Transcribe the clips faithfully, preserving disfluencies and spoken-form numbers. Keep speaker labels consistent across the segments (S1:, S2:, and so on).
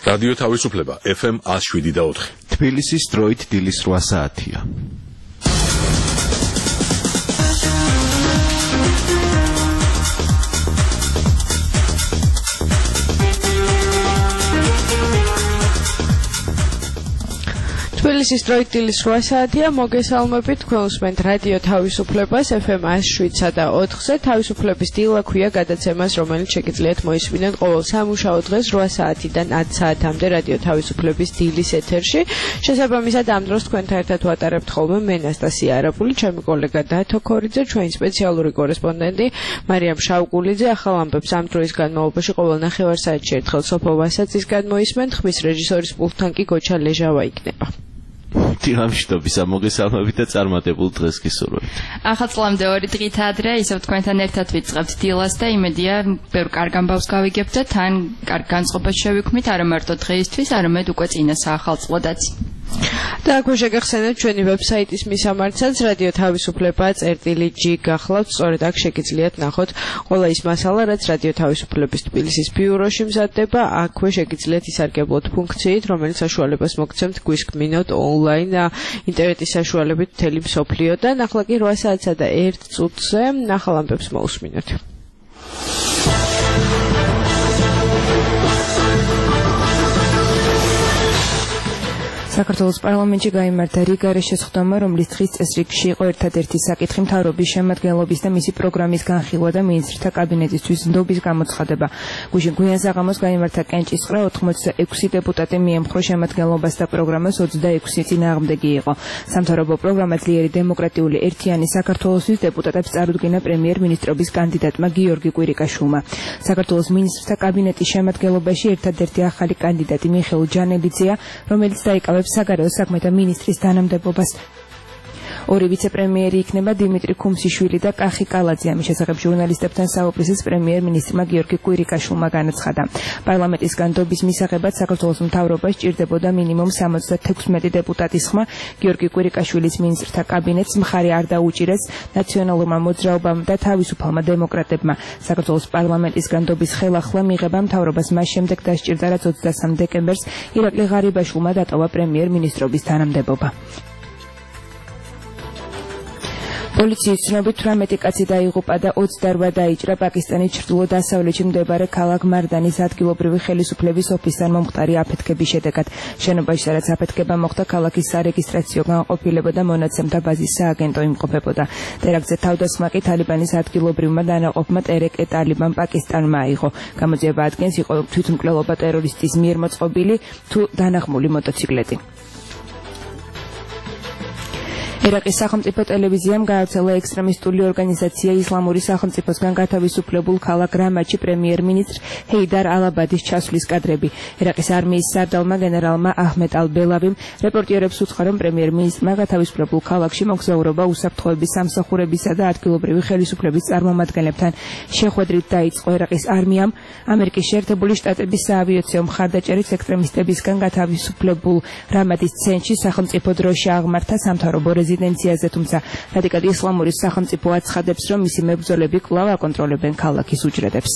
S1: რადიო თავისუფლება F M one oh seven და four.
S2: თბილისის დროით დილის რვა საათია.
S3: თბილისის დროით დილის რვა საათია. მოგესალმებით, თქვენ უსმენთ რადიო თავისუფლებას F M one oh seven და four-ზე. თავისუფლების დილა ქვია გადაცემას, რომელიც შეგიძლიათ მოისმინოთ ყოველ სამუშაო დღეს რვა საათიდან ათ საათამდე რადიო თავისუფლების დილის ეთერში. შესაბამისად, ამ დროს თქვენთან ერთად ვატარებთ ხოლმე მე ნასტასია არაბული, ჩემი კოლეგა დათო ქორიძე, ჩვენი სპეციალური კორესპონდენტი მარიამ შაუგულიძე. ახალ ამბებს ამ დროის განმავლობაში ყოველ ნახევარსაათში ერთხელ სოფო ვასაძისგან მოისმენთ. ხმის რეჟისორის პულტთან კი გოჩა ლეჟავა იქნება.
S2: დილამშვიდობისა, მოგესალმებით და წარმატებულ დღეს გისურვებთ.
S4: ახალ წლამდე ორი დღით ადრე ისევ თქვენთან ერთად ვიწყებთ დილას და იმედია ბევრ კარგ ამბავს გავიგებთ და თან კარგ განწყობას შევიქმნით არა მარტო დღეისთვის, არამედ უკვე წინა საახალწლოდაც. და აქვე შეგახსენებთ ჩვენი ვებსაიტის მისამართსაც რადიო თავისუფლება წერტილი G გახლავთ, სწორედ აქ შეგიძლიათ ნახოთ ყველა ის მასალა, რაც რადიო თავისუფლების თბილისის ბიუროში მზადდება. აქვე შეგიძლიათ ისარგებლოთ ფუნქციით, რომელიც საშუალებას მოგცემთ გვისკმინოთ ონლაინ ინტერნეტის საშუალებით მთელი მსოფლიო და ახლა კი რვა საათსა და ერთ წუთზე ახალ ამბებს მოусმინოთ.
S5: საქართველოს პარლამენტში გაიმართა რიგარე შესხდომა, რომლის დღის წესრიგში იყო ერთადერთი საკითხი მთავრობის შემადგენლობის და მისი პროგრამის განხილვა და მინისტრთა კაბინეტისთვის ნდობის გამოცხადება. გუშინ გვიან საღამოს გაიმართა კენჭისყრა, ოცდაექვსი დეპუტატი მიემხრო შემადგენლობას და პროგრამას, ოცდაექვსი წინააღმდეგი იყო. სამთავრობო პროგრამა ძლიერი დემოკრატიული ერთიანი საქართველოსთვის დეპუტატებს წარუდგინა პრემიერ-მინისტრობის კანდიდატმა გიორგი კვირიკაშვილმა. საქართველოს მინისტრთა კაბინეტის შემადგენლობაში ერთადერთი ახალი კანდიდატი მიხეილ ჯანელიძეა, რომელიც დაიკავებს საგარეო საქმეთა მინისტრის თანამდებობას. ორი ვიცე-პრემიერი იქნება დიმიტრი ქუმსიშვილი და კახი კალაძე. ამის შესახებ ჟურნალისტებთან საუბრისას პრემიერ-მინისტრმა გიორგი კვირიკაშვილმა განაცხადა. პარლამენტისგან ნდობის მისაღებად საქართველოს მთავრობას ჭირდებოდა მინიმუმ სამოცდათექვსმეტი დეპუტატის ხმა. გიორგი კვირიკაშვილის მინისტრთა კაბინეტს მხარი არ დაუჭირეს ნაციონალურმა მოძრაობამ და თავისუფალმა დემოკრატებმა. საქართველოს პარლამენტისგან ნდობის ხელახლა მიღება მთავრობას მას შემდეგ დასჭირდა, რაც ოცდასამ დეკემბერს ირაკლი ღარიბაშვილმა დატოვა პრემიერ-მინისტრობის თანამდებობა. პოლიციის ცნობით თვრამეტი კაცი დაიღუპა და ოცდარვა დაიჭრა პაკისტანის ჩრდილო-დასავლეთში მდებარე ქალაქ მარდანის ადგილობრივი ხელისუფლების ოფისთან მომხდარი აფეთქების შედეგად. შენობაში, სადაც აფეთქება მოხდა, ქალაქის სარეგისტრაციო განყოფილება და მონაცემთა ბაზის სააგენტო იმყოფებოდა. ტერაქტზე თავდასხმა კი თალიბანის ადგილობრივმა დანაყოფმა ტერეკ-ე ტალიბან პაკისტანმა აიღო. გამოძიება ადგენს, იყო თვითმკვლელობა ტერორისტის მიერ მოწყობილი თუ დანაღმული მოტოციკლეტი. ერაყის სახელმწიფო ტელევიზიამ გაავრცელა ექსტრემისტული ორგანიზაცია ისლამური სახელმწიფოსგან გათავისუფლებულ ქალაქ რამადში პრემიერ-მინისტრ ჰეიდარ ალაბადის ჩასვლის კადრები. ერაყის არმიის სარდალმა გენერალმა აჰმედ ალ-ბელავიმ რეპორტიერებს უთხრა, რომ პრემიერ-მინისტრმა გათავისუფლებულ ქალაქში მოგზაურობა უსაფრთხოების სამსახურებისა და ადგილობრივი ხელისუფლების წარმომადგენლებთან შეხვედრით დაიწყო. ერაყის არმიამ ამერიკის შეერთებული შტატების საავიაციო მხარდაჭერით ექსტრემისტებისგან გათავისუფლებულ რამადის ცენტრში სახელმწიფო დროშა აღმართა სამთავრობო რეზიდენციაზე, თუმცა რადიკალი ისლამური სახელმწიფო აცხადებს, რომ მისი მებრძოლები კვლავ აკონტროლებენ ქალაქის უჯრედებს.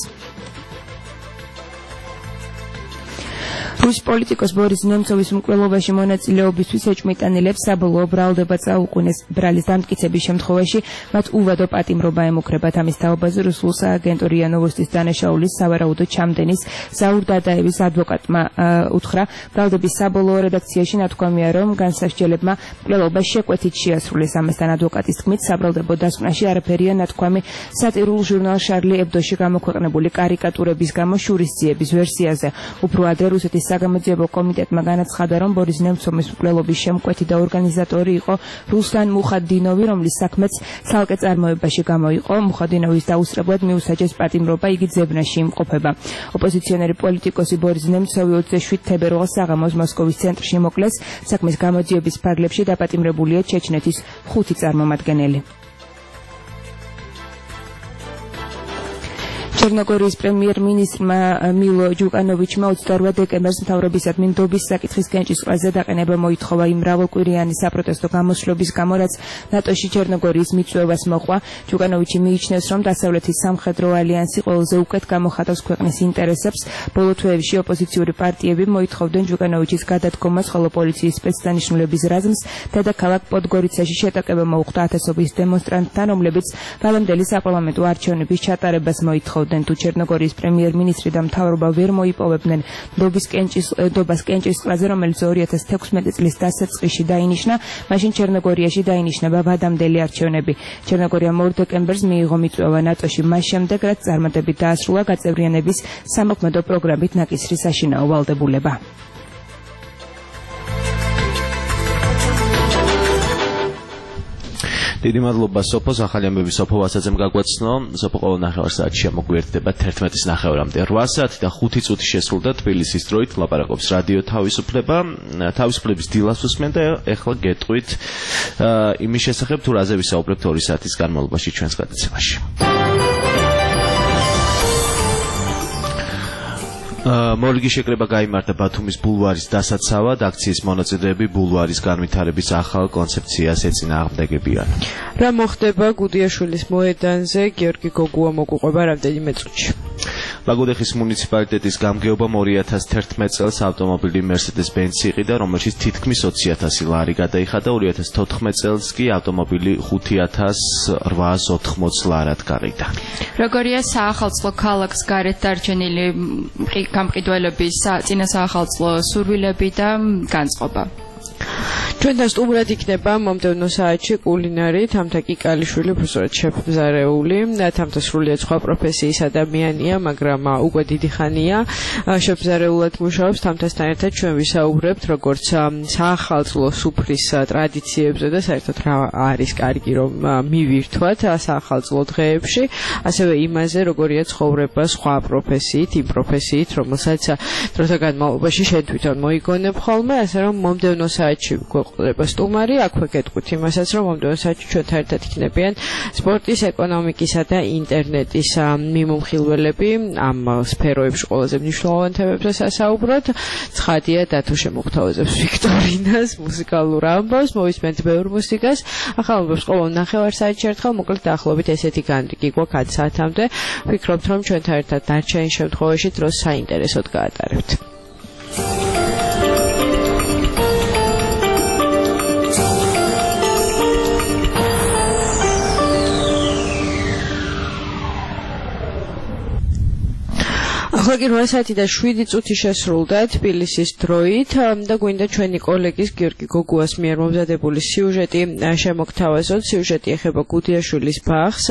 S5: რუს პოლიტიკოს ბორის ნემცოვის მკვლელობაში მონაწილეობისთვის ეჭვმიტანილებს საბოლოო ბრალდება წაუყენეს. ბრალის დამტკიცების შემთხვევაში მათ უვადო პატიმრობა ემუქრებათ. ამის თაობაზე რუსულ სააგენტო რია ნოვოსტის დანაშაულის სავარაუდო ჩამდენის ზაურ დადაევის ადვოკატმა უთხრა. ბრალდების საბოლოო რედაქციაში ნათქვამია, რომ განსასჯელებმა მკვლელობა შეკვეთით შეასრულეს. ამასთან ადვოკატის თქმით, საბრალდებო დასკვნაში არაფერია ნათქვამი სატირულ ჟურნალ შარლი ებდოში გამოქვეყნებული კარიკატურების გამო შურისძიების ვერსიაზე. უფრო ადრე რუსეთის საგამოძიებო კომიტეტმა განაცხადა, რომ ბორის ნემცოვის მკვლელობის შემკვეთი და ორგანიზატორი იყო რუსლან მუხადინოვი, რომლის საქმეც ცალკე წარმოებაში გამოიყო. მუხადინოვის დაუსწრებლად მიუსაჯეს პატიმრობა, იგი ძებნაში იმყოფება. ოპოზიციონერი პოლიტიკოსი ბორის ნემცოვი ოცდაშვიდ თებერვალს საღამოს მოსკოვის ცენტრში მოკლეს. საქმის გამოძიების ფარგლებში დაპატიმრებულია ჩეჩნეთის ხუთი წარმომადგენელი. ჩერნოგორიის პრემიერ-მინისტრმა მილო ჯუკანოვიჩმა ოცდაორ დეკემბერს მთავრობისადმი ნდობის საკითხის კენჭის ყველაზე დაყენება მოითხოვა იმ მრავალკვირიანი საპროტესტო გამოსვლების გამო, რაც ნატოში ჩერნოგორიის მიწვევას მოყვა. ჯუკანოვიჩი მიიჩნევს, რომ დასავლეთის სამხედრო ალიანსი ყველაზე უკეთ გამოხატავს ქვეყნის ინტერესებს. ბოლო თვეებში ოპოზიციური პარტიები მოითხოვდნენ ჯუკანოვიჩის გადადგომას, ხოლო პოლიციის სპეცდანიშნულების რაზმს დედაქალაქ პოდგორიცაში შეტაკება მოუხდა ათასობით დემონსტრანტთან, რომლებიც დღევანდელი საპარლამენტო არჩევნების ჩატარებას მოითხოვდნენ. თუ ჩერნოგორიის პრემიერ-მინისტრი და მთავრობა ვერ მოიპოვებდნენ ნდობის კენჭის ნდობას კენჭის ყრაზე, რომელიც ორი ათას თექვსმეტი წლის დასაწყისში დაინიშნა, მაშინ ჩერნოგორიაში დაინიშნება ვადამდელი არჩევნები. ჩერნოგორიამ ორ დეკემბერს მიიღო მიწვევა ნატოში, მას შემდეგ, რაც წარმატებით დაასრულა გაწევრიანების სამოქმედო პროგრამით ნაკისრი საშინაო ვალდებულება.
S2: დიდი მადლობა სოფოს, ახალი ამბები სოფო ვასაძემ გაგვაცნო. სოფო ყოველ ნახევარ საათში მოგვიერთდება თერთმეტის ნახევარამდე. რვა საათი და ხუთი წუთი შესრულდა თბილისის დროით, ლაპარაკობს რადიო თავისუფლება. თავისუფლების დილას უსმენ და ეხლა გეტყვით იმის შესახებ, თუ რაზე ვისაუბრებთ ორი საათის განმავლობაში ჩვენს გადაცემაში. მორიგი შეკრება გაიმართა ბათუმის ბულვარის დასაცავად. აქციის მონაწილეები ბულვარის განვითარების ახალ კონცეფციას ეწინააღმდეგებიან.
S3: რა მოხდება გუდიაშვილის მოედანზე? გიორგი გოგუა მოგუყვება რამდენიმე წუთში.
S2: ლაგოდეხის მუნიციპალიტეტის გამგეობამ ორი ათას თერთმეტ წელს ავტომობილი Mercedes-Benz იყიდა, რომელშიც თითქმის ოცი ათასი ლარი გადაიხადა. ორი ათას თოთხმეტ წელს კი ავტომობილი ხუთი ათას რვაას ოთხმოცი ლარად გაყიდა.
S4: როგორია საახალწლო ქალაქს გარეთ დარჩენილი გამყიდველების წინა საახალწლო სურვილები და განწყობა?
S3: ჩვენთან სტუმრად იქნება მომდევნო საათში კულინარი თამთა კიკალიშვილი, უბრალოდ შეფზარეული, თამთა სრულიად სხვა პროფესიის ადამიანია, მაგრამ უკვე დიდი ხანია შეფზარეულად მუშაობს. თამთასთან ერთად ჩვენ ვისაუბრებთ როგორც საახალწლო სუფრის ტრადიციებზე და საერთოდ რა არის კარგი რომ მივირთვათ საახალწლო დღეებში, ასევე იმაზე როგორია ცხოვრება სხვა პროფესიით, იმ პროფესიით, რომელსაც დროთა განმავლობაში შენ თვითონ მოიგონებ ხოლმე, ასე რომ მომდევნო საათში გვეყოლება სტუმარი, აქვე გეტყვით იმასაც, რომ მომდევნო საათში ჩვენთან ერთად იქნებიან სპორტის, ეკონომიკისა და ინტერნეტის მიმომხილველები. ამ სფეროებში ყველაზე მნიშვნელოვან თემებზე სასაუბროთ. ცხადია, დათო შემოგთავაზებს ვიქტორინას, მუსიკალურ ამბავს, მოვისმენთ ბევრ მუსიკას. ახალ ამბებს ყოველ ნახევარ საათში ერთხელ, მოკლედ დაახლოებით ესეთი განრიგი გვაქვს ათ საათამდე. ვფიქრობთ, რომ ჩვენთან ერთად დარჩენილ შემთხვევაში დროს საინტერესოდ გაატარებთ. ახლა კი რვა საათი და შვიდი წუთი შესრულდა თბილისის დროით და გვინდა ჩვენი კოლეგის გიორგი გოგუას მიერ მომზადებული სიუჟეტი შემოგთავაზოთ. სიუჟეტი ეხება გუდიაშვილის ბაღს.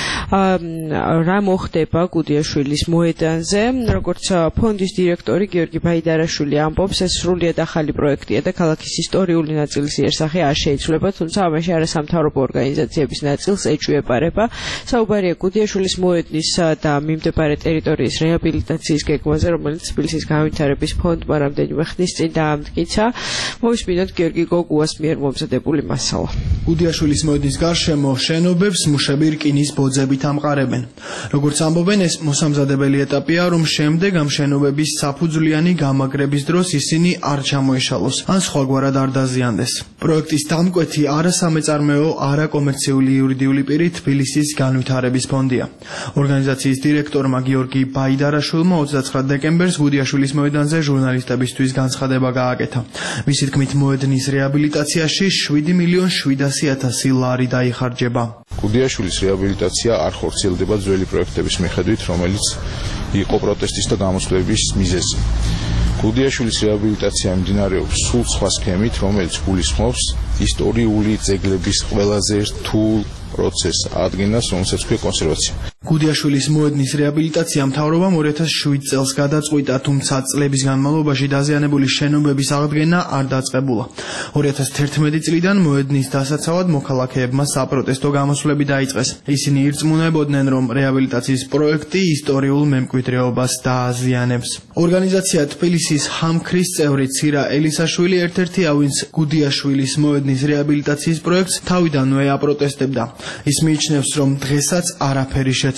S3: რა მოხდება გუდიაშვილის მოედანზე? როგორც ფონდის დირექტორი გიორგი ბაიდარაშვილი ამბობს, ეს სრულიად ახალი პროექტია და ქალაქის ისტორიული ნაწილის იერსახე არ შეიცვლება, თუმცა ამაში არასამთავრობო ორგანიზაციების ნაწილს ეჭვიებარება. საუბარია გუდიაშვილის მოედნის და მიმდებარე ტერიტორიის რეაბილიტაციის გეგმაზე, რომელიც თბილისის განვითარების ფონდმა რამდენიმე ხნის წინ დაამტკიცა. მოვისმინოთ გიორგი გოგუას მიერ მომზადებული მასალა.
S6: გუდიაშვილის მოედნის გარშემო შენობებს მუშები რკინის ბოძებით ამყარებენ. როგორც ამბობენ, ეს მოსამზადებელი ეტაპია, რომ შემდეგ ამ შენობების საფუძვლიანი გამაგრების დროს ისინი არ ჩამოეშალოს, ან სხვაგვარად არ დაზიანდეს. პროექტის დამკვეთი არასამეწარმეო, არაკომერციული იურიდიული პირი თბილისის განვითარების ფონდია. ორგანიზაციის დირექტორმა გიორგი ბაიდარაშვილმა ოცდაცხრა დეკემბერს გუდიაშვილის მოედანზე ჟურნალისტებისთვის განცხადება გააკეთა. მისი თქმით, მოედნის რეაბილიტაციაში შვიდი მილიონი შვიდასი ათასი ლარი დაიხარჯება.
S7: გუდიაშვილის რეაბილიტაცია არ ხორციელდება ძველი პროექტების მიხედვით, რომელიც იყო პროტესტის და გამოსვლების მიზეზი. გუდიაშვილის რეაბილიტაცია მიმდინარეობს სულ სხვა სქემით, რომელიც გულისხმობს ისტორიული ძეგლების ყველაზე რთულ პროცესს ადგენას, რომელსაც ქვია კონსერვაცია.
S6: გუდიაშვილის მოედნის რეაბილიტაცია მთავრობამ ორი ათას შვიდ წელს გადაწყვიტა, თუმცა წლების განმავლობაში დაზიანებული შენობების აღდგენა არ დაწყებულა. ორი ათას თერთმეტი წლიდან მოედნის დასაცავად მოქალაქეებმა საპროტესტო გამოსვლები დაიწყეს. ისინი ირწმუნებოდნენ, რომ რეაბილიტაციის პროექტი ისტორიულ მემკვიდრეობას დააზიანებს. ორგანიზაცია თბილისის ჰამქრის წევრი ცირა ელისაშვილი ერთ-ერთია, ვინც გუდიაშვილის მოედნის რეაბილიტაციის პროექტს თავიდანვე აპროტესტებდა. ის მიიჩნევს, რომ დღესაც არაფერი შეცვლილი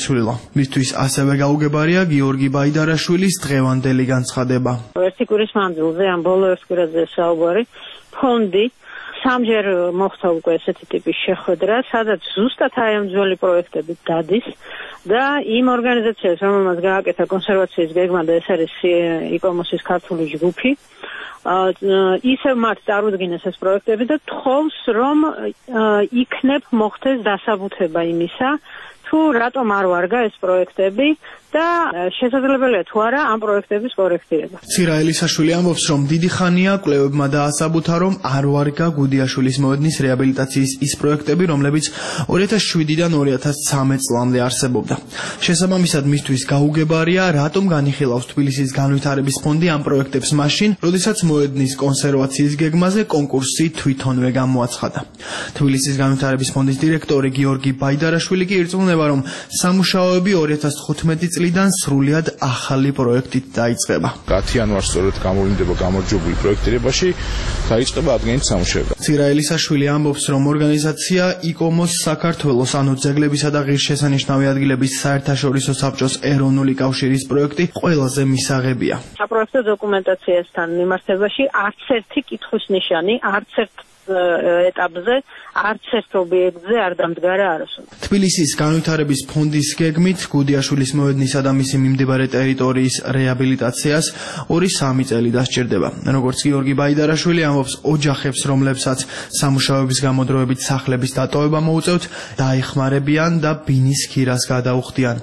S6: დაისრულა. მისთვის ასევე გაუგებარია გიორგი ბაიდარაშვილის დღევანდელი განცხადება.
S8: ერთი კვირის მანძილზე ამ ბოლო ერთ კვირაზე საუბარი ფონდი სამჯერ მოხდა უკვე ესეთი ტიპის შეხვედრა, სადაც ზუსტად აი ამ ძველი პროექტები დადის და იმ ორგანიზაციას, რომელმაც გააკეთა კონსერვაციის გეგმა და ეს არის იკომოსის ქართული ჯგუფი, ისევ მათ წარუდგინეს ეს პროექტები და თხოვს, რომ იქნებ მოხდეს დასაბუთება იმისა, თუ რატომ არ ვარგა ეს პროექტები და შესაძლებელია თუ არა ამ პროექტების კორექტირება.
S6: ცირა ელისაშვილი ამბობს, რომ დიდი ხანია კვლევებმა დაასაბუთა, რომ არ ვარგა გუდიაშვილის მოედნის რეაბილიტაციის ის პროექტები, რომლებიც ორი ათას შვიდიდან ორი ათას ცხრამეტ წლამდე არსებობდა. შესაბამისად, მისთვის გაუგებარია, რატომ განიხილავს თბილისის განვითარების ფონდი ამ პროექტებს მაშინ, როდესაც მოედნის კონსერვაციის გეგმაზე კონკურსი თვითონვე გამოაცხადა. თბილისის განვითარების ფონდის დირექტორი გიორგი ბაიდარაშვილი კი ირწმუნება, რომ სამუშაოები ორი ათას თხუთმეტი წლიდან სრულიად ახალი პროექტით დაიწყება.
S7: ათი იანვარს სწორედ გამოვლინდება გამარჯვებული პროექტირებაში, დაიწყება ადგენით სამუშაოები.
S6: ცირა ელისაშვილი ამბობს, რომ ორგანიზაცია იკომოს საქართველოს, ანუ ძეგლებისა და ღირსშესანიშნავი ადგილების საერთაშორისო საბჭოს ეროვნული კავშირის პროექტი ყველაზე მისაღებია.
S8: საპროექტო დოკუმენტაციასთან მიმართებაში არც ერთი კითხვის ნიშანი, არც ერთ ეტაპზე, არც ერთ ობიექტზე არ დამდგარა არასოდეს.
S6: თბილისის განვითარების ფონდის გეგმით გუდიაშვილის მოედნისა და მისი მიმდებარე ტერიტორიის რეაბილიტაციას ორი სამი წელი დასჭირდება. როგორც გიორგი ბაიდარაშვილი ამბობს, ოჯახებს, რომლებსაც სამუშაოების გამოდროებით სახლების დატოვება მოუწევთ, დაეხმარებიან და ბინის ქირას გადაუხდიან.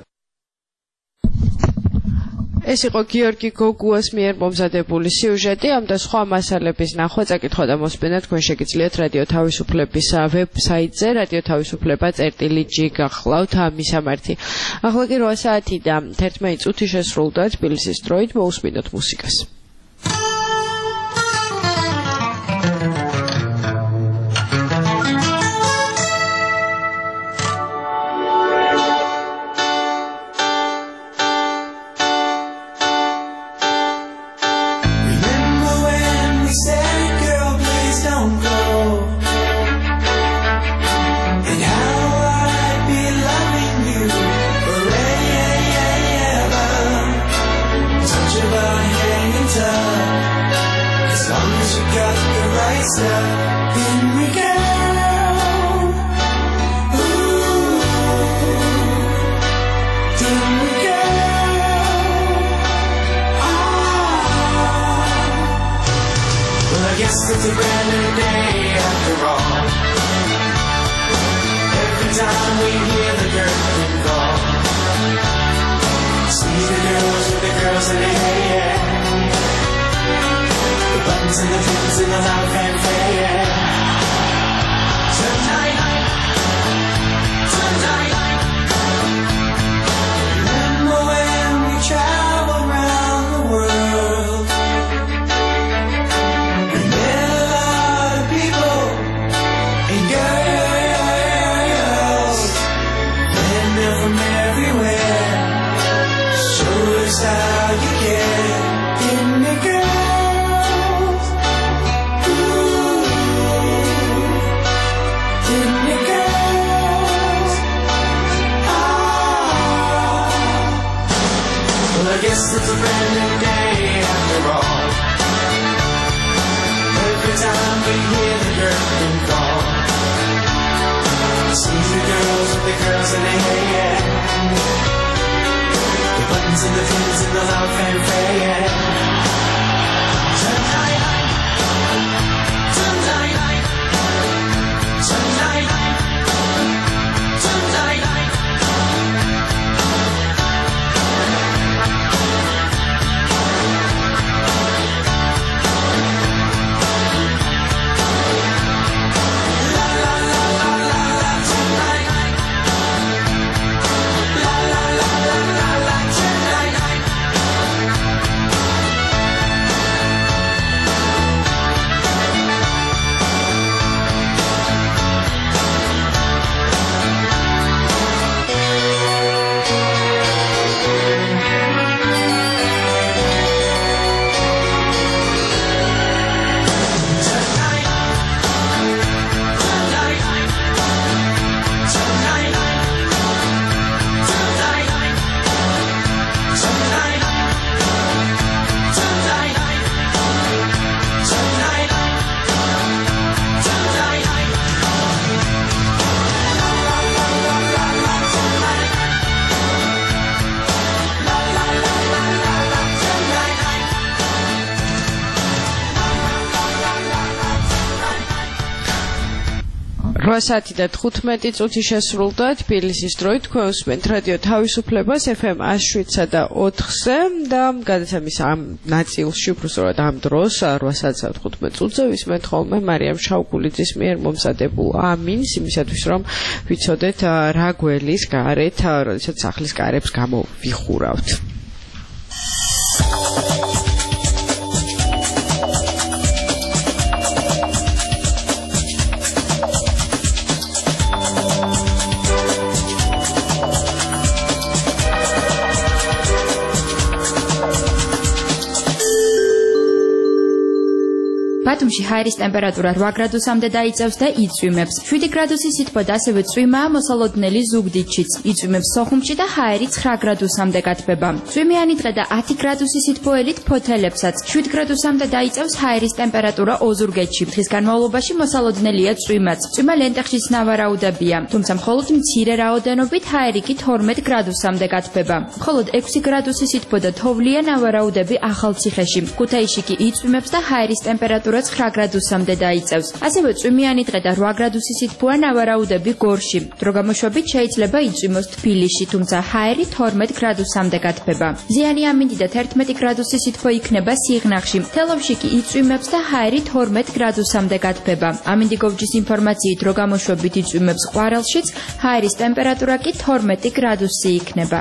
S3: ეს იყო გიორგი გოგუას მიერ მომზადებული სიუჟეტი, ამ და სხვა მასალების ნახვა, წაკითხვა და მოსმენა თქვენ შეგიძლიათ რადიო თავისუფლების ვებსაიტზე, რადიო თავისუფლება წერტილი ჯი გახლავთ მისამართი. ახლა კი რვა საათი და თერთმეტი წუთი შესრულდა თბილისის დროით, მოусმინოთ მუსიკას.
S9: It's a brand new day after all. Every time we hear the curtain call, see the girls with the girls in the hair, the buttons and the pins and the loud fanfare. Tonight, tonight, remember when we traveled around the world? We met a lot of people and girls, and they're from everywhere. Show us how you get in the girls. Ooh, in the girls. Ah, well, I guess it's a brand new day after all. Every time we hear the curtain call, see the girls with the girls in their hair, the buttons and the pins and the loud fanfare. Tonight, tonight, tonight, tonight.
S3: რვა საათი და თხუთმეტი წუთი შესრულდა თბილისის დროით. თქვენ უსმენთ რადიო თავისუფლებას ეფ ემ ას შვიდსა და ოთხზე და გადაცემის ამ ნაწილში უბრალოდ ამ დროს რვა საათსა და თხუთმეტ წუთზე ვისმენთ ხოლმე მარიამ შაუგულიძის მიერ მომზადებულ ამინს იმისათვის რომ ვიცოდეთ რა გველის გარეთ როდესაც სახლის კარებს გამოვიხურავთ.
S4: ბათუმში ჰაერის ტემპერატურა რვა გრადუსამდე დაიწევს და იწვიმებს. შვიდი გრადუსი სითბო და ასევე წვიმაა მოსალოდნელი ზუგდიდშიც. იწვიმებს სოხუმში და ჰაერი ცხრა გრადუსამდე გათბება. წვიმიანი დღე და ათი გრადუსი სითბოელით ფოთელებსაც. შვიდ გრადუსამდე დაიწევს ჰაერის ტემპერატურა ოზურგეთში. დღის განმავლობაში მოსალოდნელია წვიმაც. წვიმა ლენტეხშიც ნავარაუდებია, თუმცა მხოლოდ მცირე რაოდენობით ჰაერი კი თორმეტ გრადუსამდე გათბება. მხოლოდ ექვსი გრადუსი სითბო და თოვლია ნავარაუდები ახალციხეში. ქუთაისში კი იწვიმებს და ჰაერის ტემპერატურა ცხრა გრადუსამდე დაიწევს. ასევე წვიმიანი დღე და რვა გრადუსი სითბოა ნავარაუდები გორში. დრო გამოშვებით შეიძლება იწვიმოს თბილისში, თუმცა ჰაერი თორმეტ გრადუსამდე გათბება. ზიანი ამინდი და თერთმეტი გრადუსი სითბო იქნება სიღნაღში. თელავში კი იწვიმებს და ჰაერი თორმეტ გრადუსამდე გათბება. ამინდი გოვჯის ინფორმაციით დრო გამოშვებით იწვიმებს ყვარელშიც, ჰაერის ტემპერატურა კი თორმეტი გრადუსი იქნება.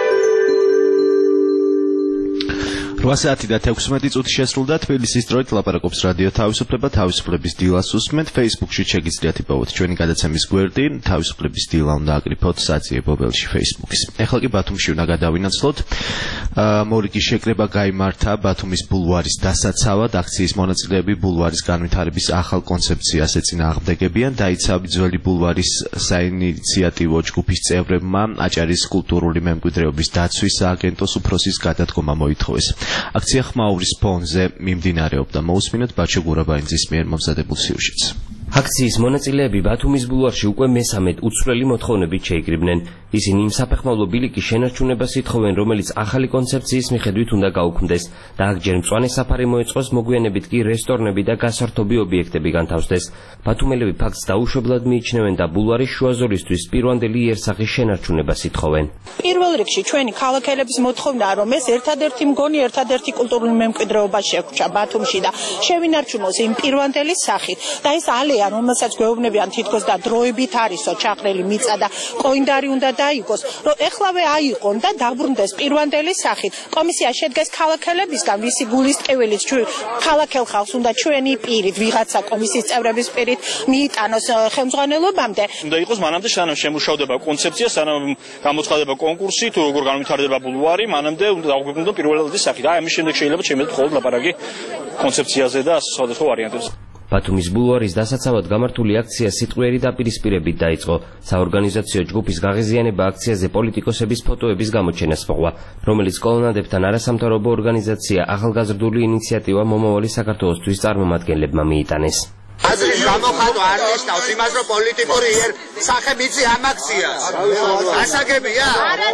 S2: რვა საათი და თექვსმეტი წუთი შესრულდა თბილისის დროით ლაპარაკობს რადიო თავისუფლება თავისუფლების დილას უსმენთ Facebook-ში შეგიძლიათ იპოვოთ ჩვენი გადაცემის გვერდი თავისუფლების დილა უნდა აკრიფოთ საძიებო ველში Facebook-ის. ეხლა კი ბათუმში უნდა გადავინაცვლოთ. მორიგი შეკრება გაიმართა ბათუმის ბულვარის დასაცავად. აქციის მონაწილეები ბულვარის განვითარების ახალ კონცეფციას ეწინააღმდეგებიან. დაიცავი ძველი ბულვარის საინიციატივო ჯგუფის წევრებმა აჭარის კულტურული მემკვიდრეობის დაცვის სააგენტოს უფროსის გადადგომა მოითხოვეს. აქცია ხმაურის ფონზე მიმდინარეობდა. მოусმინოთ ბაჩო გურაბაინძის მიერ მომზადებულ სიუჟეტს.
S10: აქციის მონაწილეები ბათუმის ბულვარში უკვე მესამედ უცვლელი მოთხოვნებით შეიკრიბნენ. ისინი იმ საფეხმავლო ბილიკის შენარჩუნებას ითხოვენ, რომელიც ახალი კონცეფციის მიხედვით უნდა გაუქმდეს და აქ ჯერ მწვანე საფარი მოეწყოს, მოგვიანებით კი რესტორნები და გასართობი ობიექტები განთავსდეს. ბათუმელები ფაქტს დაუშვებლად მიიჩნევენ და ბულვარის შუა ზოლისთვის პირვანდელი იერსახის შენარჩუნებას ითხოვენ.
S11: პირველ რიგში ჩვენი ქალაქელების მოთხოვნაა, რომ ეს ერთადერთი მგონი, ერთადერთი კულტურული მემკვიდრეობა შეგვჭა ბათუმში და შევინარჩუნოს იმ პირვანდელი სახით და ეს ალეა, რომელსაც გვეუბნებიან თითქოს და დროებით არისო ჩაყრილი მიწა და კოინდარი უნდა დაიგოს, რომ ეხლავე აიყონ და დაბრუნდეს პირვანდელი სახით. კომისია შედგეს ქალაქელებისგან, ვისი გულის ტყივილით ქალაქელ ხალხს უნდა ჩვენი პირით, ვიღაცა კომისიის წევრების პირით მიიტანოს ხელმძღვანელობამდე.
S12: უნდა იყოს მანამდე სანამ შემუშავდება კონცეფცია, სანამ გამოცხადება კონკურსი, თუ როგორ განვითარდება ბულვარი, მანამდე უნდა დაუკვირდო პირველადი სახით. აი ამის შემდეგ შეიძლება შემიძლია მხოლოდ ლაპარაკი კონცეფციაზე და სხვადასხვა ვარიანტებზე.
S10: ბათუმის ბულვარის დასაცავად გამართული აქცია სიტყვიერი დაპირისპირებით დაიწყო. საორგანიზაციო ჯგუფის გაღიზიანება აქციაზე პოლიტიკოსების ფოტოების გამოჩენას მოყვა, რომელიც კოლონადებთან არასამთავრობო ორგანიზაცია ახალგაზრდული ინიციატივა მომავალი საქართველოსთვის წარმომადგენლებმა მიიტანეს.
S13: აზრის გამოხატვა არ ნიშნავს იმას, რომ პოლიტიკური იერ სახე მიცი ამ აქციას. გასაგებია?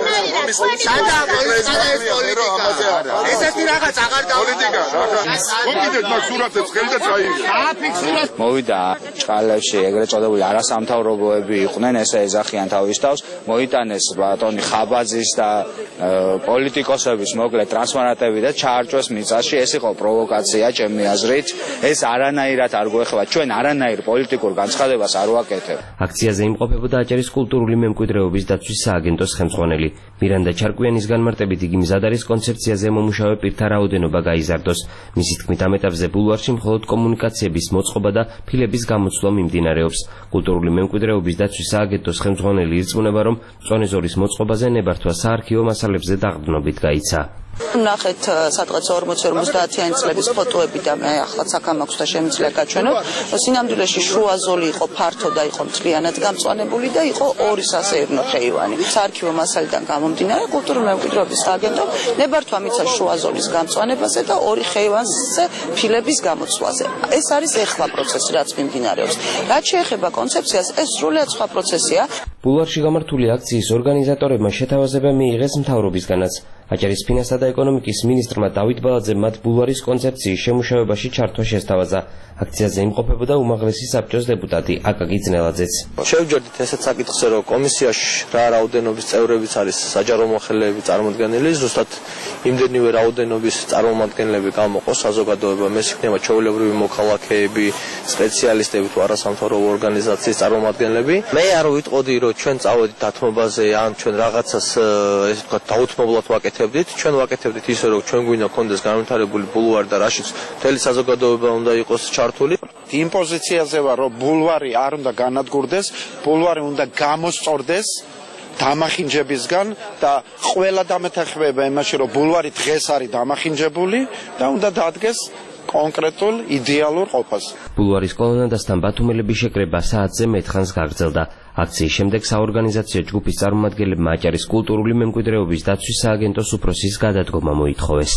S13: სადა პოლიტიკა ეს პოლიტიკა. ესეთი რაღაც აღარ პოლიტიკა. მოგიდეთ მაგ სურათებს ხელდა წაიღე.
S14: მოვიდა ჭყალებში ეგრეთ წოდებული არასამთავრობოები იყვნენ, ესე ეძახიან თავის თავს, მოიტანეს ბატონი ხაბაძის და პოლიტიკოსების მოკლედ ტრანსპარენტები და ჩაარჭვეს მიწაში. ეს იყო პროვოკაცია ჩემი აზრით. ეს არანაირად არ გვეხება. ჩვენ არანაირ პოლიტიკურ განცხადებას არ ვაკეთებ.
S10: აქციაზე იმყოფებოდა აჭარის კულტურული მემკვიდრეობის დაცვის სააგენტოს ხელმძღვანელი. მირანდა ჩარკვიანის განმარტებით იგი მზად არის კონცეფციაზე მომუშავე პირთა რაოდენობა გაიზარდოს. მისი თქმით ამ ეტაპზე ბულვარში მხოლოდ კომუნიკაციების მოწყობა და ფილების გამოცვლა მიმდინარეობს. კულტურული მემკვიდრეობის დაცვის სააგენტოს ხელმძღვანელი ირწმუნება, რომ მწვანე ზოლის მოწყობაზე ნებართვა საარქივო მასალებზე დაყრდნობით გაიცა.
S11: ნახეთ სადღაც ორმოც ორმოცდაათიანი წლების ფოტოები და მე ახლა საქა მაქვს და შემიძლია გაჩვენოთ. სინამდვილეში შუა ზოლი იყო ფართო და იყო მთლიანად გამწვანებული და იყო ორი სასეირნო ხეივანი. საარქივო მასალიდან გამომდინარე კულტურული მემკვიდრეობის სააგენტომ ნებართვა მიცა შუა ზოლის გამწვანებაზე და ორი ხეივანზე ფილების გამოცვლაზე. ეს არის ეხლა პროცესი, რაც მიმდინარეობს. რაც შეეხება კონცეფციას, ეს სრულიად სხვა პროცესია.
S10: ბულვარში გამართული აქციის ორგანიზატორებმა შეთავაზება მიიღეს მთავრობისგანაც. აჭარის ფინანსთა და ეკონომიკის მინისტრმა დავით ბალაძემ მათ ბულვარის კონცეფციის შემუშავებაში ჩართვა შესთავაზა. აქციაზე იმყოფებოდა უმაღლესი საბჭოს დეპუტატი აკაკი ძნელაძეც.
S15: შევჯერდით ესეთ საკითხზე, რომ კომისიაში რა რაოდენობის წევრებიც არის საჯარო მოხელეები წარმოდგენილი, ზუსტად იმდენივე რაოდენობის წარმომადგენლები გამოყოს საზოგადოება, ეს იქნება ჩვეულებრივი მოქალაქეები, სპეციალისტები თუ არასამთავრობო ორგანიზაციის წარმომადგენლები. მე არ ვიტყოდი, რომ ჩვენ წავედით დათმობაზე ან ჩვენ რაღაცას ესე ვთქვათ დაუთმობლად ვაკეთებდით, ჩვენ ვაკეთებდით ისე, რომ ჩვენ გვინდა კონდეს განვითარებული ბულვარი და რაშიც მთელი საზოგადოება უნდა იყოს ჩართული.
S16: იმ პოზიციაზე ვარ, რომ ბულვარი არ უნდა განადგურდეს, ბულვარი უნდა გამოსწორდეს დამახინჯებისგან და ყველა დამეთანხმება იმაში, რომ ბულვარი დღეს არის დამახინჯებული და უნდა დადგეს კონკრეტულ იდეალურ ყოფას.
S10: ბულვარის კოლონადასთან ბათუმელების შეკრება საათზე მეტხანს გაგრძელდა. აქციის შემდეგ საორგანიზაციო ჯგუფის წარმომადგენლებმა აჭარის კულტურული მემკვიდრეობის დაცვის სააგენტოს უფროსის გადადგომა მოითხოვეს.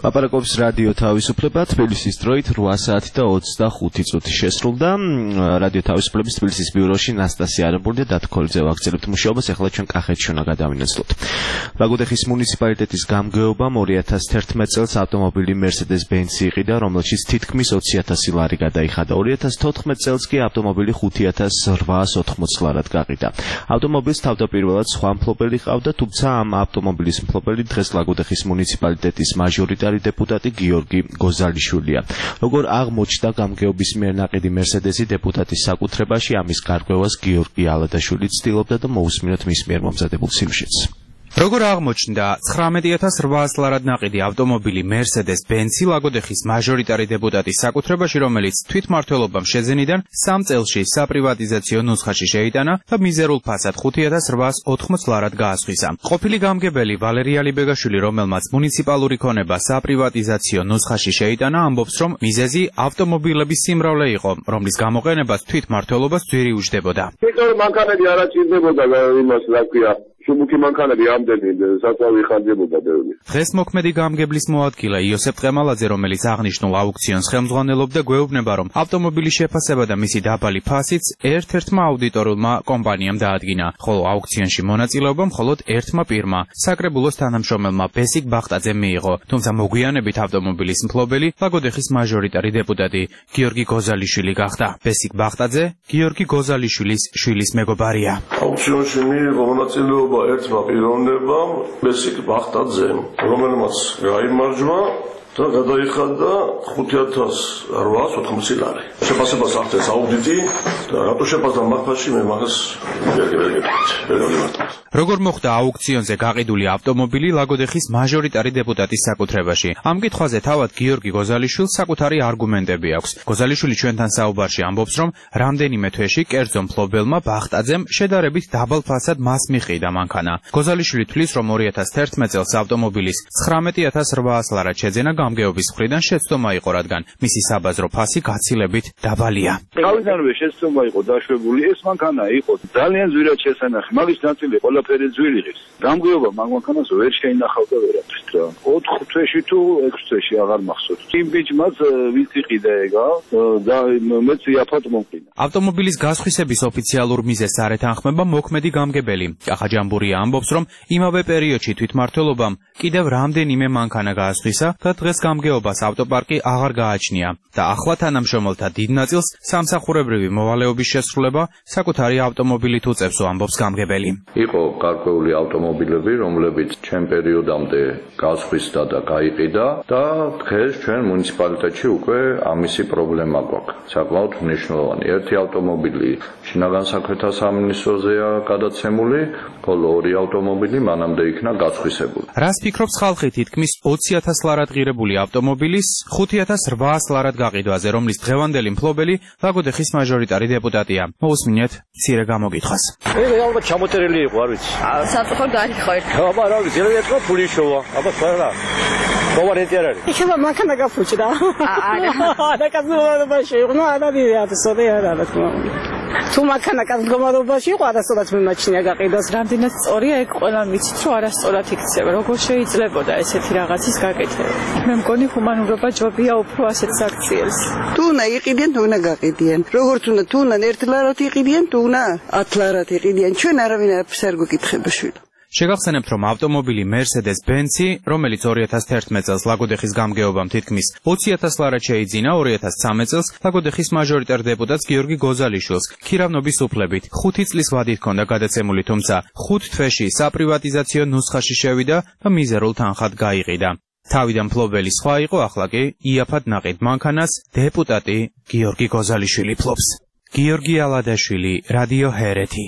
S2: ლაპარაკობს რადიო თავისუფლება თბილისის დროით რვა საათი და ოცდახუთი წუთი შესრულდა. რადიო თავისუფლების თბილისის ბიუროში ნასტასია არაბურდი და დათქოლიძე ვაგრძელებთ მუშაობას. ახლა ჩვენ კახეთში უნდა გადავინაცვლოთ. ლაგოდეხის მუნიციპალიტეტის გამგეობამ ორი ათას თერთმეტ წელს ავტომობილი Mercedes-Benz იყიდა, რომელშიც თითქმის ოცი ათასი ლარი გადაიხადა. ორი ათას თოთხმეტ წელს კი ავტომობილი ხუთი ათას რვაას ოთხმოცი ლარად გაყიდა. ავტომობილს თავდაპირველად სხვა მფლობელი ყავდა, თუმცა ამ ავტომობილის მფლობელი დღეს ლაგოდეხის მუნიციპალიტეტის მაჟორიტარი დეპუტატი გიორგი გოზალიშვილია. როგორ აღმოჩნდა გამგეობის მიერ ნაყიდი Mercedes-ი დეპუტატის საკუთრებაში, ამის გარკვევას გიორგი ალადაშვილი ცდილობდა და მოусმინოთ მის მიერ მომზადებულ სიუჟეტს.
S17: როგორ აღმოჩნდა ცხრამეტი ათას რვაას ლარად ნაყიდი ავტომობილი Mercedes-Benz-ი ლაგოდეხის მაჟორიტარი დეპუტატის საკუთრებაში, რომელიც თვითმმართველობამ შეძენიდან სამ წელში საპრივატიზაციო ნუსხაში შეიტანა და მიზერულ ფასად ხუთი ათას რვაას ოთხმოცი ლარად გაასხისა. ყოფილი გამგებელი ვალერია ლიბეგაშვილი, რომელმაც მუნიციპალური ქონება საპრივატიზაციო ნუსხაში შეიტანა, ამბობს, რომ მიზეზი ავტომობილების სიმრავლე იყო, რომლის გამოყენებას თვითმმართველობას ძვირი უჯდებოდა.
S18: იმიტომ რომ მანქანები არ აჭირდებოდა იმას, რა ქვია, შუბუქი მანქანები ამდენი საწავი ხარჯებოდა ბევრი.
S17: დღეს მოქმედი გამგებლის მოადგილე იოსებ ტყემალაძე, რომელიც აღნიშნულ აუქციონს ხელმძღვანელობდა, გვეუბნება, რომ ავტომობილის შეფასება და მისი დაბალი ფასიც ერთ-ერთმა აუდიტორულმა კომპანიამ დაადგინა, ხოლო აუქციონში მონაწილეობა მხოლოდ ერთმა პირმა, საკრებულოს თანამშრომელმა ბესიკ ბახტაძემ მიიღო. თუმცა მოგვიანებით ავტომობილის მფლობელი ლაგოდეხის მაჟორიტარი დეპუტატი გიორგი გოზალიშვილი გახდა. ბესიკ ბახტაძე გიორგი გოზალიშვილის შვილის მეგობარია.
S18: აუქციონში მიიღო მონაწილეობა ერთმა პიროვნებამ, ბესიკ ბახტაძემ, რომელმაც გაიმარჯვა და გადაიხადა ხუთი ათას რვაას ოთხმოცი ლარი. შეფასებას ახდენს აუდიტი და რატო შეფასდა მაგფასში მე მაგას ვერ გეტყვით.
S17: როგორ მოხდა აუქციონზე გაყიდული ავტომობილი ლაგოდეხის მაჟორიტარი დეპუტატის საკუთრებაში? ამ კითხვაზე თავად გიორგი გოზალიშვილს საკუთარი არგუმენტები აქვს. გოზალიშვილი ჩვენთან საუბარში ამბობს, რომ რამდენიმე თვეში კერძო მფლობელმა ბახტაძემ შედარებით დაბალ ფასად მას მიყიდა მანქანა. გოზალიშვილი თვლის, რომ ორი ათას თერთმეტ წელს ავტომობილის ცხრამეტი ათას რვაას ლარად შეძენა გამგეობის მხრიდან შეცდომა იყო, რადგან მისი საბაზრო ფასი გაცილებით დაბალია.
S18: თავიდანვე შეცდომა იყო დაშვებული, ეს მანქანა იყო ძალიან ძვირად შესანახი, მაგის ნაწილი ყველაფერი ძვირი ღირს. გამგეობა მაგ მანქანას ვერ შეინახავდა ვერაფრით რა. ოთხ თვეში თუ ექვს თვეში აღარ მახსოვს. იმ ბიჭმაც ვინც იყიდა ეგა და მეც იაფად მომყინა.
S17: ავტომობილის გასხვისების ოფიციალურ მიზეზს არ ეთანხმება მოქმედი გამგებელი. კახაჯამბურია ამბობს, რომ იმავე პერიოდში თვითმმართველობამ კიდევ რამდენიმე მანქანა გაასხვისა და დღეს გამგეობას ავტოპარკი აღარ გააჩნია და ახლა თანამშრომელთა დიდ ნაწილს სამსახურებრივი მოვალეობის შესრულება საკუთარი ავტომობილით უწევსო, ამბობს გამგებელი.
S19: იყო გარკვეული ავტომობილები, რომლებიც ჩემ პერიოდამდე გასხვისდა და გაიყიდა და დღეს ჩვენ მუნიციპალიტეტში უკვე ამისი პრობლემა გვაქვს. საკმაოდ მნიშვნელოვანი. ერთი ავტომობილი შინაგან საქმეთა სამინისტროზეა გადაცემული, ხოლო ორი ავტომობილი მანამდე იქნა გასხვისებული.
S17: რას ფიქრობს ხალხი თითქმის ოცი ათას ლარად ღირებული ავტომობილის ხუთი ათას რვაას ლარად გაყიდვაზე, რომლის დღევანდელი მფლობელი ლაგოდეხის მაჟორიტარი დეპუტატია? მოусმინეთ მცირე გამოგითხვას.
S20: მე ალბათ ჩამოწერილი იყო, არ ვიცი.
S21: სამწუხაროდ დაიხო ერთ.
S20: აბა რა ვიცი, რა ეთქვა ფული შოვა. აბა ყველა. მოვარენტი არ არის.
S21: იქნება მანქანა გაფუჭდა. არა. არა კაცმოვარობაში იყო, ნუ არა დიახ, სოდი არა თქმა. თუ მანქანა კაცმოვარობაში იყო, არასოდეს მიმაჩნია გაყიდოს.
S22: რამდენად სწორია ეგ ყველა ვიცით, რომ არასწორად იქცევა. როგორ შეიძლებოდა ესეთი რაღაცის გაკეთება? მე მგონი ჰუმანურობა ჯობია უფრო ასეთ საქციელს.
S23: თუ უნდა იყიდიან, თუ უნდა გაყიდიან. როგორც უნდა, თუ უნდა ერთ ლარად იყიდიან, თუ უნდა ათ ლარად იყიდიან. ჩვენ არავინ არაფერს არ გვეკითხება შვილო.
S17: შეგახსენებთ, რომ ავტომობილი Mercedes-Benz-ი, რომელიც ორი ათას თერთმეტ წელს ლაგოდეხის გამგეობამ თითქმის ოცი ათას ლარად შეიძინა, ორი ათას ცხრამეტ წელს ლაგოდეხის მაჟორიტარ დეპუტატს გიორგი გოზალიშვილს ქირავნობის უფლებით ხუთი წლის ვადით ჰქონდა გადაცემული, თუმცა ხუთ თვეში საპრივატიზაციო ნუსხაში შევიდა და მიზერულ თანხად გაიყიდა. თავიდან მფლობელი სხვა იყო, ახლა კი იაფად ნაყიდ მანქანას დეპუტატი გიორგი გოზალიშვილი ფლობს. გიორგი ალადაშვილი, რადიო ჰერეთი.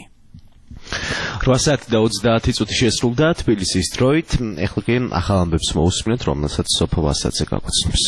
S2: რვა საათი და ოცდაათი წუთი შესრულდა თბილისის დროით. ეხლა კი ახალ ამბებს მოусმინეთ, რომელსაც სოფო ვასაძე გაგვაცნობს.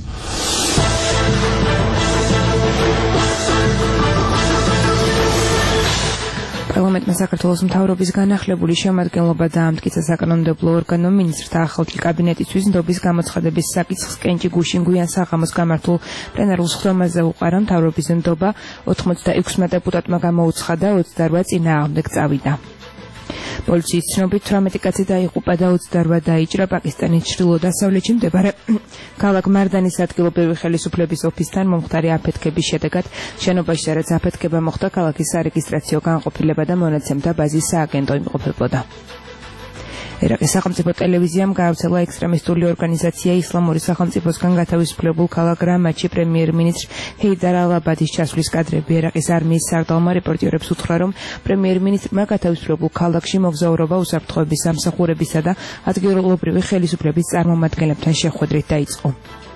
S5: პარლამენტმა საქართველოს მთავრობის განახლებული შემადგენლობა დაამტკიცა საკანონმდებლო ორგანომ მინისტრთა ახალ კაბინეტისთვის ნდობის გამოცხადების საკითხს კენჭი გუშინ გვიან საღამოს გამართულ პლენარულ სხდომაზე უყარა. მთავრობის ნდობა ოცდაექვსმა დეპუტატმა გამოუცხადა, ოცდარვა წინააღმდეგ წავიდა. პოლიციის ცნობით თვრამეტი კაცი დაიღუპა და ოცდაოთხ დაიჭრა პაკისტანის ჩრდილო-დასავლეთში მდებარე ქალაქ მარდანის ადგილობრივი ხელისუფლების ოფისთან მომხდარი აფეთქების შედეგად შენობაში სადაც აფეთქება მოხდა ქალაქის სარეგისტრაციო განყოფილება და მონაცემთა ბაზის სააგენტო იმყოფებოდა. ერაყის სახელმწიფო ტელევიზიამ გაავრცელა ექსტრემისტული ორგანიზაცია ისლამური სახელმწიფოსგან გათავისუფლებულ ქალაქ რამადში პრემიერ-მინისტრ ჰეიდარ ალ-აბადის ჩასვლის კადრები. ერაყის არმიის სარდალმა რეპორტიორებს უთხრა, რომ პრემიერ-მინისტრმა გათავისუფლებულ ქალაქში მოგზაურობა უსაფრთხოების სამსახურებისა და ადგილობრივი ხელისუფლების წარმომადგენლებთან შეხვედრით დაიწყო.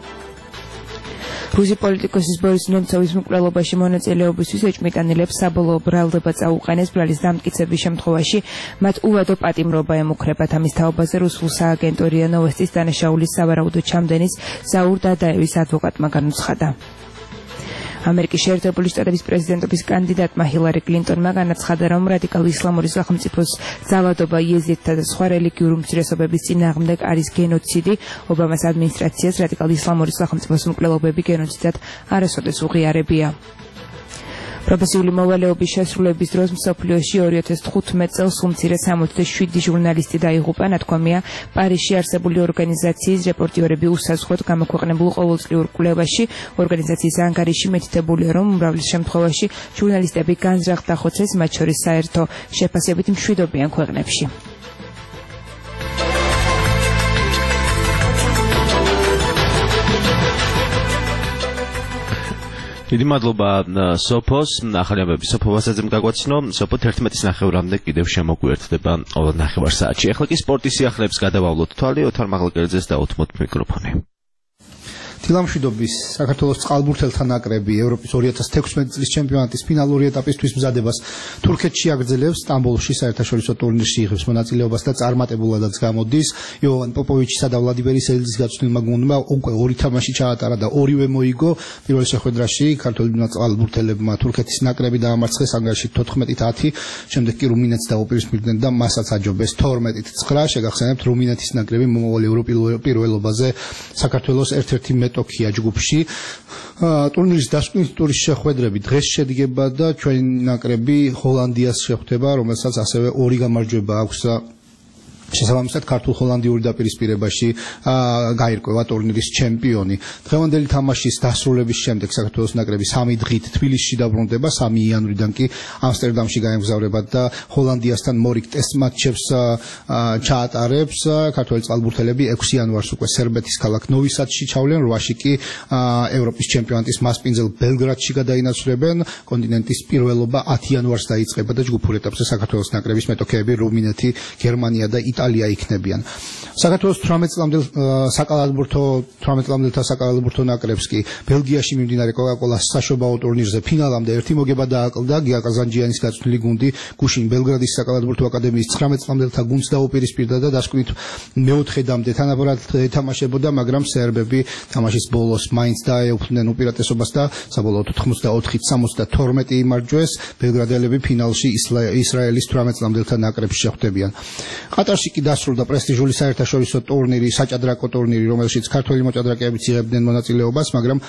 S5: რუსი პოლიტიკოსის ბორის ნემცოვის მკვლელობაში მონაწილეობისთვის ეჭმიტანილებს საბოლოო ბრალდება წაუყენეს ბრალის დამტკიცების შემთხვევაში მათ უვადო პატიმრობა ემუქრებათ. ამის თაობაზე რუსულ სააგენტო რია ნოვესტის დანაშაულის სავარაუდო ჩამდენის ზაურ დადაევის ადვოკატმა განუცხადა. ამერიკის შეერთებული შტატების პრეზიდენტობის კანდიდატმა ჰილარი კლინტონმა განაცხადა, რომ რადიკალური ისლამური სახელმწიფოს ძალადობა იეზიდთა და სხვა რელიგიური უმცირესობების წინააღმდეგ არის გენოციდი. ობამას ადმინისტრაციას რადიკალური ისლამური სახელმწიფოს მკვლელობები გენოციდად არასოდეს უღიარებია. პროფესიული მოვალეობის შესრულების დროს მსოფლიოში ორი ათას თხუთმეტ წელს უმცირე სამოცდა შვიდი ჟურნალისტი დაიღუპა. ნათქვამია, პარიზში არსებული ორგანიზაციის რეპორტიორები უსაზღვროდ გამოქვეყნებულ ყოველწლიურ კვლევაში ორგანიზაციის ანგარიში მითითებულია, რომ უმრავლეს შემთხვევაში ჟურნალისტები განზრახ დახოცეს, მათ შორის საერთო შეფასებით მშვიდობიან ქვეყნებში.
S2: დიდი მადლობა სოფოს, ახალი ამბები სოფო ვასაძემ გაგვაცნო. სოფო თერთმეტის ნახევრამდე კიდევ შემოგვიერთდება ყოველ ნახევარ საათში. ახლა კი სპორტის სიახლეებს გადავავლოთ თვალი, ოთარ მაღალკერძეს და უთმოთ მიკროფონი.
S1: დილამშვიდობის საქართველოს წყალბურთელთა ნაკრები ევროპის ორი ათას თექვსმეტი წლის ჩემპიონატის ფინალური ეტაპისთვის მზადებას თურქეთში აგრძელებს. სტამბოლში საერთაშორისო ტურნირში იღებს მონაწილეობას და წარმატებულადაც გამოდის. იოვან პოპოვიჩისა და ვლადიმერ ისელიძის გაწვრთნილმა გუნდმა უკვე ორი თამაში ჩაატარა და ორივე მოიგო. პირველ შეხვედრაში ქართველებმა წყალბურთელებმა თურქეთის ნაკრები დაამარცხეს ანგარიში თოთხმეტით ათი, შემდეგ კი რუმინეთს დაუპირისპირდნენ და მასაც აჯობეს თორმეტით ცხრა. შეგახსენებთ, რუმინეთის ნაკრები მომავალ ევროპულ პირველობაზე საქართველოს ერთ-ერთი მეტოქია ჯგუფში. ტურნირის დასკვნის ტურის შეხვედრები დღეს შედგება და ჩვენი ნაკრები ჰოლანდიას შეხვდება, რომელსაც ასევე ორი გამარჯვება აქვს. შესაბამისად ქართულ-ჰოლანდიური დაპირისპირებაში გაირკვევა ტურნირის ჩემპიონი. დღევანდელი თამაშის დასრულების შემდეგ საქართველოს ნაკრები სამი დღით თბილისში დაბრუნდება, სამი იანვრიდან კი ამსტერდამში გაემგზავრება და ჰოლანდიასთან მორიგ ტესტ მატჩებს ჩაატარებს. ქართველი წყალბურთელები ექვსი იანვარს უკვე სერბეთის ქალაქ ნოვი სადში ჩავლენ, რვაში კი ევროპის ჩემპიონატის მასპინძელ ბელგრადში გადაინაცვლებენ. კონტინენტის პირველობა ათი იანვარს დაიწყება და ჯგუფურ ეტაპზე საქართველოს ნაკრების მეტოქეები რუმინეთი, გერმანია და იტალია იქნებიან. საქართველოს თვრამეტ წლამდელ საკალათბურთო თვრამეტ წლამდელთა საკალათბურთო ნაკრებს კი ბელგიაში მიმდინარე კოკაკოლას საშობაო ტურნირზე ფინალამდე ერთი მოგება დააკლდა. გია ყაზანჯიანის გაწვრთნილი გუნდი გუშინ ბელგრადის საკალათბურთო აკადემიის ცხრამეტ წლამდელთა გუნდს დაუპირისპირდა და დასკვნით მეოთხედამდე თანაბრად ეთამაშებოდა, მაგრამ სერბები თამაშის ბოლოს მაინც დაეუფლნენ უპირატესობას და საბოლოოდ ოთხმოცდაოთხით სამოცდათორმეტი იმარჯვეს. ბელგრადელები ფინალში ისრაელის თვრამეტ წლამდელთა ნაკრებს შეხვდებიან. ყატარში კი დასრულდა პრესტიჟული საერთაშორისო ტურნირი, საჭადრაკო ტურნირი, რომელშიც ქართველი მოჭადრაკეებიც იღებდნენ მონაწილეობას, მაგრამ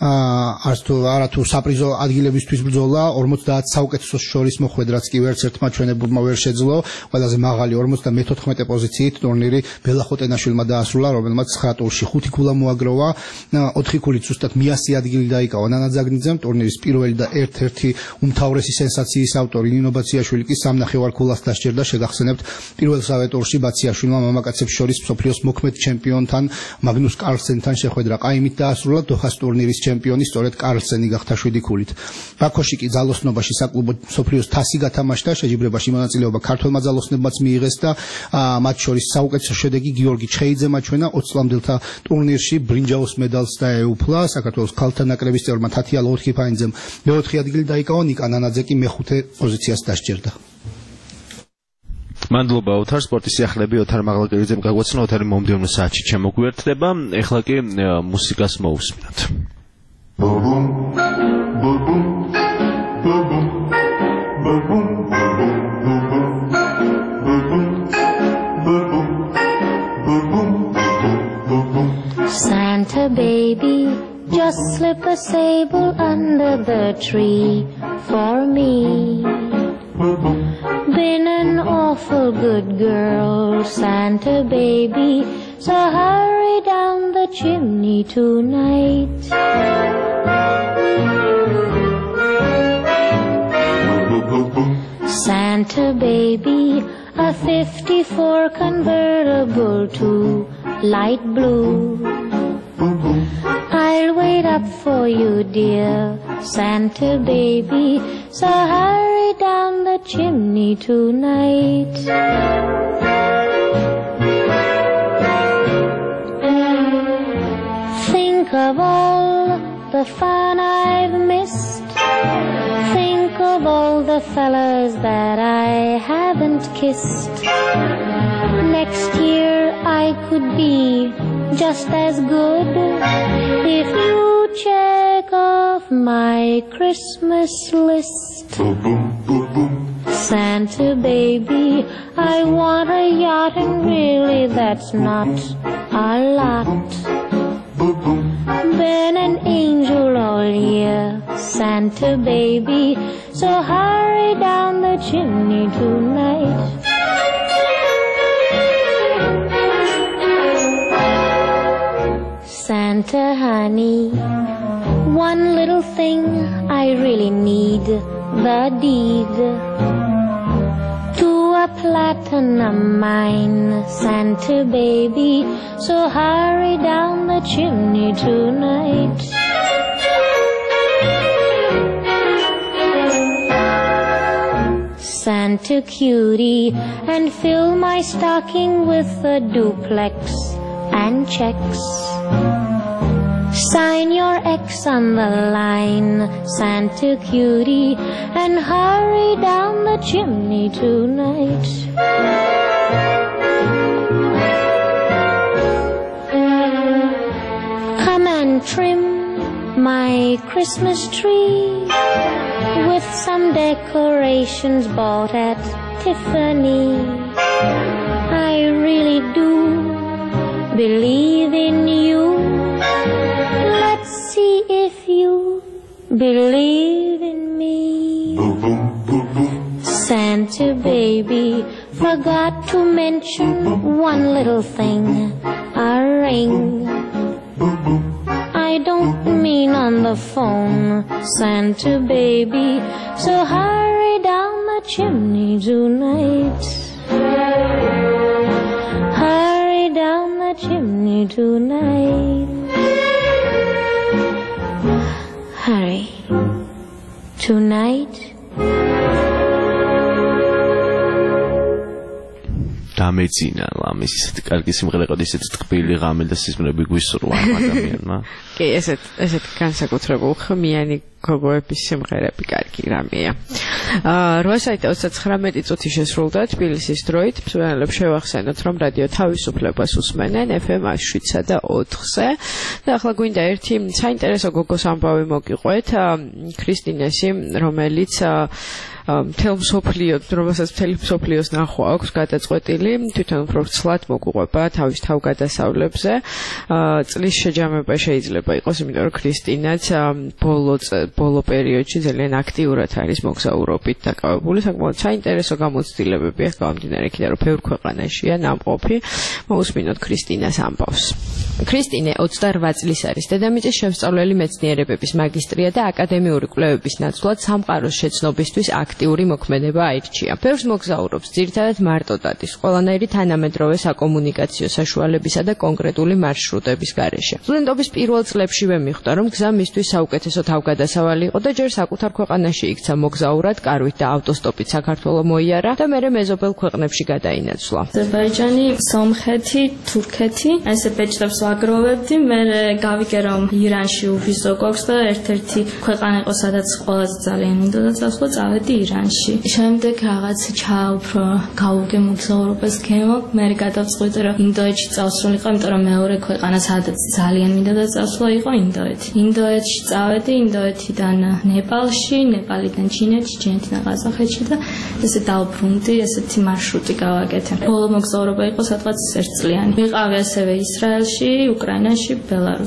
S1: არც თუ არა თუ საპრიზო ადგილებისთვის ბრძოლა, ორმოცდაათ საუკეთესოს შორის მოხვედრაც კი ვერც ერთმა ჩვენებურმა ვერ შეძლო. ყველაზე მაღალი ორმოცდამეთოთხმეტე პოზიციით ტურნირი ბელახოტენაშვილმა დაასრულა, რომელმაც ცხრა ტურში ხუთი ქულა მოაგროვა, ოთხი ქულით ზუსტად მეასი ადგილი დაიკავა ნანა ძაგნიძემ. ტურნირის პირველი და ერთ-ერთი უმთავრესი სენსაციის ავტორი ნინო ბაციაშვილი კი სამნახევარ ქულას დასჯერდა. შეგახსენებთ, პირველ სავეტურში ბაციაშვილმა მამაკაცებს შორის მსოფლიოს მოქმედ ჩემპიონთან მაგნუს კარლსენთან შეხვედრა ყაიმით დაასრულა. დოჰას ტურნირის ჩემპიონი სწორედ კარლსენი გახდა შვიდი ქულით. ბაქოში კი ძალოსნობაში საკლუბო მსოფლიოს თასი გათამაშდა. შეჯიბრებაში მონაწილეობა ქართველმა ძალოსნებმაც მიიღეს და მათ შორის საუკეთესო შედეგი გიორგი ჩხეიძემ აჩვენა. ოცი წლამდელთა ტურნირში ბრინჯაოს მედალს დაეუფლა. საქართველოს ქალთა ნაკრების წევრმა თათია ლოთხიფაინძემ მეოთხე ადგილი დაიკავა, ნიკა ნანაძე კი მეხუთე პოზიციას დასჯერდა.
S2: მადლობა ოთარ. სპორტის სიახლეები ოთარ მაღალკერძემ გაგვაცნო. ოთარი მომდევნო საათში შემოგვიერთდება. ეხლა კი მუსიკას მოусმინოთ.
S7: Santa baby, just slip a sable under the tree for me. Been an awful awful good girl, Santa baby, so hurry down the chimney tonight. Santa baby, a fifty-four convertible to light blue. I'll wait up for you, dear Santa baby, so hurry down the chimney tonight. Think of all the fun I've missed. Think of all the fellas that I haven't kissed. Next year I could be just as good if you check off my Christmas list. Santa baby, I want a yacht, and really that's not a lot. Been an angel all year, Santa baby, so hurry down the chimney tonight. Santa honey, one little thing I really need, the deed to a platinum mine, Santa baby, so hurry down the chimney tonight. Santa cutie, and fill my stocking with a duplex and checks. Sign your X on the line, Santa cutie, and hurry down the chimney tonight. Come and trim my Christmas tree with some decorations bought at Tiffany. I really do believe in you. Let's see if you believe in me. Santa baby, forgot to mention one little thing, a ring. I don't mean on the phone, Santa baby, so hurry down the chimney tonight. Hurry down the chimney tonight. Hurry. Tonight.
S2: დამეძინა ლამის ისეთ კარგი სიმღერა ყო ისეთ ტყბილი ღამე და სიზმრები გვისურვა ადამიანმა.
S3: კი, ესეთ ესეთ განსაკუთრებულ ხმიანი გოგოების სიმღერები კარგი რამეა. აა რვა საათი ოცდათხრამეტი წუთი შესრულდა თბილისის დროით. მსმენელებს შევახსენოთ, რომ რადიო თავისუფლებას უსმენენ ეფ ემ შვიდსა და ოთხზე. და ახლა გვინდა ერთი საინტერესო გოგოს ამბავი მოგიყვეთ, ქრისტინესი, რომელიც მთელ მსოფლიო, რომელსაც მთელი მსოფლიოს ნახვა აქვს გადაწყვეტილი, თვითონ უფრო ცლად მოგუყვება თავის თავგადასავლებზე. წლის შეჯამება შეიძლება იყოს, იმიტომ რომ ქრისტინაც ბოლო ბოლო პერიოდში ძალიან აქტიურად არის მოგზაურობით დაკავებული. საკმაოდ საინტერესო გამოცდილებები აქვს გამომდინარე იქიდან, რომ ბევრ ქვეყანაშია ნამყოფი. მოусმინოთ ქრისტინას ამბავს. ქრისტინე ოცდარვა წლის არის, დედამიწის შემსწავლელი მეცნიერებების მაგისტრია და აკადემიური კვლევების ნაცვლად სამყაროს შეცნობისთვის აქტიური მოქმედება აირჩია. ბევრს მოგზაურობს ძირითადად მარტო დადის, ყველანაირი თანამედროვე საკომუნიკაციო საშუალებისა და კონკრეტული მარშრუტების გარეშე. სტუდენტობის პირველ წლებშივე მიხვდა, რომ გზა მისთვის საუკეთესო თავგადასავალი იყო და ჯერ საკუთარ ქვეყანაში იქცა მოგზაურად, კარვით და ავტოსტოპით საქართველო მოიარა და მერე მეზობელ ქვეყნებში გადაინაცვლა.
S6: აზერბაიჯანი, სომხეთი, თურქეთი, ესე ბეჭდებს ვაგროვებდი, მერე გავიგე რომ ირანში uvizო გვაქვს და ერთ-ერთი ქვეყანა იყო, სადაც ყველაზე ძალიან მინდოდა წასვლა, წავედი ირანში. შემდეგ რაღაც ჩაუფრო გავუგე მოგზაურობას გემო, მერე გადავწყვიტე რომ ინდოეთში წავსულიყო, იმიტომ რომ მეორე ქვეყანა სადაც ძალიან მინდოდა წასვლა იყო ინდოეთი. ინდოეთში წავედი, ინდოეთიდან ნეპალში, ნეპალიდან ჩინეთში, ჩინეთიდან ყაზახეთში და ესე დავბრუნდი, ესეთი მარშრუტი გავაკეთე. ბოლო მოგზაურობა იყო სადღაც ერთწლიანი. ვიყავი ასევე ისრაელში, უკრაინაში, ბელარუსში.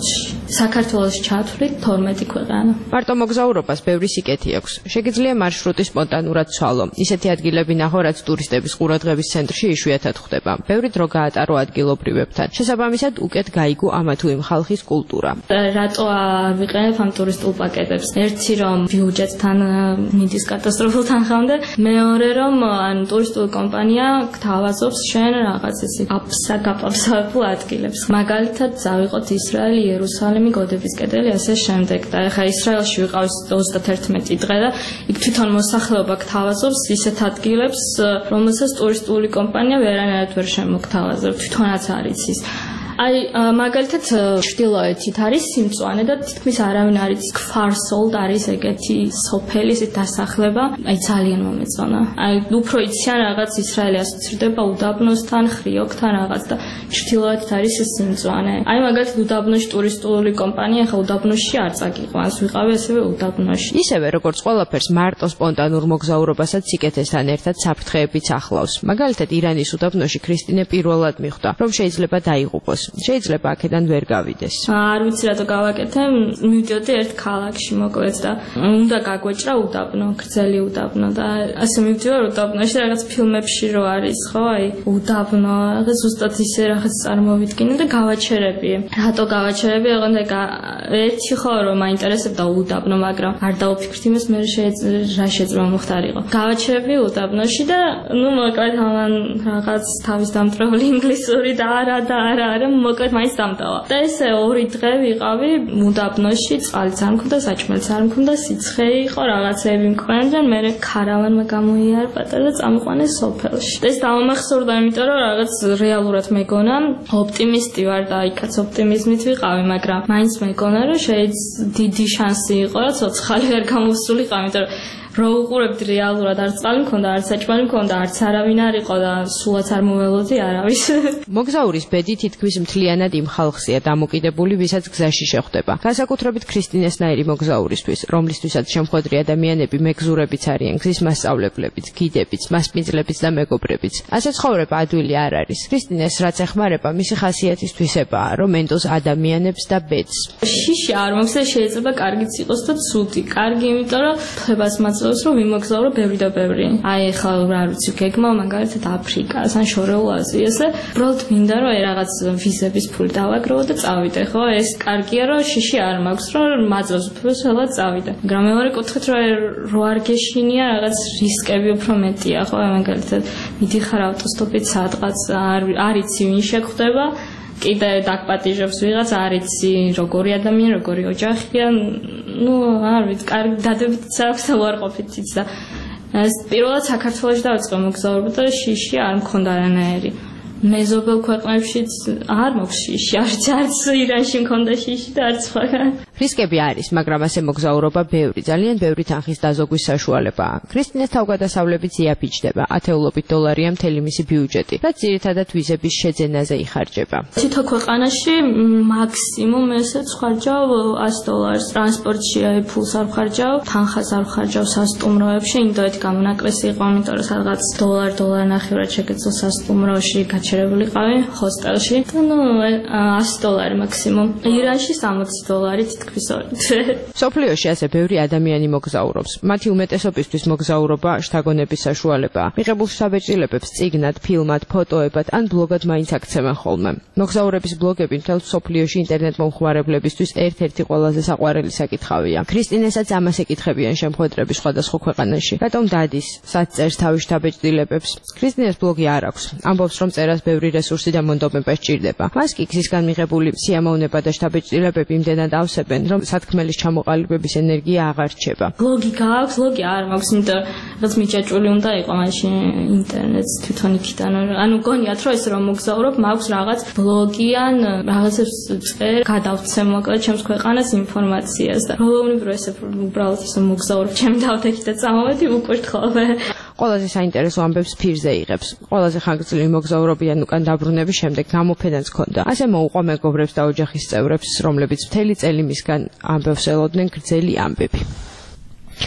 S6: საქართველოს ჩათვლით თორმეტი ქვეყანა.
S3: მარტო მოგზაურობას ბევრი სიკეთი აქვს. შეგიძლია მარშრუტი სპონტანურად ცვალო. ისეთი ადგილები ნახო, რაც ტურისტების ყურადღების ცენტრში იშვიათად ხდება. ბევრი დრო გაატარო ადგილობრივებთან. შესაბამისად, უკეთ გაიგო ამა თუ იმ ხალხის კულტურა.
S6: რატო არ ვიყენებ ამ ტურისტულ პაკეტებს? ერთი რომ ბიუჯეტთან მიდის კატასტროფულ თანხამდე, მეორე რომ ან ტურისტული კომპანია გთავაზობს შენ რაღაც ესე აფსაგაფავსებულ ადგილებს. მაგალითად, წავიყოთ ისრაელი, იერუსალიმი, გოდების კედელი, ასე შემდეგ. და ეხლა ისრაელში ვიყავ ოცდაერთმეტი დღე და იქ თვითონ მოსახლეობა გთავაზობს ისეთ ადგილებს, რომელსაც ტურისტული კომპანია ვერანაირად ვერ შემოგთავაზებს, თვითონაც არ იცის. აი მაგალითად ჩრდილოეთით არის სიმწვანე და თითქმის არავინ არ იცის ქფარსოლდ არის ეგეთი სოფელი ესეთ დასახლება აი ძალიან მომეწონა აი უფრო იციან რაღაც ისრაელი ასოცირდება უდაბნოსთან ხრიოკთან რაღაც და ჩრდილოეთით არის ეს სიმწვანე აი მაგალითად უდაბნოში ტურისტული კომპანია ხა უდაბნოში არ წაგიყვანს ვიყავი ასევე უდაბნოში
S3: ისევე როგორც ყველაფერს მარტო სპონტანურ მოგზაურობასაც სიკეთესთან ერთად საფრთხეებიც ახლავს მაგალითად ირანის უდაბნოში ქრისტინე პირველად მიხვდა რომ შეიძლება დაიღუპოს შეიძლება აქედან ვერ გავიდეს.
S6: არ ვიცი რატო გავაკეთე, მივდიოდი ერთ ქალაქში მოკლედ და უნდა გაგვეჭრა უდაბნო, გრძელი უდაბნო და ასე მივდივარ უდაბნოში რაღაც ფილმებში რო არის, ხო, აი უდაბნო, რაღაც ზუსტად ისე რაღაც წარმოვიდგინე და გავაჩერებიე. რატო გავაჩერებიე, ოღონდ ერთი ხო რომ მაინტერესებდა უდაბნო, მაგრამ არ დავფიქრდი იმას მე რა შეძლო მოხდარიყო. გავაჩერებიე უდაბნოში და ნუ მოკლედ ამან რაღაც თავის დამტრეული ინგლისური და არა და არა არა მოკლედ მაინც დამტავა. და ესე ორი დღე ვიყავი უდაბნოში, წყალიც არ მქონდა, საჭმელიც არ მქონდა, სიცხე იყო, რაღაცეები მქონდა და მე ქარავანმა გამოიარა პატარა წამოყვანეს სოფელში. და ეს დამამახსოვრდა, იმიტომ რომ რაღაც რეალურად მეგონა, ოპტიმისტი ვარ და იქაც ოპტიმიზმით ვიყავი, მაგრამ მაინც მეგონა რომ შეიძლება დიდი შანსი იყო, რომ ცოცხალი ვერ გამოსულიყო, იმიტომ რომ რო უყურებდი რეალურად არც წყალი მქონდა, არც საჭმელი მქონდა, არც არავინ არ იყო და სულაც არ მოველოდი არავის.
S3: მოგზაურის ბედი თითქმის მთლიანად იმ ხალხზეა დამოკიდებული, ვისაც გზაში შეხვდება. განსაკუთრებით ქრისტინესნაირი მოგზაურისთვის, რომლისთვისაც შემხვედრი ადამიანები მეგზურებიც არიან, გზის მასწავლებლებიც, გიდებიც, მასპინძლებიც და მეგობრებიც. ასე ცხოვრება ადვილი არ არის. ქრისტინეს რაც ეხმარება, მისი ხასიათისთვისებაა, რომ ენდოს ადამიანებს და ბედს.
S6: შიში არ მოხდა, შეიძლება კარგიც იყოს და ცუდი. კარგი, იმიტომ რომ ფლებას მაწევს რომ ვიმოგზავრო ბევრი და ბევრი. აი ახლა რა ვიცი, გეგმა მაგალითად აფრიკას ან შორეულ აზიას. უბრალოდ მინდა რომ აი რაღაც ვიზების ფული დავაგროვო და წავიდე, ხო? ეს კარგია რომ შიში არ მაქვს, რომ მაძლევს უფლისელა წავიდე. მაგრამ მეორე კუთხით რომ რო არ გეშინია რაღაც რისკები უფრო მეტია, ხო? მაგალითად მიდიხარ ავტოსტოპით სადღაც არ არ იცი ვინ შეგხვდება. კიდე დაგპატიჟებს ვიღაც არ იცი როგორი ადამიანი, როგორი ოჯახია, ну, არ ვიცი, კარგი დადებითიც აქვს და უარყოფითიც და ეს პირველად საქართველოში დავიწყე მოგზაურობა და შიში არ მქონდა არანაირი. მეზობელ ქვეყნებშიც არ მოქვს შიში, არც ირანში მქონდა შიში და არც სხვაგან.
S3: რისკები არის, მაგრამ ასე მოგზაურობა ბევრი, ძალიან ბევრი თანხის დაზოგვის საშუალებაა. ქრისტინეს თავგადასავლებით იაფიჩდება, ათეულობით დოლარია მთელი მისი ბიუჯეტი, რაც ძირითადად ვიზების შეძენაზე იხარჯება.
S6: თითო ქვეყანაში მაქსიმუმ ესეც ხარჯავ ას დოლარს, ტრანსპორტში აი ფულს არ ხარჯავ, თანხას არ ხარჯავ სასტუმროებში, ინდოეთი გამონაკლისი იყო, იმიტომ რომ სადღაც დოლარ დოლარ ნახევრად შეგეძლო სასტუმროში გაჩერებულიყავი ჰოსტელში. და ნუ ას დოლარი მაქსიმუმ. ირანში სამოცი დოლარი თითქმის ორი.
S3: სოფლიოში ასე ბევრი ადამიანი მოგზაურობს. მათი უმეტესობისთვის მოგზაურობა შთაგონების საშუალებაა. მიღებულ საბეჭდილებებს წიგნად, ფილმად, ფოტოებად ან ბლოგად მაინც აქცევენ ხოლმე. მოგზაურების ბლოგები მთელ სოფლიოში ინტერნეტ მომხმარებლებისთვის ერთ-ერთი ყველაზე საყვარელი საკითხავია. ქრისტინესაც ამას ეკითხებიან შემხვედრები სხვადასხვა ქვეყანაში. რატომ დადის, სად წერს თავის შთაბეჭდილებებს? ქრისტინეს ბლოგი არ აქვს. ამბობს, რომ წერას ბევრი რესურსი და მონდომება სჭირდება. მას კი გზისგან მიღებული სიამოვნება და შთაბეჭდილებები იმდენად ავსებენ, რომ სათქმელის ჩამოყალიბების ენერგია აღარ რჩება.
S6: ბლოგი გააქვს, ბლოგი არ მაქვს, იმიტომ რომ მიჭაჭული უნდა იყო მაშინ ინტერნეტს თვითონ იქიდან. ანუ გონიათ რომ ესე რომ მოგზაურობ, მაქვს რაღაც ბლოგი ან რაღაცებს წერ, გადავცემ მოკლედ ჩემს ქვეყანას ინფორმაციას და რომლებრივ ესე უბრალოდ ესე მოგზაურობ, ჩემი დავთექი და წამოვედი უკვე ხოლმე.
S3: ყველაზე საინტერესო ამბებს ფირზე იღებს. ყველაზე ხანგრძლივი მოგზაურობიან უკან დაბრუნების შემდეგ გამოფენაც ჰქონდა. ასე მოუყვა მეგობრებს და ოჯახის წევრებს, რომლებიც მთელი წელი მისგან ამბებს ელოდნენ გრძელი ამბები.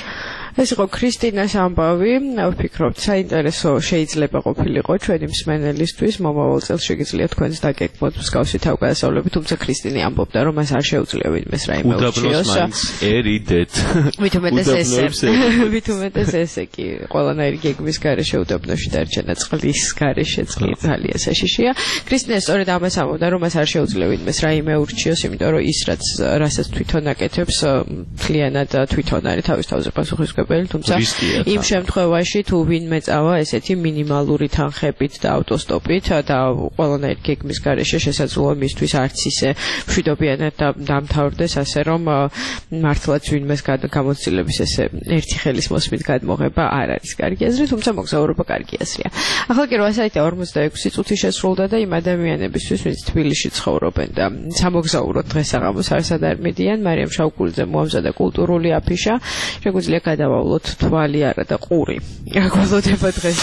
S3: ეს იყო ქრისტინას ამბავი, ვფიქრობთ, საინტერესო შეიძლება ყოფილიყო ჩვენი მსმენელისთვის, მომავალ წელს შეგიძლია თქვენს დაგეგმოთ მსგავსი თავგადასავლები, თუმცა ქრისტინი ამბობდა, რომ მას არ შეუძლია ვინმეს რაიმე
S2: უდაბნოს მაინც ერიდეთ.
S3: მით უმეტეს ესე. მით უმეტეს ესე კი, ყველანაირი გეგმის გარეშე უდაბნოში დარჩენა წყლის გარეშე წყლი ძალიან საშიშია. ქრისტინე სწორედ ამას ამბობდა, რომ მას არ შეუძლია ვინმეს რაიმე ურჩიოს, იმიტომ რომ ის რაც რასაც თვითონ აკეთებს, მთლიანად თვითონ არის თავის თავზე პასუხისმგებელი, თუმცა იმ შემთხვევაში თუ ვინმე წავა ესეთი მინიმალური თანხებით და ავტოსტოპით და ყველანაირი გეგმის გარეშე შესაძლოა მისთვის არც ისე მშვიდობიანად დამთავრდეს, ასე რომ მართლაც ვინმეს გამოცდილების ესე ერთი ხელის მოსმით გადმოღება არ არის კარგი აზრი, თუმცა მოგზაურობა კარგი აზრია. ახლა კი რვა საათი ორმოცდაექვსი წუთი შესრულდა და იმ ადამიანებისთვის, ვინც თბილისში ცხოვრობენ და სამოგზაუროდ დღესაღამოს არსად არ მიდიან, მარიამ შავკულიძე მოამზადა კულტურული აფიშა, შეგვიძლია გადავავლოთ თვალი არა და ყური. გველოდება დღეს.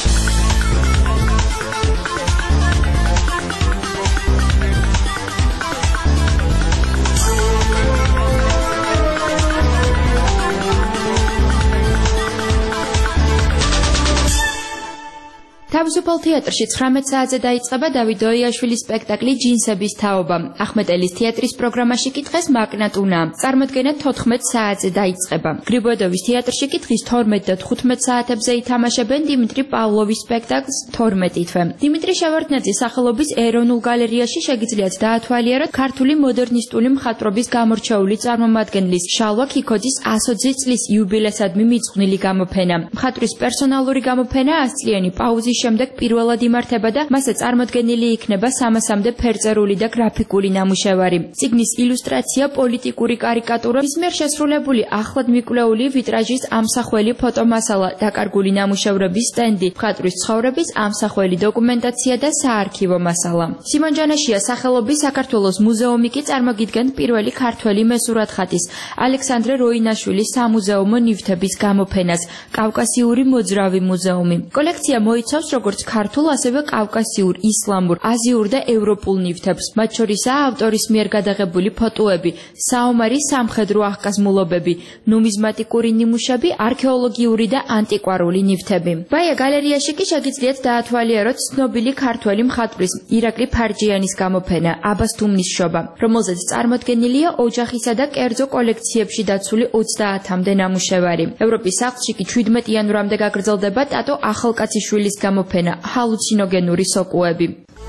S4: თავისუფალ თეატრში ცხრამეტ საათზე დაიწყება დავით დოიაშვილის სპექტაკლი ჯინსების თაობა. ახმეტელის თეატრის პროგრამაში კი დღეს მაკნატუნა. წარმოდგენა თოთხმეტ საათზე დაიწყება. გრიბოედოვის თეატრში კი დღის თორმეტ და თხუთმეტ საათებზე ითამაშებენ დიმიტრი პავლოვის სპექტაკლს თორმეტი თვე. დიმიტრი შევარდნაძის სახელობის ეროვნულ გალერეაში შეგიძლიათ დაათვალიეროთ ქართული მოდერნისტული მხატვრობის გამორჩეული წარმომადგენლის შალვა ქიქოძის ასოცი წლის იუბილესადმი მიძღვნილი გამოფენა. მხატვრის პერსონალური გამოფენა ას წლიანი პაუზის შემდეგ პირველად იმართება და მასზე წარმოდგენილი იქნება სამასამდე ფერწერული და გრაფიკული ნამუშევარი. წიგნის ილუსტრაცია პოლიტიკური კარიკატურა, მის მიერ შესრულებული ახლად მიკვლეული ვიტრაჟის ამსახველი ფოტომასალა, დაკარგული ნამუშევრების სტენდი, მხატვრის ცხოვრების ამსახველი დოკუმენტაცია და საარქივო მასალა. სიმონ ჯანაშია სახელობის საქართველოს მუზეუმი კი წარმოგიდგენთ პირველი ქართველი მესურათხატის ალექსანდრე როინაშვილის სამუზეუმო ნივთების გამოფენას, კავკასიური მოძრავი მუზეუმი. კოლექცია მოიცავს როგორც ქართულ, ასევე კავკასიურ, ისლამურ, აზიურ და ევროპულ ნივთებს. მათ შორისაა ავტორის მიერ გადაღებული ფოტოები, საომარი სამხედრო აღკაზმულობები, ნუმიზმატიკური ნიმუშები, არქეოლოგიური და ანტიკვარული ნივთები. ბაია გალერეაში კი შეგიძლიათ დაათვალიეროთ ცნობილი ქართველი მხატვრის ირაკლი ფარჯიანის გამოფენა აბას თუმნის შობა, რომელზეც წარმოდგენილია ოჯახისა და კერძო კოლექციებში დაცული ოცდაათამდე ნამუშევარი. ევროპის სახლში კი შვიდმეტ იანვრამდე გაგრძელდება ტატო ახალკაციშვილის გამოფენა ჰალუცინოგენური სოკუები.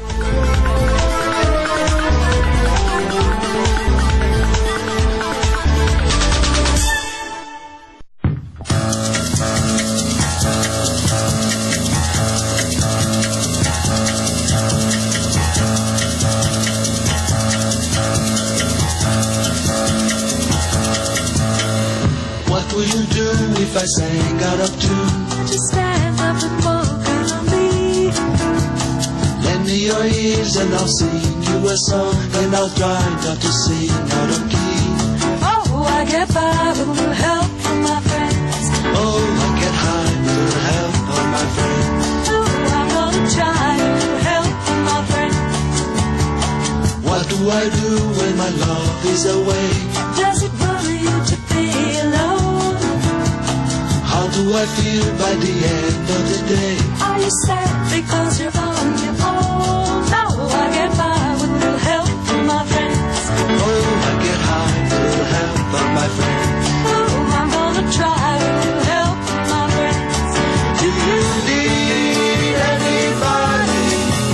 S8: What will you do if I sang out of tune? Just stand up and walk on me. Lend me your ears and I'll sing you a song, and I'll try not to sing out of key. Oh, I get by with a little help from my friends. Oh, I get high with a little help from my friends. Oh, I'm gonna try a little help from my friends. What do I do when my love is away? Does it worry you to be alone? How do I feel by the end of the day? Are you sad because you're on your own? No, I get by with a little help from my friends. Oh, I get high with a little help from my friends. Oh, I'm gonna try a little help from my friends. Do you need anybody?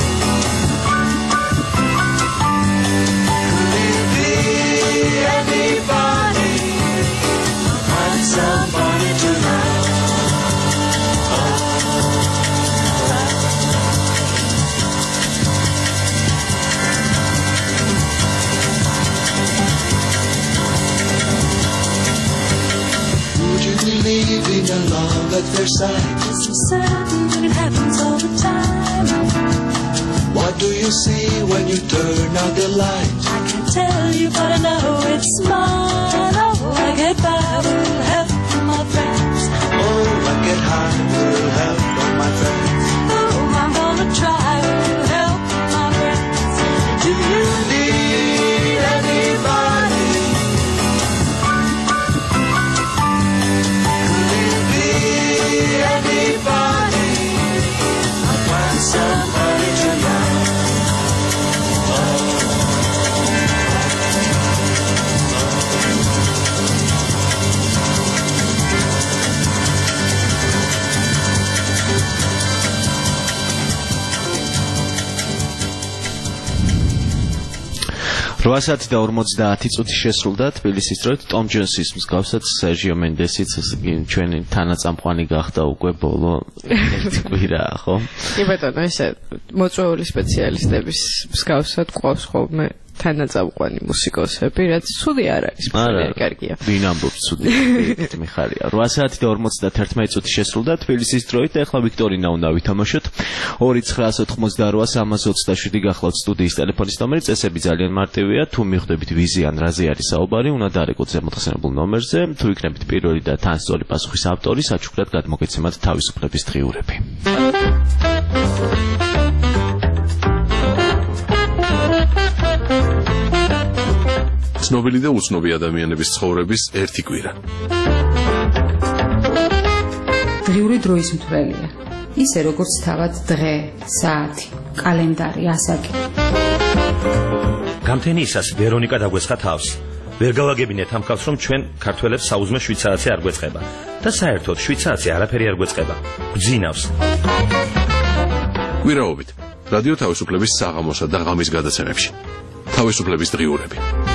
S8: Could it be anybody? Find somebody to love. Would you believe in a love at first sight? It's so certain that it happens all the time. What do you see when you turn out the light? I can't tell you, but I know it's mine. Oh, I get by with a little help from my friends. Oh, I get high with a little help from my friends. Oh, I'm gonna try with a little help from my friends. Do you need anybody? Could it
S2: რვა საათი და ორმოცდაათი წუთი შესრულდა თბილისის დროით ტომ ჯონსის მსგავსად სერჟიო მენდესიც ჩვენი თანაწამყვანი გახდა უკვე ბოლო ერთი კვირა, ხო?
S3: კი ბატონო, ესე მოწვეული სპეციალისტების მსგავსად ყავს ხოლმე თანაწამყვანი მუსიკოსები, რაც ცუდი არ არის, მაგრამ კარგია.
S2: ვინ ამბობს ცუდი? მიხარია. რვა საათი და ორმოცდათერთმეტი წუთი შესრულდა თბილისის დროით, ეხლა ვიქტორინა უნდა ვითამაშოთ. ორი ცხრაას ოთხმოცდარვა სამას ოცდაშვიდი გახლავთ სტუდიის ტელეფონის ნომერი, წესები ძალიან მარტივია. თუ მიხვდებით ვიზი ან რაზე არის საუბარი, უნდა დარეკოთ ზემოთხსენებულ ნომერზე. თუ იქნებით პირველი და თან სწორი პასუხის ავტორი, საჩუქრად გადმოგეცემათ თავისუფლების დღიურები.
S9: ცნობილი და უცნობი ადამიანების ცხოვრების ერთი კვირა.
S12: დღიური დროის მთვრელია. ისე როგორც თავად დღე, საათი, კალენდარი, ასაკი.
S13: გამთენიისას ვერონიკა დაგვეცხა თავს. ვერ გავაგებინეთ ამ ხალხს, რომ ჩვენ ქართველებს საუზმე შვიდ საათზე არ გვეწყება და საერთოდ შვიდ საათზე არაფერი არ გვეწყება. გვძინავს.
S9: კვირაობით რადიო თავისუფლების საღამოსა და ღამის გადაცემებში. თავისუფლების დღიურები.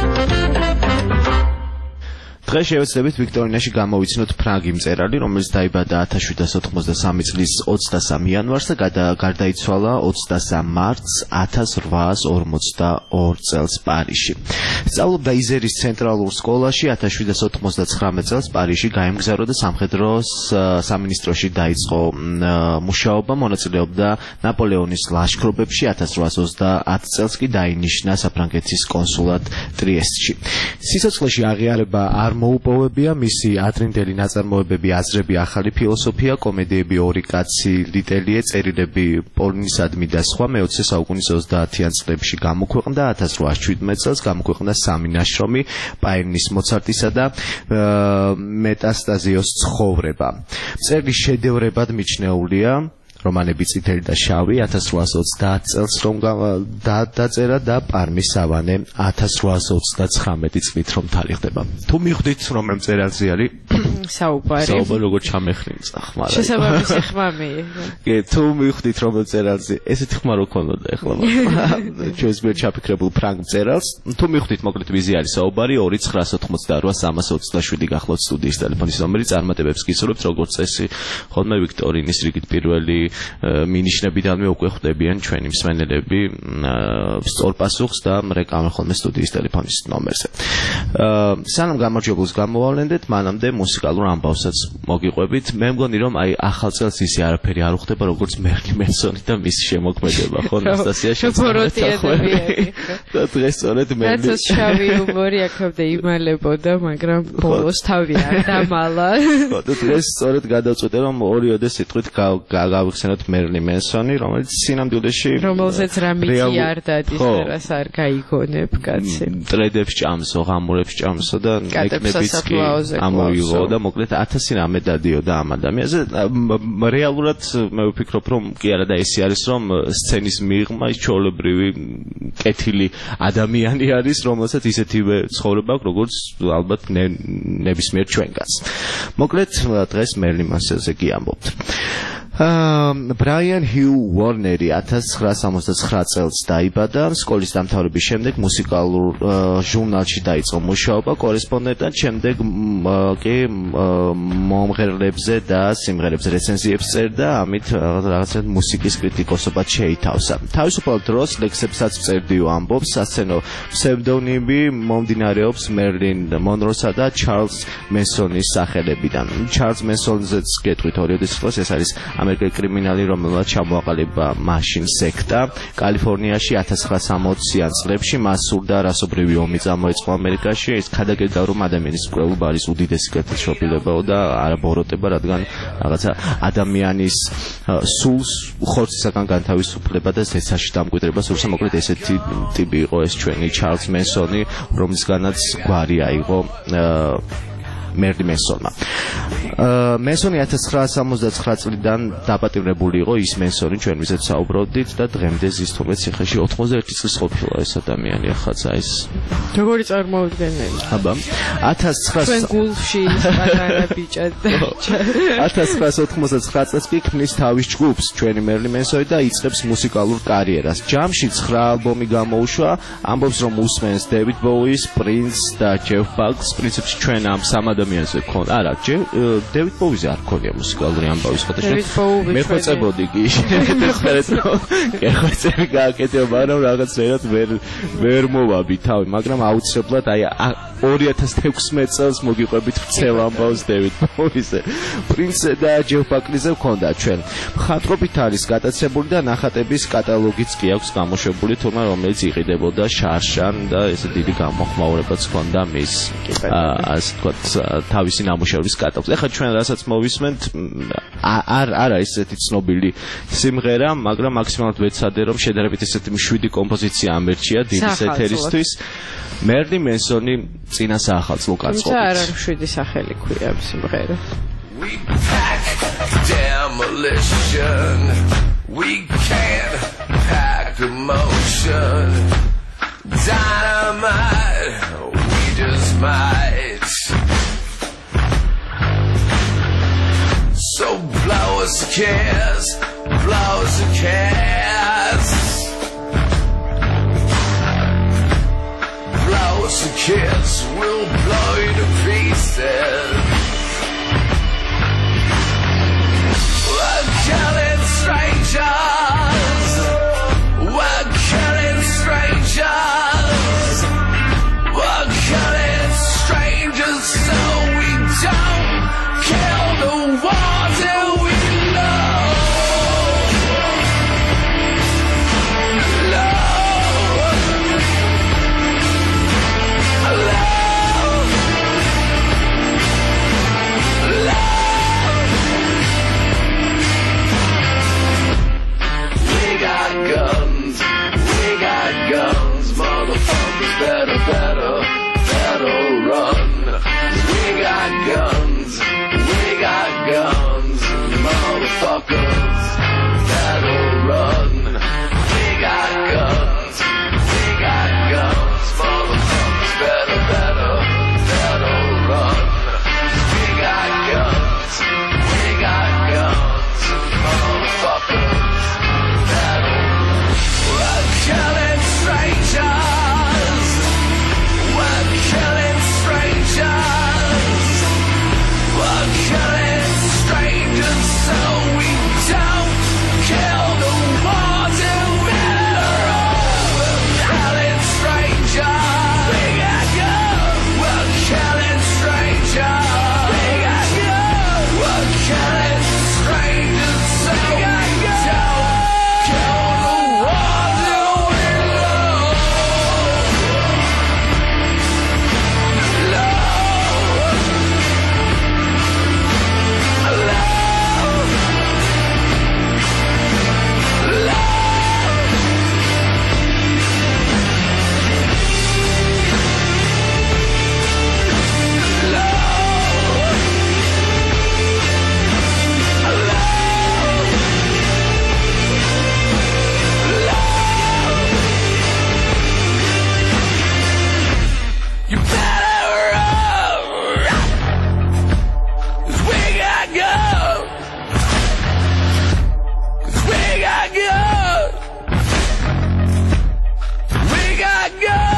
S2: დღეს შევეცდებით ვიქტორინაში გამოვიცნოთ ფრანგი მწერალი, რომელიც დაიბადა ათას შვიდსათ ოცდასამი წლის ოცდასამი იანვარს და გარდაიცვალა ოცდასამი მარტს ათას რვაას ორმოცდაორი წელს პარიზში. სწავლობდა იზერის ცენტრალურ სკოლაში, ათას შვიდსათ ოცდაცხრამეტ წელს პარიზში გაემგზავრა და სამხედროს სამინისტროში დაიწყო მუშაობა, მონაწილეობდა ნაპოლეონის ლაშქრობებში, ათას რვაას ოცდაათი წელს კი დაინიშნა საფრანგეთის კონსულად ტრიესტში. სიცოცხლეში აღიარება არ მოუპოვებია მისი ადრინდელი ნაწარმოებები, აზრები, ახალი ფილოსოფია, კომედიები, ორი კაცი, ლიტელიე, წერილები პოლონისადმი და სხვა მეოცე საუკუნის ოცდაათიან წლებში გამოქვეყნდა, ათას რვაას შვიდმეტ წელს გამოქვეყნდა სამი ნაშრომი, პაერნის მოცარტისა და მეტასტაზიოს ცხოვრება. წერილი შედევრებად მიჩნეულია. რომანები წითელი და შავი ათას რვაას ოცდაათი წელს რომ დაწერა და პარმის სავანე ათას რვაას ოცდაცხრამეტი წლით რომ თარიღდება. თუ მიხვდით რომ მწერალზე არის
S3: საუბარი.
S2: საუბარი როგორ ჩამეხნიცა ხმარა.
S3: შესაბამისი ხმა მე.
S2: კი, თუ მიხვდით რომ მწერალზე ესეთი ხმა რო ქონოდა ეხლა მაგრამ ჩვენს მიერ ჩაფიქრებულ ფრანგ მწერალს, თუ მიხვდით მოკლედ ვიზი არის საუბარი ორი ცხრაას ოთხმოცდარვა სამას ოცდაშვიდი გახლავთ სტუდიის ტელეფონის ნომერი, წარმატებებს გისურვებთ როგორც წესი, ხოლმე ვიქტორინის რიგით პირველი მინიშნებიდანვე უკვე ხვდებიან ჩვენი მსმენელები სწორ პასუხს და რეკლამი ხოლმე სტუდიის ტელეფონის ნომერზე. სანამ გამარჯვებულს გამოვავლენდეთ, მანამდე მუსიკალურ ამბავსაც მოგიყვებით. მე მგონი რომ აი ახალ წელს ისე არაფერი არ უხდება როგორც მერლინ მენსონი და მისი შემოქმედება, ხო, ნასტასია
S3: შეფოროტიებები.
S2: და დღეს სწორედ მერლინ
S3: რაც შავი უმორი აქამდე იმალებოდა, მაგრამ ბოლოს თავი არ დამალა.
S2: ხო, და დღეს სწორედ გადავწყვიტე რომ ორიოდე სიტყვით გავიხსენოთ მერლინ მენსონი, რომელიც სინამდვილეში
S3: რომელზეც რამითი არ დადის და რას არ გაიგონებ, კაცი.
S2: ტრედებს ჭამსო, ღამურებს ჭამსო და ეკნებიც კი ამოიღო და მოკლედ ათასი რამე დადიოდა ამ ადამიანზე. რეალურად მე ვფიქრობ რომ კი არა და ესე არის რომ სცენის მიღმა ის ჩვეულებრივი კეთილი ადამიანი არის, რომელსაც ისეთივე ცხოვრება აქვს როგორც ალბათ ნებისმიერ ჩვენგანს. მოკლედ დღეს მერლინ მენსონზე კი ამბობთ. ბრაიან ჰიუ ვორნერი ათას ცხრაას სამოცდაცხრა წელს დაიბადა. სკოლის დამთავრების შემდეგ მუსიკალურ ჟურნალში დაიწყო მუშაობა კორესპონდენტად, შემდეგ კი მომღერლებზე და სიმღერებზე რეცენზიებს წერდა, ამით რაღაცა მუსიკის კრიტიკოსობად შეითავსა. თავისუფალ დროს ლექსებსაც წერდიო, ამბობს, სასცენო ფსევდონიმი მომდინარეობს მერლინ მონროსა და ჩარლზ მენსონის სახელებიდან. ჩარლზ მენსონზეც გეტყვით ორიოდე სიტყვას, ეს არის ამერიკელი კრიმინალი, რომელმაც ჩამოაყალიბა მაშინ სექტა კალიფორნიაში ათას ცხრაას ოციან წლებში. მას სურდა რასობრივი ომი წამოეწყო ამერიკაში. ეს ქადაგებდა რომ ადამიანის მკვლელობა არის უდიდესი კეთილშობილებაო და არა ბოროტება, რადგან რაღაცა ადამიანის სულს ხორცისაგან განთავისუფლება და ზეცაში დამკვიდრება სურს. მოკლედ ესეთი ტიპი იყო ეს ჩვენი ჩარლზ მენსონი, რომლისგანაც გვარი აიღო მერლინ მენსონმა. მენსონი ათას ცხრაასი სამოცდაცხრა წლიდან დაპატიმრებული იყო ის მენსონი ჩვენ ვისაც საუბრობდით და დღემდე ზის თუმცა ციხეში ოთხმოცდაერთი წლის ყოფილა ეს ადამიანი ახაცა ის
S3: როგორი წარმოუდგენელი
S2: აბა ათას ცხრაასი
S3: ჩვენ გულში პატარა ბიჭად
S2: ათას ცხრაასი ოთხმოცდაცხრა წელს კი ქმნის თავის ჯგუფს ჩვენი მერლინ მენსონი და იწყებს მუსიკალურ კარიერას ჯამში ცხრა ალბომი გამოუშვა ამბობს რომ უსმენს დევიდ ბოუის პრინს და ჯეფ ბაკს პრინციპში ჩვენ ამ სამ ადამიანზე გქონდა არა დევიდ ბოუიზე არ ქონია მუსიკალური ამბავი სხვადასხვა მე ხოწებოდი კი შეხერეთ რომ კეხვეწები გააკეთება მაგრამ რაღაცნაირად ვერ ვერ მოვაბი თავი მაგრამ აუცილებლად აი ორი ათას თექვსმეტ წელს მოგიყვებით ვრცელ ამბავს დევიდ ბოუიზე პრინსზე და ჯეფ ბაკლიზე გქონდა ჩვენ მხატვრობით არის გატაცებული და ნახატების კატალოგიც კი აქვს გამოშვებული თუმცა რომელიც იყიდებოდა შარშან და ესე დიდი გამოხმაურებაც ჰქონდა მის ასე ვთქვათ თავისი ნამუშევრის კატალოგს ეხლა ჩვენ რასაც მოვისმენთ არ არ არის ესეთი ცნობილი სიმღერა მაგრამ მაქსიმალურად ვეცადე რომ შედარებით ესეთი მშვიდი კომპოზიცია ამერჩია დილის ეთერისთვის მერლინ მენსონი წინა საახალწლო განწყობით
S3: არა მშვიდი სახელი ქვია ამ სიმღერას
S8: We pack demolition. We can't pack emotion. Dynamite, we just might. So blow us a kiss, blow us a kiss. Blow us a kiss, we'll blow you to pieces. We're killing strangers. We're killing strangers. We're killing strangers so we don't kill the ones that we love. Love. Love. Love. Guns, we got guns, motherfuckers better, better, better run. We got guns, we got guns, motherfuckers better run. We got guns, we got guns, motherfuckers better, better, better run. We got guns, we got guns, motherfuckers. Killing strangers. We're killing strangers. We're killing strangers so we don't kill the ones who matter. We're killing strangers. We got guns. We're killing strangers. We got guns. We're killing strangers so we don't kill the ones who you better run, 'cause we got guns, 'cause we got guns, we got guns.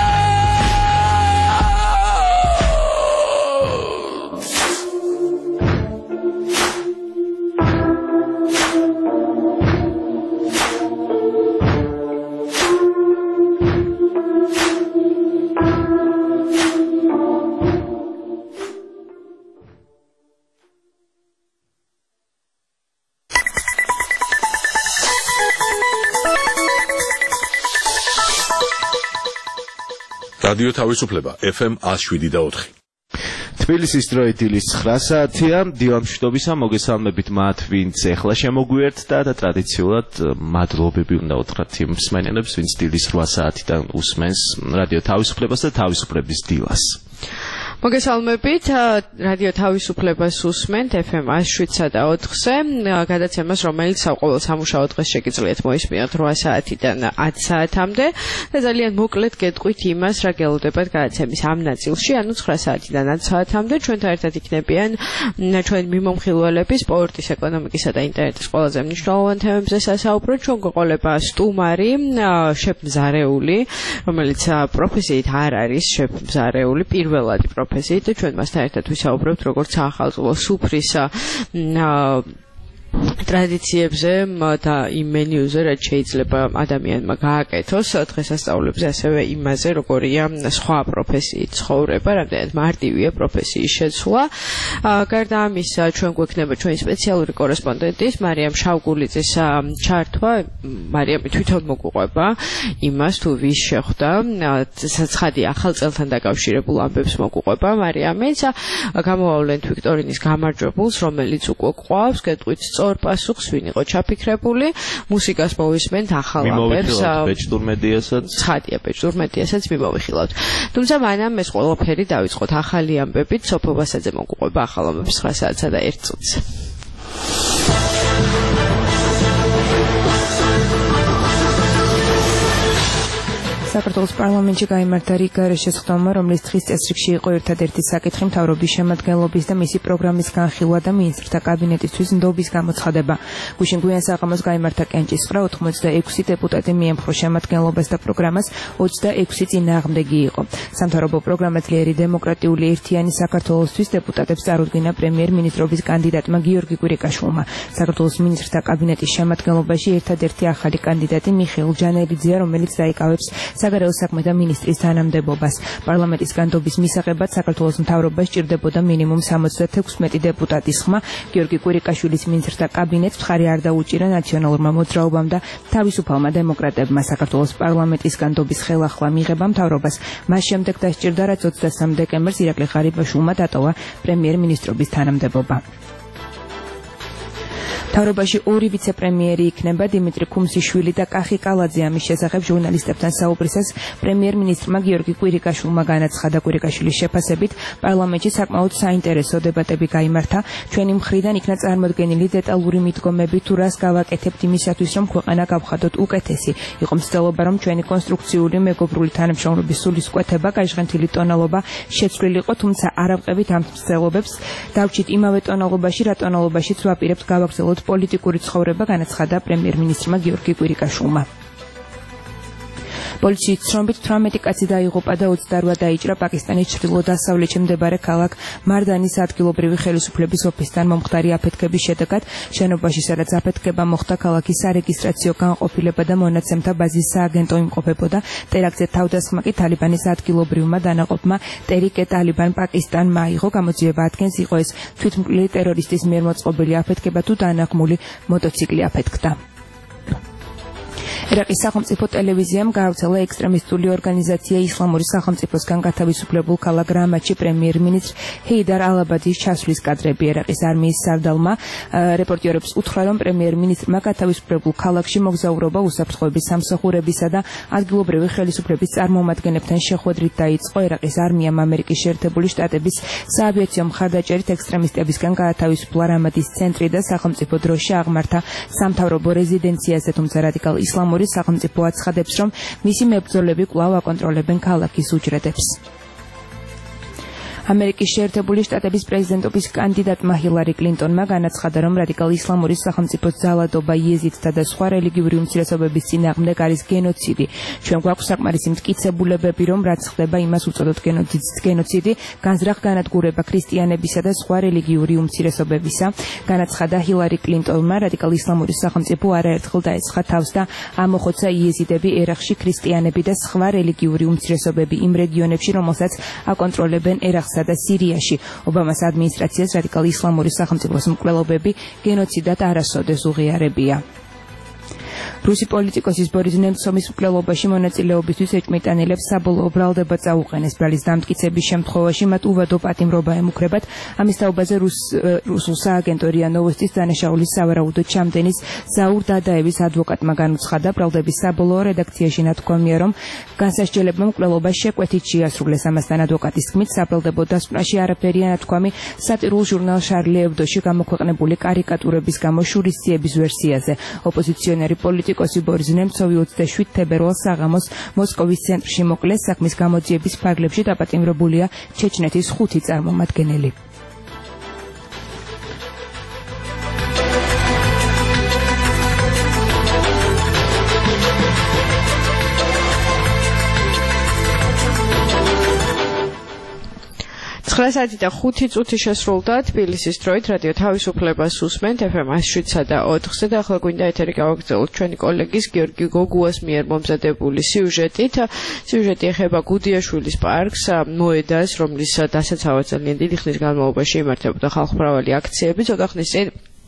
S9: რადიო თავისუფლება ეფ ემ one oh seven და four.
S2: თბილისის დრო დილის ცხრა საათია. დილამშვიდობისა მოგესალმებით მათ, ვინც ეხლა შემოგვიერთდა და ტრადიციულად მადლობები უნდა უთხრათ იმ მსმენელებს, ვინც დილის რვა საათიდან უსმენს რადიო თავისუფლებას და თავისუფლების დილას.
S3: მოგესალმებით, რადიო თავისუფლებას უსმენთ ეფ ემ შვიდსა და ოთხზე, გადაცემას, რომელიც საყოველთაო სამუშაო დღეს შეგიძლიათ მოისმინოთ რვა საათიდან ათ საათამდე და ძალიან მოკლედ გეტყვით იმას, რა გელოდებათ გადაცემის ამ ნაწილში, ანუ ცხრა საათიდან ათ საათამდე ჩვენთან ერთად იქნებიან ჩვენი მიმომხილველები სპორტის, ეკონომიკისა და ინტერნეტის ყველაზე მნიშვნელოვან თემებზე სასაუბროთ. ჩვენ გვეყოლება სტუმარი, შეფმზარეული, რომელიც პროფესიით არ არის შეფმზარეული, პირველადი პროფესია და ჩვენ მასთან ერთად ვისაუბრებთ როგორც ახალწლო სუფრის ტრადიციებზე და იმ მენიუზე, რაც შეიძლება ადამიანმა გააკეთოს დღესასწაულებზე, ასევე იმაზე, როგორია სხვა პროფესიით ცხოვრება, რამდენად მარტივია პროფესიის შეცვლა. გარდა ამისა, ჩვენ გვექნება ჩვენი სპეციალური კორესპონდენტის მარიამ შავგულიძის ჩართვა. მარიამი თვითონ მოგვყვება იმას, თუ ვის შეხვდა, ცხადი ახალ წელთან დაკავშირებულ ამბებს მოგვყვება მარიამიც. გამოვავლენთ ვიქტორინის გამარჯვებულს, რომელიც უკვე გვყავს, გეტყვით სწორ პასუხს, ვინ იყო ჩაფიქრებული. მუსიკას მოვისმენთ ახალ ამბებს.
S2: ბეჭდურ მედიასაც.
S3: ცხადია, ბეჭდურ მედიასაც მიმოვიხილავთ. თუმცა მანამ ეს ყველაფერი დავიწყოთ ახალი ამბებით. სოფო ვასაძე მოგვყვება ახალ ამბებს ცხრა საათსა და ერთ წუთზე.
S5: საქართველოს პარლამენტში გაიმართა რიგარე შესხდომა, რომლის დღის წესრიგში იყო ერთადერთი საკითხი მთავრობის შემადგენლობის და მისი პროგრამის განხილვა და მინისტრთა კაბინეტისთვის ნდობის გამოცხადება. გუშინ გვიან საღამოს გაიმართა კენჭისყრა, ოცდაექვსი დეპუტატი მიემხრო შემადგენლობას და პროგრამას, ოცდაექვსი წინააღმდეგი იყო. სამთავრობო პროგრამა ძლიერი დემოკრატიული ერთიანი საქართველოსთვის დეპუტატებს წარუდგინა პრემიერ-მინისტრობის კანდიდატმა გიორგი კვირიკაშვილმა. საქართველოს მინისტრთა კაბინეტის შემადგენლობაში ერთადერთი ახალი კანდიდატი მიხეილ ჯანელიძეა, რომელიც დაიკავებს საგარეო საქმეთა მინისტრის თანამდებობას. პარლამენტის განდობის მისაღებად საქართველოს მთავრობას სჭირდებოდა მინიმუმ სამოცდათექვსმეტი დეპუტატის ხმა. გიორგი კვირიკაშვილის მინისტრთა კაბინეტს მხარი არ დაუჭირა ნაციონალურმა მოძრაობამ და თავისუფალმა დემოკრატებმა. საქართველოს პარლამენტის განდობის ხელახლა მიღება მთავრობას მას შემდეგ დასჭირდა, რაც ოცდასამ დეკემბერს ირაკლი ღარიბაშვილმა დატოვა პრემიერ-მინისტრობის თანამდებობა. მთავრობაში ორი ვიცე-პრემიერი იქნება, დიმიტრი ქუმსიშვილი და კახი კალაძე. ამის შესახებ ჟურნალისტებთან საუბრისას პრემიერ-მინისტრმა გიორგი კვირიკაშვილმა განაცხადა. კვირიკაშვილის შეფასებით პარლამენტში საკმაოდ საინტერესო დებატები გაიმართა. ჩვენი მხრიდან იქნა წარმოდგენილი დეტალური მიდგომები, თუ რას გავაკეთებთ იმისათვის, რომ ქვეყანა გავხადოთ უკეთესი. იყო მცდელობა, რომ ჩვენი კონსტრუქციული მეგობრული თანამშრომლობის სულისკვეთება, გაჟღენთილი ტონალობა შეცვლილიყო, თუმცა არ ავყევით ამ მცდელობებს. დავჭით იმავე ტონალობაში, რა ტონალობაშიც ვაპირებთ გავაგრძელოთ პოლიტიკური ცხოვრება, განაცხადა პრემიერ-მინისტრმა გიორგი კვირიკაშვილმა. პოლიციის ცნობით თვრამეტი კაცი დაიღუპა და ოცდარვა დაიჭრა პაკისტანის ჩრდილო-დასავლეთში მდებარე ქალაქ მარდანის ადგილობრივი ხელისუფლების ოფისთან მომხდარი აფეთქების შედეგად. შენობაში, სადაც აფეთქება მოხდა, ქალაქის სარეგისტრაციო განყოფილება და მონაცემთა ბაზის სააგენტო იმყოფებოდა. ტერაქტზე თავდასხმა კი თალიბანის ადგილობრივმა დანაყოფმა ტერიკე ტალიბან პაკისტანმა აიღო. გამოძიება ადგენს, იყო ეს თვითმკვლელი ტერორისტის მიერ მოწყობილი აფეთქება თუ დანაღმული მოტოციკლი აფეთქდა. ერაყის სახელმწიფო ტელევიზიამ გაავრცელა ექსტრემისტული ორგანიზაცია ისლამური სახელმწიფოსგან გათავისუფლებულ ქალაქ რამადში პრემიერ-მინისტრ ჰეიდარ ალაბადის ჩასვლის კადრები. ერაყის არმიის სარდალმა რეპორტიორებს უთხრა, რომ პრემიერ-მინისტრმა გათავისუფლებულ ქალაქში მოგზაურობა უსაფრთხოების სამსახურებისა და ადგილობრივი ხელისუფლების წარმომადგენლებთან შეხვედრით დაიწყო. ერაყის არმიამ ამერიკის შეერთებული შტატების საავიაციო მხარდაჭერით ექსტრემისტებისგან გაათავისუფლა რამადის ცენტრი და სახელმწიფო დროშა აღმართა სამთავრობო რეზიდენციაზე, თუმცა რადიკალ ისლამური სახელმწიფო აცხადებს, რომ მისი მებრძოლები კვლავ აკონტროლებენ ქალაქის უჯრედებს. ამერიკის შეერთებული შტატების პრეზიდენტობის კანდიდატმა ჰილარი კლინტონმა განაცხადა, რომ რადიკალ ისლამური სახელმწიფოს ძალადობა იეზიდთა და სხვა რელიგიური უმცირესობების წინააღმდეგ არის გენოციდი. ჩვენ გვაქვს საკმარისი მტკიცებულებები, რომ რაც ხდება, იმას უწოდოთ გენოციდი, განზრახ განადგურება ქრისტიანებისა და სხვა რელიგიური უმცირესობებისა. განაცხადა ჰილარი კლინტონმა, რადიკალ ისლამური სახელმწიფო არაერთხელ დაეცხა თავს და ამოხოცა იეზიდები, ერაყში ქრისტიანები და სხვა რელიგიური უმცირესობები იმ რეგიონებში, რომელსაც აკონტროლებენ ერაყს და სირიაში. ობამას ადმინისტრაციას რადიკალ ისლამური სახელმწიფოს მკვლელობები გენოციდად არასოდეს უღიარებია. რუსი პოლიტიკოსის ბორის ნემცოვის მკვლელობაში მონაწილეობისთვის ეჭმიტანილებს საბოლოო ბრალდება წაუყენეს. ბრალის დამტკიცების შემთხვევაში მათ უვადო პატიმრობა ემუქრებათ. ამის თაობაზე რუსულ სააგენტო რია ნოვოსტის დანაშაულის სავარაუდო ჩამდენის ზაურ დადაევის ადვოკატმა განუცხადა. ბრალდების საბოლოო რედაქციაში ნათქვამია, რომ განსასჯელებმა მკვლელობა შეკვეთით შეასრულეს. ამასთან ადვოკატის თქმით, საბრალდებო დასკვნაში არაფერია ნათქვამი სატირულ ჟურნალ შარლი ებდოში გამოქვეყნებული კარიკატურების გამო შურისძიების ვერსიაზე. ოპოზიციონერი პოლიტიკოსი ბორის ნემცოვი ოცდაშვიდ თებერვალს საღამოს მოსკოვის ცენტრში მოკლეს. საქმის გამოძიების ფარგლებში დაპატიმრებულია ჩეჩნეთის ხუთი წარმომადგენელი.
S3: ცხრა საათი და ხუთი წუთი შესრულდა თბილისის დროით რადიო თავისუფლებას უსმენთ ეფ ემ ათი შვიდსა და ოთხზე და ახლა გვინდა ეთერი გავაგრძელოთ ჩვენი კოლეგის გიორგი გოგუას მიერ მომზადებული სიუჟეტით. სიუჟეტი ეხება გუდიაშვილის პარკს, მოედას, რომლის დასაცავად ძალიან დიდი ხნის განმავლობაში იმართებოდა ხალხმრავალი აქციები. ცოტა ხნის წინ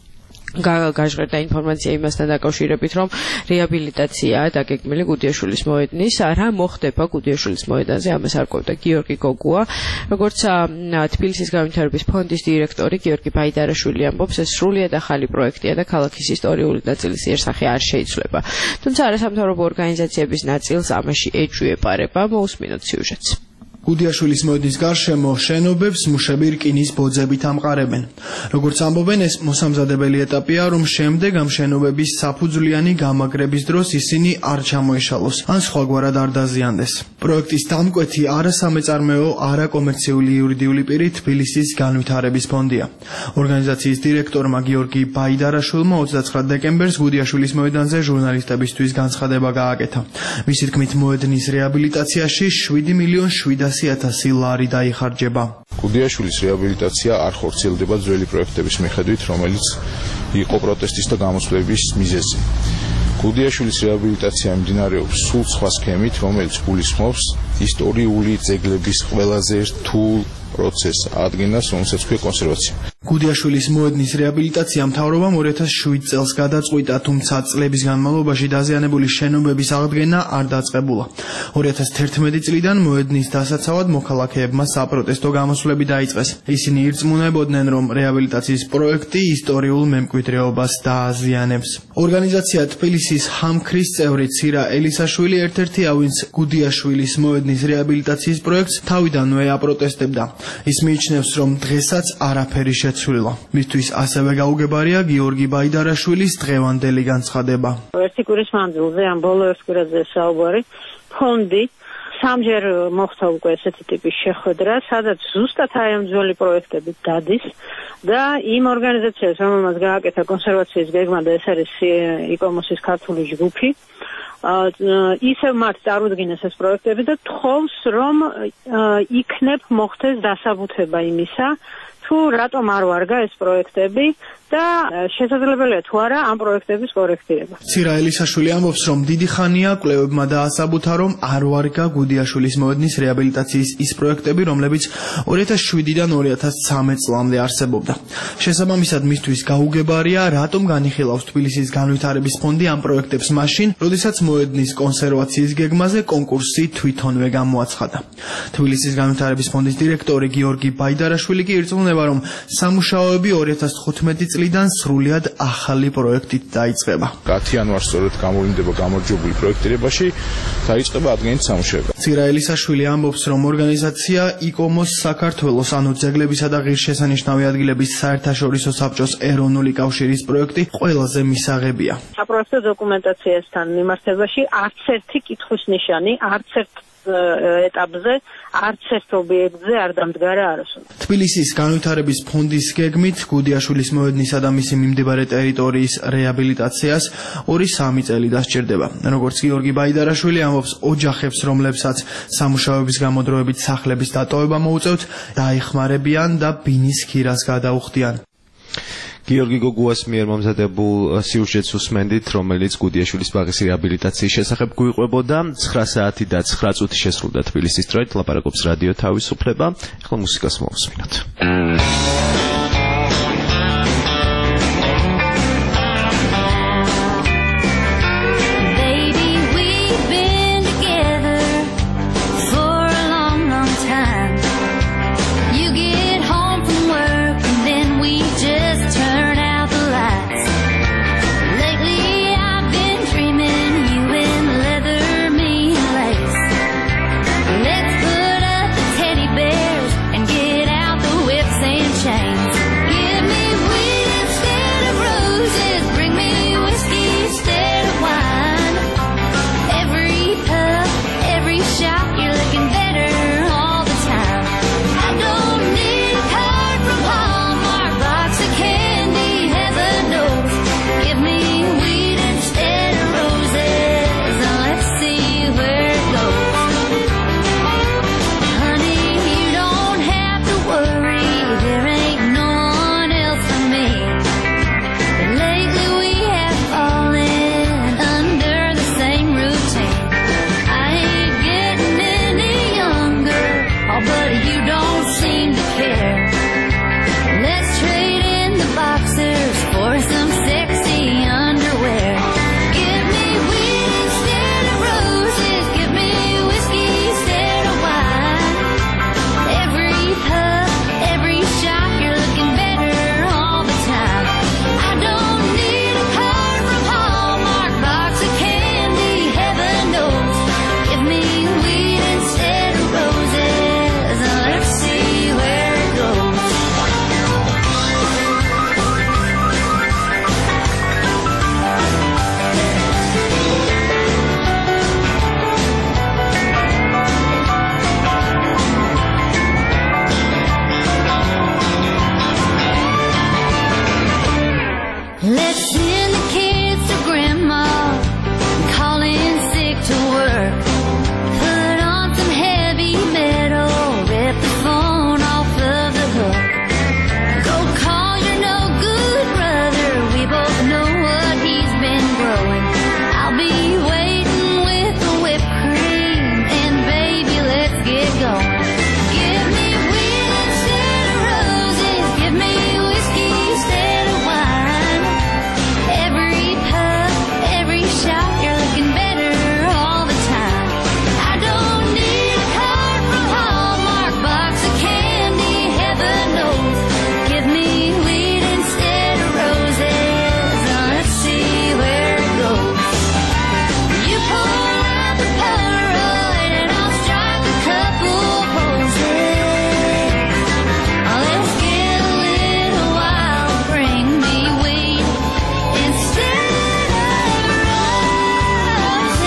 S3: გაჟღერდა ინფორმაცია იმასთან დაკავშირებით, რომ რეაბილიტაციაა დაგეგმილი გუდიაშვილის მოედნის. რა მოხდება გუდიაშვილის მოედანზე, ამას არკვევდა გიორგი გოგუა. როგორც თბილისის განვითარების ფონდის დირექტორი გიორგი ბაიდარაშვილი ამბობს, ეს სრულიად ახალი პროექტია და ქალაქის ისტორიული ნაწილის იერსახე არ შეიცვლება. თუმცა არასამთავრობო ორგანიზაციების ნაწილს ამაში ეჭვი ეპარება. მოусმინოთ სიუჟეტს.
S11: გუდიაშვილის მოედნის გარშემო შენობებს მუშები რკინის ბოძებით ამყარებენ. როგორც ამბობენ, ეს მოსამზადებელი ეტაპია, რომ შემდეგ ამ შენობების საფუძვლიანი გამაგრების დროს ისინი არ ჩამოეშალოს, ან სხვაგვარად არ დაზიანდეს. პროექტის დამკვეთი არასამეწარმეო, არაკომერციული იურიდიული პირი თბილისის განვითარების ფონდია. ორგანიზაციის დირექტორმა გიორგი ბაიდარაშვილმა ოცდაცხრა დეკემბერს გუდიაშვილის მოედანზე ჟურნალისტებისთვის განცხადება გააკეთა. მისი თქმით, მოედნის რეაბილიტაციაში შვიდი მილიონი შვიდასი ათასი ლარი დაიხარჯება.
S14: გუდიაშვილის რეაბილიტაცია არ ხორციელდება ძველი პროექტების მიხედვით, რომელიც იყო პროტესტის და გამოსვლების მიზეზი. გუდიაშვილის რეაბილიტაცია მიმდინარეობს სულ სხვა სქემით, რომელიც გულისხმობს ისტორიული ძეგლების ყველაზე რთულ პროცესს ადგენას, რომელსაც ქვია კონსერვაცია.
S11: გუდიაშვილის მოედნის რეაბილიტაცია მთავრობამ ორი ათას შვიდ წელს გადაწყვიტა, თუმცა წლების განმავლობაში დაზიანებული შენობების აღდგენა არ დაწყებულა. ორი ათას თერთმეტი წლიდან მოედნის დასაცავად მოქალაქეებმა საპროტესტო გამოსვლები დაიწყეს. ისინი ირწმუნებოდნენ, რომ რეაბილიტაციის პროექტი ისტორიულ მემკვიდრეობას დააზიანებს. ორგანიზაცია თბილისის ჰამქრის წევრი ცირა ელისაშვილი ერთ-ერთია, ვინც გუდიაშვილის მოედნის რეაბილიტაციის პროექტს თავიდანვე აპროტესტებდა. ის მიიჩნევს, რომ დღესაც არაფერი შეცვლილა. მისთვის ასევე გაუგებარია გიორგი ბაიდარაშვილის დღევანდელი განცხადება.
S15: ერთი კვირის მანძილზე, ამ ბოლო ერთ კვირაზე საუბარი, ფონდი სამჯერ მოხდა უკვე ესეთი ტიპის შეხვედრა, სადაც ზუსტად აი ამ ძველი პროექტები დადის და იმ ორგანიზაციას, რომელმაც გააკეთა კონსერვაციის გეგმა და ეს არის იკომოსის ქართული ჯგუფი, ისევ მათ წარუდგინეს ეს პროექტები და თხოვს, რომ იქნებ მოხდეს დასაბუთება იმისა, თუ რატომ არ ვარგა ეს პროექტები და შესაძლებელია თუ არა ამ პროექტების კორექტირება.
S11: ცირა ელისაშვილი ამბობს, რომ დიდი ხანია კვლევებმა დაასაბუთა, რომ არ ვარგა გუდიაშვილის მოედნის რეაბილიტაციის ის პროექტები, რომლებიც ორი ათას შვიდიდან ორი ათას ცხრამეტ წლამდე არსებობდა. შესაბამისად, მისთვის გაუგებარია, რატომ განიხილავს თბილისის განვითარების ფონდი ამ პროექტებს მაშინ, როდესაც მოედნის კონსერვაციის გეგმაზე კონკურსი თვითონვე გამოაცხადა. თბილისის განვითარების ფონდის დირექტორი გიორგი ბაიდარაშვილი კი ირწმუნება, რომ სამუშაოები ორი ათას თხუთმეტი წლიდან სრულიად ახალი პროექტით დაიწყება.
S14: ათი იანვარს სწორედ გამოვლინდება გამარჯვებული პროექტირებაში დაიწყება ადგენით სამუშაოები.
S11: ცირა ელისაშვილი ამბობს, რომ ორგანიზაცია იკომოს საქართველოს, ანუ ძეგლებისა და ღირსშესანიშნავი ადგილების საერთაშორისო საბჭოს ეროვნული კავშირის პროექტი ყველაზე მისაღებია.
S15: საპროექტო დოკუმენტაციასთან მიმართებაში არც ერთი კითხვის ნიშანი, არც ერთ ეტაპზე, არც ერთ ობიექტზე არ დამდგარა არასოდეს.
S11: თბილისის განვითარების ფონდის გეგმით გუდიაშვილის მოედნისა და მისი მიმდებარე ტერიტორიის რეაბილიტაციას ორი სამი წელი დასჭირდება. როგორც გიორგი ბაიდარაშვილი ამბობს, ოჯახებს, რომლებსაც სამუშაოების გამოდროებით სახლების დატოვება მოუწევთ, დაეხმარებიან და ბინის ქირას გადაუხდიან.
S2: გიორგი გოგუას მიერ მომზადებულ სიუჟეტს უსმენდით, რომელიც გუდიაშვილის ბაღის რეაბილიტაციის შესახებ გვიყვებოდა. ცხრა საათი და ცხრა წუთი შესრულდა თბილისის დროით, ლაპარაკობს რადიო თავისუფლება. ახლა მუსიკას მოვუსმინოთ.
S10: Let's send the kids to grandma, call in sick to work, put on some heavy metal, rip the phone off of the hook. Go call your no good brother, we both know what he's been growing. I'll be waiting with the whipped cream, and baby, let's get going. Give me weed instead of roses, give me whiskey instead of wine. Every puff, every shot, you're looking better all the time. I don't need a card from Hallmark, box of candy, heaven knows. Give me weed instead of roses, let's see where it goes. You pull out the Polaroid and I'll strike a couple poses. Let's get a little wild, bring me weed instead of roses.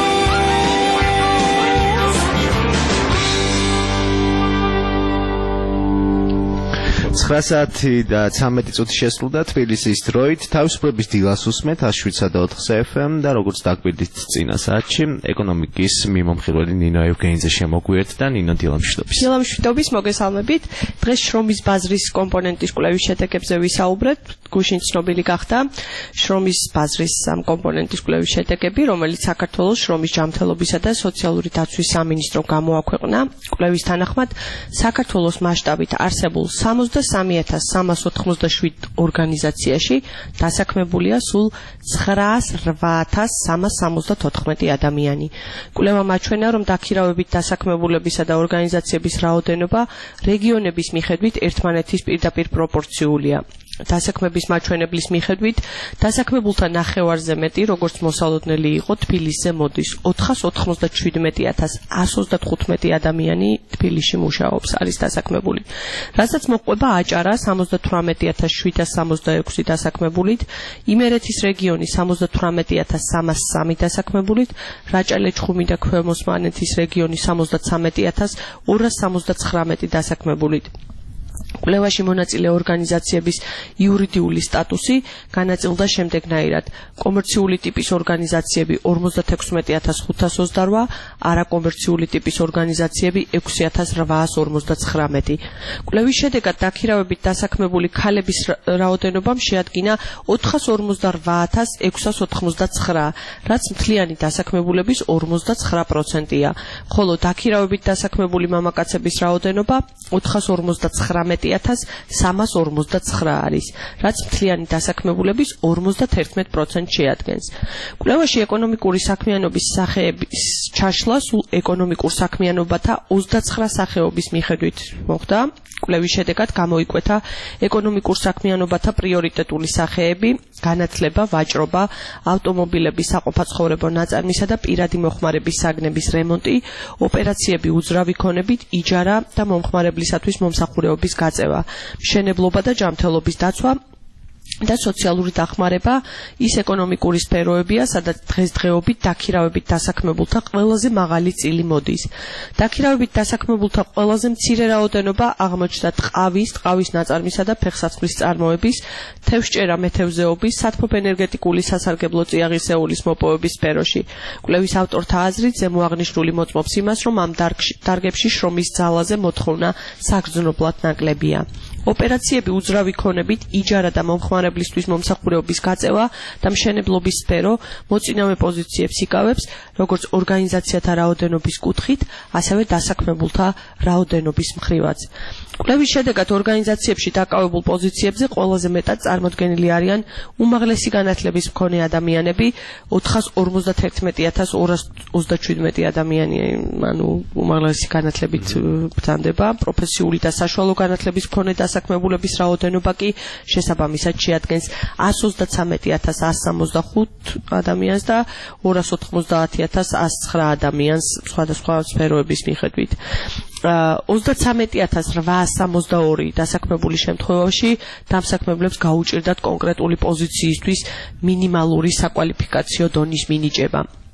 S2: ცხრა საათი და ცამეტი წუთი შესრულდა თბილისის დროით. თავისუფლების დილას უსმენთ ათს შვიდსა და ოთხზე ეფ ემ და როგორც დაგვირდით წინა საათში ეკონომიკის მიმომხილველი ნინო ევგენიძე შემოგვიერთდა. ნინო, დილამშვიდობის.
S3: დილამშვიდობის, მოგესალმებით. დღეს შრომის ბაზრის კომპონენტის კვლევის შედეგებზე ვისაუბრეთ. გუშინ ცნობილი გახდა შრომის ბაზრის ამ კომპონენტის კვლევის შედეგები, რომელიც საქართველოს შრომის ჯანმრთელობისა და სოციალური დაცვის სამინისტრომ გამოაქვეყნა. კვლევის თანახმად საქართველოს მასშტაბით არსებულ სამოცდასამი ათას სამას ოთხმოცდაშვიდ ორგანიზაციაში დასაქმებულია სულ ცხრაას რვა ათას სამას სამოცდათოთხმეტი ადამიანი. კვლევამ აჩვენა, რომ დაქირავებით დასაქმებულებისა და ორგანიზაციების რაოდენობა რეგიონების მიხედვით ერთმანეთის პირდაპირ პროპორციულია. დასაქმების მაჩვენებლის მიხედვით დასაქმებულთა ნახევარზე მეტი, როგორც მოსალოდნელი იყო, თბილისზე მოდის. ოთხას ოთხმოცდაშვიდმეტი ათას ათს ოცდათხუთმეტი ადამიანი თბილისში მუშაობს, არის დასაქმებული. რასაც მოყვება აჭარა სამოცდათვრამეტი ათას შვიდას სამოცდაექვსი დასაქმებულით, იმერეთის რეგიონი სამოცდათვრამეტი ათას სამას სამი დასაქმებულით, რაჭა-ლეჩხუმი და ქვემო-სვანეთის რეგიონი სამოცდაცამეტი ათას ორას სამოცდაცხრამეტი დასაქმებულით. კვლევაში მონაწილე ორგანიზაციების იურიდიული სტატუსი განაწილდა შემდეგნაირად: კომერციული ტიპის ორგანიზაციები ორმოცდათექვსმეტი ათას ხუთას ოცდარვა, არაკომერციული ტიპის ორგანიზაციები ექვსი ათას რვაას ორმოცდაცხრამეტი. კვლევის შედეგად დაქირავებით დასაქმებული ქალების რაოდენობამ შეადგინა ოთხას ორმოცდარვა ათას ექვსას ოთხმოცდაცხრა, რაც მთლიანი დასაქმებულების ორმოცდაცხრა პროცენტია, ხოლო დაქირავებით დასაქმებული მამაკაცების რაოდენობა ოთხას ორმოცდაცხრამეტი ათას სამას ორმოცდაცხრა არის, რაც მთლიანი დასაქმებულების ორმოცდაერთმეტ პროცენტს შეადგენს. კვლევაში ეკონომიკური საქმიანობის სახეების ჩაშლა სულ ეკონომიკურ საქმიანობათა ოცდაცხრა სახეობის მიხედვით მოხდა. კვლევის შედეგად გამოიკვეთა ეკონომიკურ საქმიანობათა პრიორიტეტული სახეები: განათლება, ვაჭრობა, ავტომობილების საყოფაცხოვრებო ნაწარმისა და პირადი მოხმარების საგნების რემონტი, ოპერაციები უძრავი ქონებით, იჯარა და მომხმარებლისათვის მომსახურეობის გაწევა, მშენებლობა და ჯანმრთელობის დაცვა და სოციალური დახმარება ის ეკონომიკური სფეროებია, სადაც დღესდღეობით დაქირავებით დასაქმებულთა ყველაზე მაღალი წილი მოდის. დაქირავებით დასაქმებულთა ყველაზე მცირე რაოდენობა აღმოჩნდა ტყავის, ტყავის ნაწარმისა და ფეხსაცმლის წარმოების, თევზჭერა მეთევზეობის, სათბობ-ენერგეტიკული სასარგებლო წიაღისეულის მოპოვების სფეროში. კვლევის ავტორთა აზრით ზემოაღნიშნული მოწმობს იმას, რომ ამ დარგებში შრომის ძალაზე მოთხოვნა საგრძნობლად ნაკლებია. ოპერაციები უძრავი ქონებით, იჯარა და მომხმარებლისთვის მომსახურეობის გაწევა და მშენებლობის სფერო მოწინავე პოზიციებს იკავებს, როგორც ორგანიზაციათა რაოდენობის კუთხით, ასევე დასაქმებულთა რაოდენობის მხრივაც. კვლევის შედეგად ორგანიზაციებში დაკავებულ პოზიციებზე ყველაზე მეტად წარმოდგენილი არიან უმაღლესი განათლების მქონე ადამიანები, ოთხას ორმოცდაერთმეტი ათას ორას ოცდაშვიდმეტი ადამიანი, ანუ უმაღლესი განათლებით ბრძანდება, პროფესიული და საშუალო განათლების მქონე დასაქმებულების რაოდენობა კი შესაბამისად შეადგენს ათს ოცდაცამეტი ათას ათს სამოცდახუთ ადამიანს და ორას ოთხმოცდაათი ათას ათს ცხრა ადამიანს სხვადასხვა სფეროების მიხედვით. ოცდაცამეტი ათას რვაას სამოცდაორი დასაქმებული შემთხვევაში დამსაქმებლებს გაუჭირდათ კონკრეტული პოზიციისთვის მინიმალური საკვალიფიკაციო დონის მინიჭება.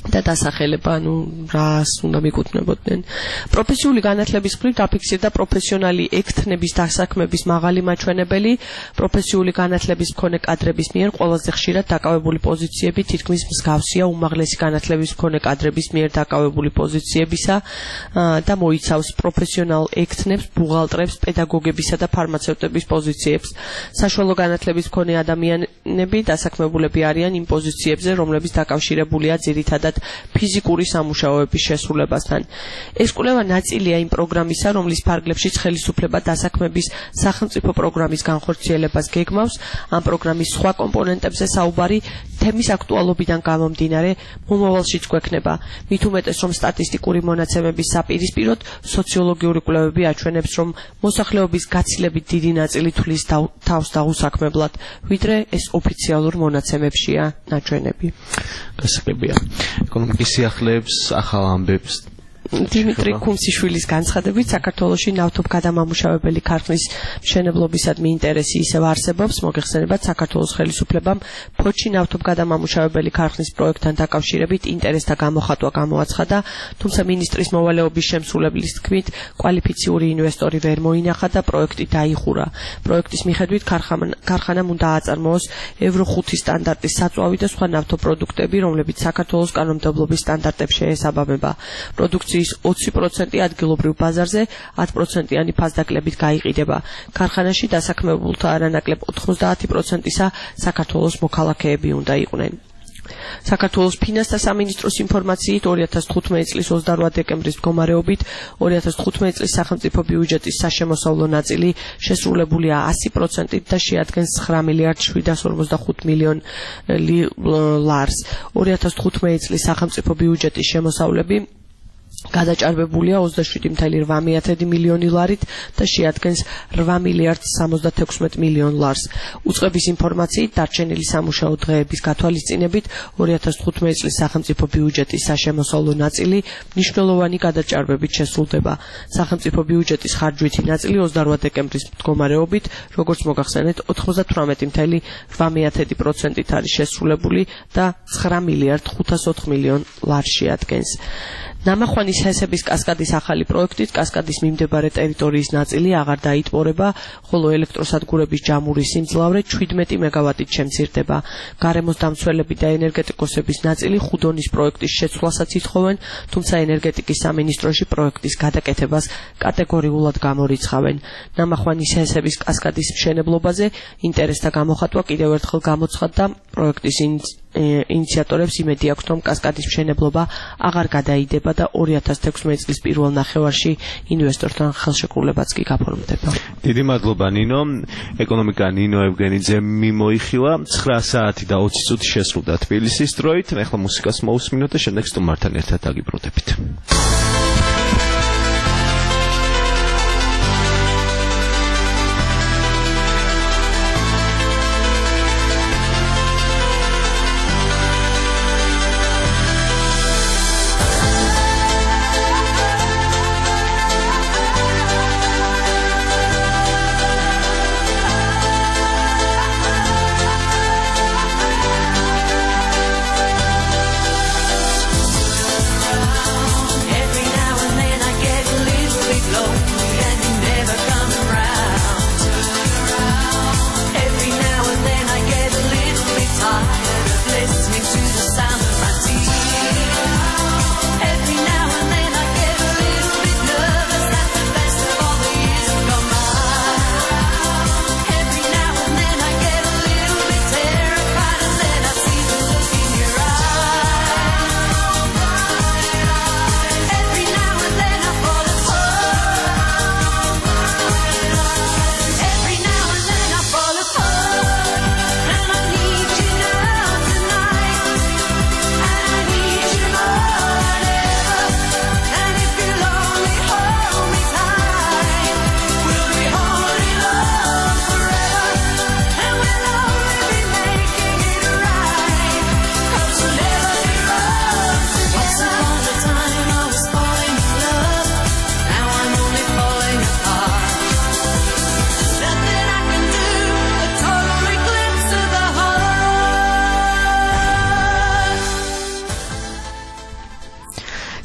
S16: და დასახელება, ანუ რას უნდა მიკუთვნებოდნენ. პროფესიული განათლების მხრივ დაფიქსირდა პროფესიონალი ექთნების დასაქმების მაღალი მაჩვენებელი, პროფესიული განათლების მქონე კადრების მიერ ყველაზე ხშირად დაკავებული პოზიციები თითქმის მსგავსია უმაღლესი განათლების მქონე კადრების მიერ დაკავებული პოზიციებისა და მოიცავს პროფესიონალ ექთნებს, ბუღალტრებს, პედაგოგებისა და ფარმაცევტების პოზიციებს. საშუალო განათლების მქონე ადამიანები დასაქმებულები არიან იმ პოზიციებზე, რომლებიც დაკავშირებულია ძირითადად ფიზიკური სამუშაოების შესრულებასთან. ეს კვლევა ნაწილია იმ პროგრამისა, რომლის ფარგლებშიც ხელისუფლება დასაქმების სახელმწიფო პროგრამის განხორციელებას გეგმავს. ამ პროგრამის სხვა კომპონენტებზე საუბარი თემის აქტუალობიდან გამომდინარე მომავალშიც გვექნება. მით უმეტეს, რომ სტატისტიკური მონაცემების საპირისპიროდ სოციოლოგიური კვლევები აჩვენებს, რომ მოსახლეობის გაცილებით დიდი ნაწილი თვლის თავს დაუსაქმებლად, ვიდრე ეს ოფიციალურ მონაცემებშია ნაჩვენები.
S2: გასაგებია. ეკონომიკის სიახლეებს, ახალ ამბებს
S16: დიმიტრი კუმსიშვილის განცხადებით, საქართველოში ნავთობგადამამუშავებელი ქარხნის მშენებლობისადმი ინტერესი ისევ არსებობს. მოგეხსენებათ, საქართველოს ხელისუფლებამ ფოჩი ნავთობგადამამუშავებელი ქარხნის პროექტთან დაკავშირებით ინტერესთა გამოხატვა გამოაცხადა, თუმცა მინისტრის მოვალეობის შემსრულებლის თქმით, კვალიფიციური ინვესტორი ვერ მოინახა და პროექტი დაიხურა. პროექტის მიხედვით ქარხანამ უნდა აწარმოოს ევრო ხუთი სტანდარტის საწვავი და სხვა ნავთობპროდუქტები, რომლებიც საქართველოს კანონმდებლობის სტანდარტებს შეესაბამება. პროდუქციის ოცი პროცენტი ადგილობრივ ბაზარზე, ათი პროცენტიანი ფასდაკლებით გაიყიდება. ქარხანაში დასაქმებულთა არანაკლებ ოთხმოცდაათი პროცენტისა საქართველოს მოქალაქეები უნდა იყვნენ. საქართველოს ფინანსთა სამინისტროს ინფორმაციით ორი ათას თხუთმეტი წლის ოცდარვა დეკემბრის მდგომარეობით ორი ათას თხუთმეტი წლის სახელმწიფო ბიუჯეტის საშემოსავლო ნაწილი შესრულებულია ასი პროცენტით და შეადგენს ცხრა მილიარდ შვიდას ორმოცდახუთ მილიონ ლარს. ორი ათას თხუთმეტი წლის სახელმწიფო ბიუჯეტის შემოსავლები გადაჭარბებულია ოცდაშვიდი მცდარი მილიონი ლარით და შეადგენს რვა მილიარდ სამოცდათექვსმეტ მილიონ ლარს. უწყების ინფორმაციით, დარჩენილი სამუშაო დღეების გათვალისწინებით ორი ათას თხუთმეტი წლის სახელმწიფო ბიუჯეტის საშემოსავლო ნაწილი მნიშვნელოვანი გადაჭარბებით შესრულდება. სახელმწიფო ბიუჯეტის ხარჯვითი ნაწილი ოცდარვა დეკემბრის მდგომარეობით, როგორც მოგახსენეთ, ოთხმოცდათვრამეტი მცდარი რვა პროცენტით არის შესრულებული და ცხრა მილიარდ ხუთას ოთხ მილიონ ლარს შეადგენს. ნამახვანის ჰესების კასკადის ახალი პროექტით კასკადის მიმდებარე ტერიტორიის ნაწილი აღარ დაიტბორება, ხოლო ელექტროსადგურების ჯამური სიმძლავრე შვიდმეტი მეგავატით შემცირდება. გარემოს დამცველები და ენერგეტიკოსების ნაწილი ხუდონის პროექტის შეცვლასაც ითხოვენ, თუმცა ენერგეტიკის სამინისტროში პროექტის გადაკეთებას კატეგორიულად გამორიცხავენ. ნამახვანის ჰესების კასკადის მშენებლობაზე ინტერესთა გამოხატვა კიდევ ერთხელ გამოცხადდა. პროექტის ინიციატორებს იმედი აქვთ, რომ კასკადის მშენებლობა აღარ გადაიდება და ორი ათას თექვსმეტი წლის პირველ ნახევარში ინვესტორთან ხელშეკრულებაც კი გაფორმდება.
S2: დიდი მადლობა ნინო. ეკონომიკა ნინო ევგენიძე მიმოიხილა. ცხრა საათი და ოცი წუთი შესრულდა თბილისის დროით. ახლა მუსიკას მოусმინოთ და შემდეგ სტუმართან ერთად დაგიბრუნდებით.
S8: Every night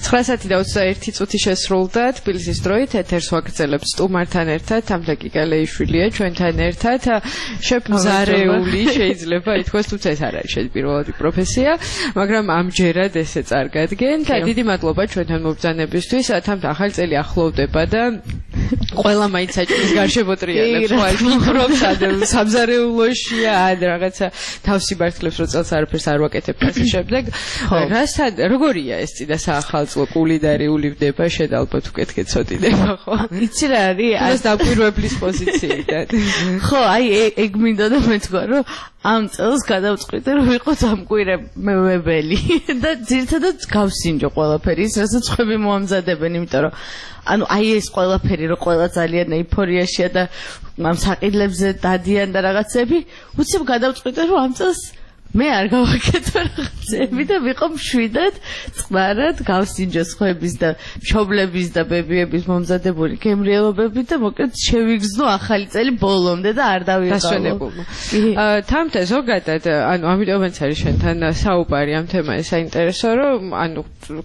S3: ცხრა საათი და ოცდაერთი წუთი შესრულდა თბილისის დროით ეთერს ვაგრძელებს სტუმართან ერთად თამთა კიკალეიშვილია ჩვენთან ერთად შეფმზარეული შეიძლება ითქვას თუმცა ეს არ არის შენ პირველადი პროფესია მაგრამ ამჯერად ესე წარგადგენ და დიდი მადლობა ჩვენთან მობრძანებისთვის თამთა ახალი წელი ახლოვდება და ყველა მაინც საჭმლის გარშემოტრიალებს ხვალ სამზარეულოშია ან რაღაცა თავსი ბართლებს რო წელს არაფერს არ ვაკეთებ ასე შემდეგ რასთან როგორია ეს წინა საახალწლო კულინარი ულივდება შენ ალბათ უკეთკეთ წოდიდება ხო იცი რა არის ეს დაკვირვებლის პოზიციიდან
S18: ხო აი ეგ მინდა და მე თქვა რომ ამ წელს გადავწყვიტე რომ ვიყოთ ამკვირვებელი და ძირთადად გავსინჯო ყველაფერი ის რასაც ხვები მოამზადებენ იმიტომ რომ ანუ აი ეს ყველაფერი რომ ყველა ძალიან ეიფორიაშია და ამ საყიდლებზე დადიან და რაღაცები უცებ გადავწყვიტე რომ ამ წელს მე არ გავაკეთო რაღაცები და ვიყო მშვიდად წყნარად გავსინჯოს ხვების და მშობლების და ბებიების მომზადებული გემრიელობები და მოკლედ შევიგზნო ახალი წელი ბოლომდე და არ დავიყავო.
S3: თამთა ზოგადად ანუ ამიტომაც არის შენთან საუბარი ამ თემაზე საინტერესო რომ ანუ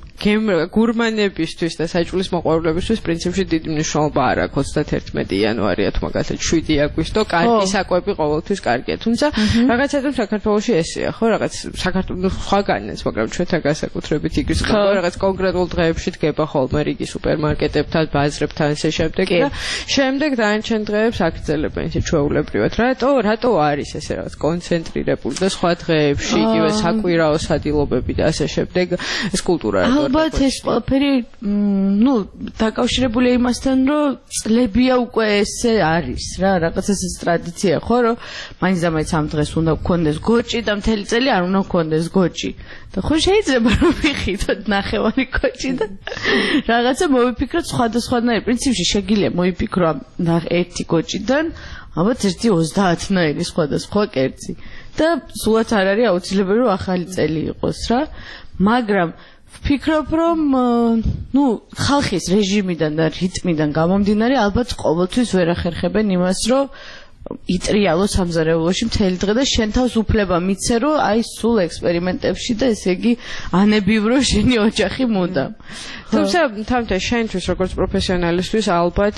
S3: გურმანებისთვის და საჭმლის მოყვარულებისთვის პრინციპში დიდი მნიშვნელობა არ აქვს ოცდაათერთმეტი იანვარია თუ მაგალითად შვიდი აგვისტო კარგი საკვები ყოველთვის კარგია თუმცა რაღაცა საქართველოში ეს ხო რაღაც საქართველოს სხვაგანაც მაგრამ ჩვენთან განსაკუთრებით იგის რაღაც კონკრეტულ დღეებში დგება ხოლმე რიგი სუპერმარკეტებთან ბაზრებთან ესე შემდეგ და შემდეგ დანარჩენ დღეებს აგრძელებენ ისე ჩვეულებრივად რატო რატო არის ესე რაღაც კონცენტრირებული და სხვა დღეებში იგივე საკვირაო სადილობები და ასე შემდეგ ეს კულტურა
S18: ალბათ ეს ყველაფერი ნუ დაკავშირებულია იმასთან რომ წლებია უკვე ესე არის რა რაღაც ეს ტრადიცია ხო რომ მაინც და მაინც ამ დღეს უნდა გქონდეს გოჭი და მთელი წელი არ უნდა გქონდეს გოჭი და ხო შეიძლება რომ ვიხითოთ ნახევარი გოჭი და რაღაცა მოვიფიქროთ სხვადასხვანაირი პრინციპში შეგიძლია მოიფიქრო ერთი გოჭიდან ალბათ ერთი ოცდაათნაირი სხვადასხვა კერძი და სულაც არ არის აუცილებელი რომ ახალი წელი იყოს რა მაგრამ ვფიქრობ რომ ნუ ხალხის რეჟიმიდან და რიტმიდან გამომდინარე ალბათ ყოველთვის ვერ ახერხებენ იმას რომ იტრიალო სამზარეულოში მთელი დღე და შენ თავს უფლება მიცე რომ აი სულ ექსპერიმენტებში და ესე იგი ანებივრო შენი ოჯახი მუდამ
S3: თუმცა თამთა შენთვის როგორც პროფესიონალისტვის ალბათ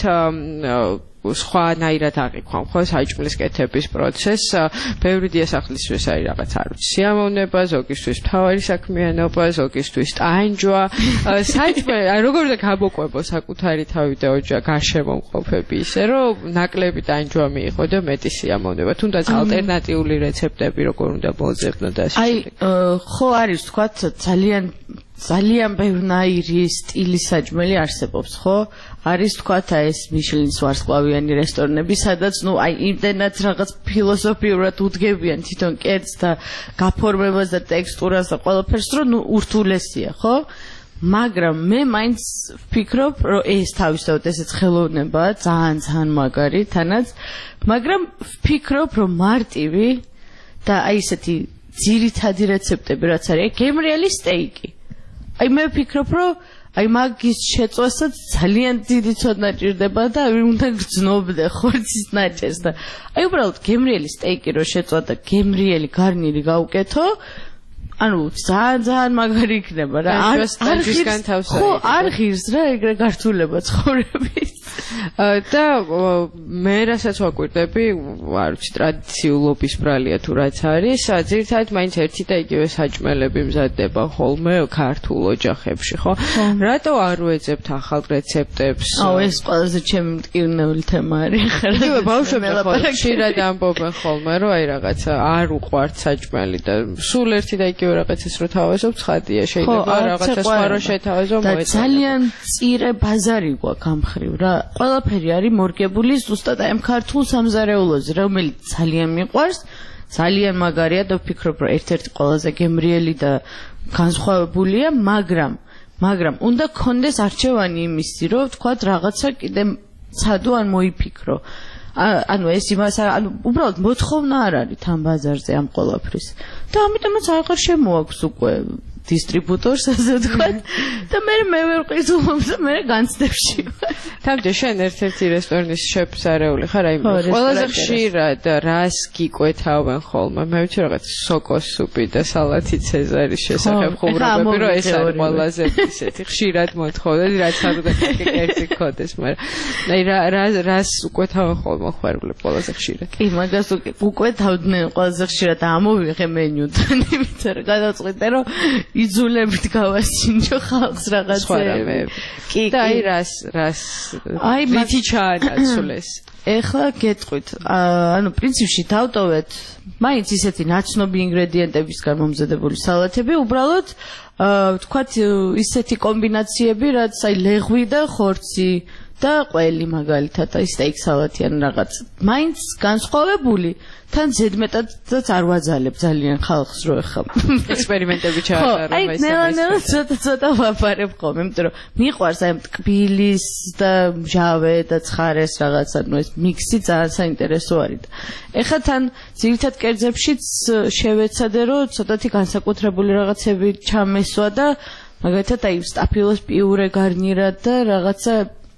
S3: სხვანაირად აღიქვამ ხო საჭმლის კეთების პროცესს ბევრი დიასახლისთვის არის რაღაც არ ვიცი სიამოვნება ზოგისთვის მთავარი საქმიანობა ზოგისთვის ტანჯვა საჭმე როგორ უნდა გამოყვებო საკუთარი თავი და ოჯახი გარშემო მყოფები ისე რომ ნაკლები ტანჯვა მიიღო და მეტი სიამოვნება თუნდაც ალტერნატიული რეცეპტები როგორ უნდა მოძებნო და ასე
S18: აი ხო არის თქვა ძალიან ძალიან ბევრნაირი სტილის საჭმელი არსებობს, ხო? არის თქვათ ეს მიშლინის ვარსკვლავიანი რესტორნები, სადაც ნუ აი იმდენად რაღაც ფილოსოფიურად უდგებიან თვითონ კერძს და გაფორმებას და ტექსტურას და ყველაფერს, რომ ნუ ურთულესია, ხო? მაგრამ მე მაინც ვფიქრობ, რომ ეს თავისთავად ესეც ხელოვნებაა, ძალიან ძალიან მაგარი, თანაც, მაგრამ ვფიქრობ, რომ მარტივი და აი ესეთი ძირითადი რეცეპტები რაც არის, გემრიელი სტეიკი. აი მე ვფიქრობ, რომ აი მაგის შეწყვეტად ძალიან დიდი ცოდნა ჭირდება და აი უნდა გრძნობდე ხორცის ნაჭერს და აი უბრალოდ გემრიელი სტეიკი რო შეწვა და გემრიელი გარნირი გავუკეთო ანუ ძალიან ძალიან მაგარი იქნება რა
S3: არხისგან თავს
S18: ხო არ ღირს რა ეგრე გართულება ცხოვრების
S3: და მე რასაც ვაკვირდები არ ვიცი ტრადიციულობის ბრალია თუ რაც არის ძირითადად მაინც ერთი და იგივე საჭმელები მზადდება ხოლმე ქართულ ოჯახებში ხო რატო არ უეძებთ ახალ რეცეპტებს
S18: აუ ეს ყველაზე ჩემი მტკივნეული თემა არის ხარ
S3: იგივე ბავშვები ხო ხშირად ამბობენ ხოლმე რომ აი რაღაცა არ უყვართ საჭმელი და სულ ერთი და იგივე რაღაცას რო თავაზობ ცხადია შეიძლება რაღაცა სხვა რო შეთავაზო მოეწონა
S18: ძალიან წირე ბაზარი გვაქვს ამ ხრივ რა ყველაფერი არის მორგებული ზუსტად აი ამ ქართულ სამზარეულოზე რომელიც ძალიან მიყვარს ძალიან მაგარია და ვფიქრობ რომ ერთ-ერთი ყველაზე გემრიელი და განსხვავებულია მაგრამ მაგრამ უნდა გქონდეს არჩევანი იმისი რომ თქვათ რაღაცა კიდე ცადო ან მოიფიქრო ანუ ეს იმას ანუ უბრალოდ მოთხოვნა არ არის თან ბაზარზე ამ ყველაფრის და ამიტომაც აღარ შემოაქვს უკვე დისტრიბუტორს, ასე ვთქვათ. და მე მე ვერ ყიზულობ და მე განცდებში.
S3: თამჯერ შენ ერთ-ერთი რესტორნის შეფს არეული ხარ, აი ყველაზე ხშირად რას გიკვეთავენ ხოლმე? მე ვიცი რაღაც სოკოს სუპი და სალათი ცეზარის შესახებ ხუმრობები, რომ ეს არის ყველაზე ისეთი ხშირად მოთხოვნა, რაც არ უნდა კერძი ქოდეს, მაგრამ აი რა რა რას უკვეთავენ ხოლმე ხვერვლებ ყველაზე ხშირად?
S18: კი, მაგას უკვეთავდნენ ყველაზე ხშირად ამოვიღე მენიუდან, იმიტომ რომ გადავწყვიტე, რომ იძულებით გავასინჯო ხალხს რაღაცეები.
S3: კი, და აი რას რას აი მითი ჩაანაცვლეს.
S18: ეხლა გეტყვით, ანუ პრინციპში დავტოვეთ მაინც ისეთი ნაცნობი ინგრედიენტებისგან მომზადებული სალათები, უბრალოდ ვთქვათ ისეთი კომბინაციები, რაც აი ლეღვი და ხორცი და ყველი მაგალითად აი სტეიქ სალათი ან რაღაც მაინც განსხვავებული თან ზედმეტადაც არ ვაძალებ ძალიან ხალხს რო ეხა
S3: ექსპერიმენტები ჩაატარო
S18: აი ნელა-ნელა ცოტა-ცოტა ვაფარებ ხოლმე იმიტომ რომ მიყვარს აი ტკბილის და მჟავე და ცხარეს რაღაცა ნუ ეს მიქსი ძალიან საინტერესო არის და ეხა თან ძირითად კერძებშიც შევეცადე რომ ცოტათი განსაკუთრებული რაღაცები ჩამესვა და მაგალითად აი სტაფილოს პიურე გარნირად და რაღაცა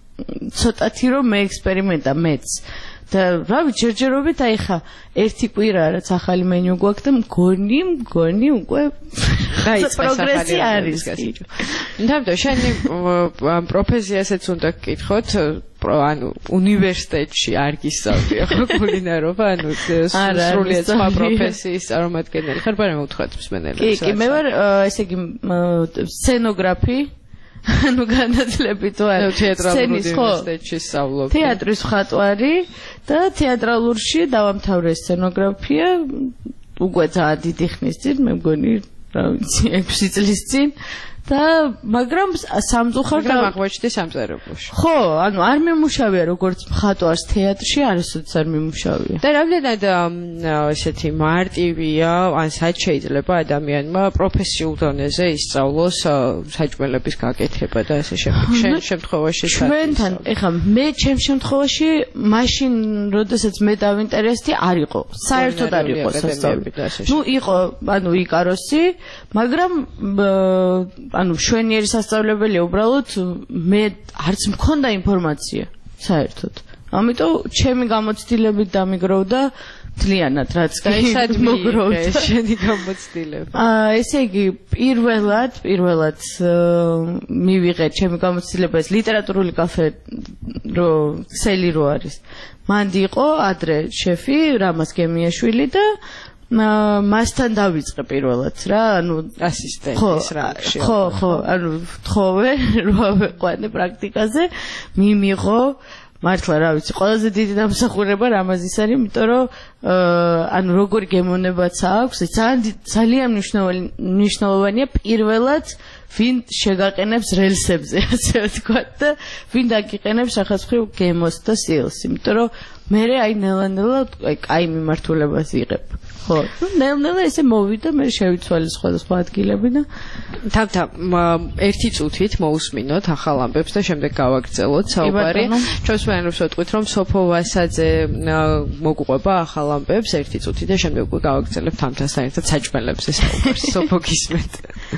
S18: ცოტათი რომ მე ექსპერიმენტა მეც და რა ვიცი ჯერჯერობით აი ხა ერთი კვირა რაც ახალი მენიუ გვაქვს და მგონი მგონი უკვე
S3: დაიწყეს
S18: პროგრესი არის
S3: ნამდვილად შენი პროფესიასაც უნდა გკითხოთ ანუ უნივერსიტეტში არ გისწავლია ხო კულინარობა ანუ სრულიად სხვა პროფესიის წარმომადგენელი ხარ მაგრამ უთხრათ მსმენელებს
S18: კი კი მე ვარ ესე იგი სცენოგრაფი ანუ განათლებით ვარ
S3: თეატრალურ უნივერსიტეტში სწავლობ
S18: თეატრის მხატვარი და თეატრალურში დავამთავრე სცენოგრაფია უკვე ძალიან დიდი ხნის წინ მე მგონი რა ვიცი ექვსი წლის წინ და მაგრამ სამწუხაროდ
S3: აღმოჩნდი სამწერლოში.
S18: ხო, ანუ არ მიმუშავია როგორც მხატვარს თეატრში, არასოდეს არ მიმუშავია.
S3: და რამდენად ესეთი მარტივია, ან სად შეიძლება ადამიანმა პროფესიულ დონეზე ისწავლოს საჭმელების გაკეთება და ესე შემდეგ. შენ შემთხვევაში
S18: ჩვენთან, ეხლა მე ჩემ შემთხვევაში მაშინ, როდესაც მე დავინტერესდი, არ იყო. საერთოდ არ იყო სასწავლებელი. ნუ იყო, ანუ იკაროსი, მაგრამ ანუ შვენიერი სასწავლებელია უბრალოდ მე არც მქონდა ინფორმაცია საერთოდ. ამიტომ ჩემი გამოცდილებით დამიგროვდა თლიანად რაც
S3: ისად მოგროვდა შენი გამოცდილება.
S18: აა ესე იგი პირველად პირველად მივიღე ჩემი გამოცდილება ეს ლიტერატურული კაფე რო ქსელი რო არის. მანდი იყო ადრე შეფი რამაზ გემიაშვილი და მასთან დავიწყე პირველად რა ანუ
S3: ასისტენტის რანგში
S18: ხო ხო ანუ თხოვე რა ვეყვანე პრაქტიკაზე მიმიღო მართლა რა ვიცი ყველაზე დიდი დამსახურება რამაზის არის იმიტომ რომ ანუ როგორი გემოვნებაც აქვს ძალიან ძალიან მნიშვნელოვანია პირველად ვინ შეგაყენებს რელსებზე ასე ვთქვათ და ვინ დაგიყენებს ახალმხრივ გემოს და სტილს იმიტომ რომ მე აი ნელა-ნელა აი კაი მიმართულებას იღებ ხო, ნელ-ნელა ესე მოვიდა, მე შევიცვალე სხვადასხვა ადგილები და
S3: თავთა ერთი წუთით მოусმინოთ ახალ ამბებს და შემდეგ გავაგრძელოთ საუბარი. ჩვენს მენელებს ვეთქვით, რომ სოფო ვასაძე მოგუყვება ახალ ამბებს ერთი წუთი და შემდეგ უკვე გავაგრძელებთ ამთან ერთად საჭმელებზე საუბარს. სოფო გისმენთ.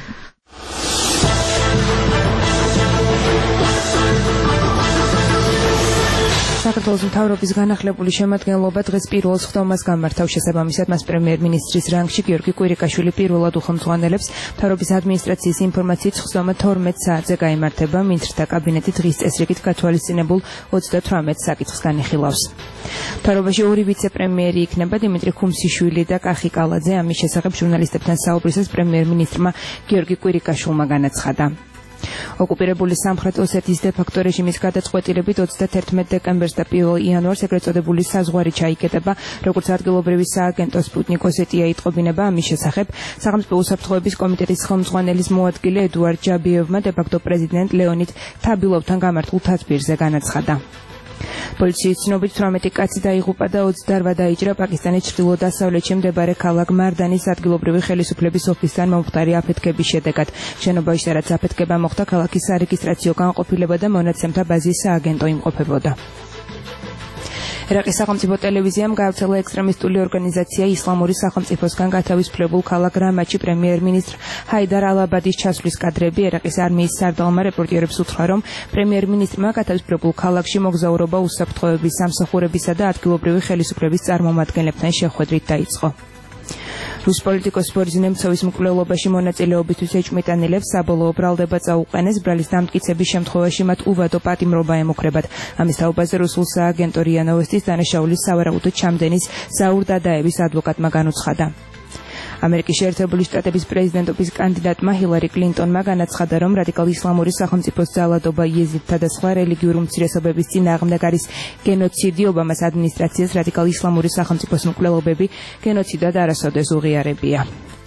S5: საქართველოს მთავრობის განახლებული შემადგენლობა დღეს პირველ სხდომას გამართა. შესაბამისად მას პრემიერ-მინისტრის რანგში გიორგი კვირიკაშვილი პირველად უხელმძღვანელებს. მთავრობის ადმინისტრაციის ინფორმაციით სხდომა თორმეტ საათზე გაიმართება. მინისტრთა კაბინეტი დღის წესრიგით გათვალისწინებულ ოცდათვრამეტ საკითხს განიხილავს. მთავრობაში ორი ვიცე-პრემიერი იქნება დიმიტრი ხუმსიშვილი და კახი კალაძე. ამის შესახებ ჟურნალისტებთან საუბრისას პრემიერ-მინისტრმა გიორგი კვირიკაშვილმა განაცხადა. ოკუპირებული სამხრეთ ოსეთის დე-ფაქტო რეჟიმის გადაწყვეტილებით ოცდაათერთმეტ დეკემბერს და პირველ იანვარს ეგრეთ წოდებული საზღვარი ჩაიკეტება, როგორც ადგილობრივი სააგენტო სპუტნიკ ოსეტია იტყობინება. ამის შესახებ სახელმწიფო უსაფრთხოების კომიტეტის ხელმძღვანელის მოადგილე ედუარდ ჯაბიევმა დე-ფაქტო პრეზიდენტ ლეონიდ თაბილოვთან გამართულ თათბირზე განაცხადა. პოლიციის ცნობით თვრამეტი კაცი დაიღუპა და ოცდაორ დაიჭრა პაკისტანის ჩრდილო-დასავლეთში მდებარე ქალაქ მარდანის ადგილობრივი ხელისუფლების ოფისთან მომხდარი აფეთქების შედეგად. შენობაში სადაც აფეთქება მოხდა, ქალაქის სარეგისტრაციო განყოფილება და მონაცემთა ბაზის სააგენტო იმყოფებოდა. ერაყის სახელმწიფო ტელევიზიამ გავრცელა ექსტრემისტული ორგანიზაცია ისლამური სახელმწიფოსგან გათავისუფლებულ ქალაქ რამაჩი პრემიერ-მინისტრ ჰაიდარ ალ-აბადის ჩასვლის კადრები. ერაყის არმიის სარდალმა რეპორტიერებს უთხრა, რომ პრემიერ-მინისტრმა გათავისუფლებულ ქალაქში მოგზაურობა უსაფრთხოების სამსახურებისა და ადგილობრივი ხელისუფლების წარმომადგენლებთან შეხვედრით დაიწყო. რუს პოლიტიკოს ბორის ნემცოვის მკვლელობაში მონაწილეობისთვის ეჭვმიტანილებს საბოლოო ბრალდება წაუყენეს. ბრალის დამტკიცების შემთხვევაში მათ უვადო პატიმრობა ემუქრებათ. ამის თაობაზე რუსულ სააგენტო რია ნოვესტის დანაშაულის სავარაუდო ჩამდენის ზაურ დადაევის ადვოკატმა განუცხადა. ამერიკის შეერთებული შტატების პრეზიდენტობის კანდიდატმა ჰილარი კლინტონმა განაცხადა, რომ რადიკალ ისლამური სახელმწიფოს ძალადობა იეზიდთა და სხვა რელიგიურ უმცირესობების წინააღმდეგ არის გენოციდი. ობამას ადმინისტრაციას რადიკალ ისლამური სახელმწიფოს მკვლელობები გენოციდად არასოდეს უღიარებია.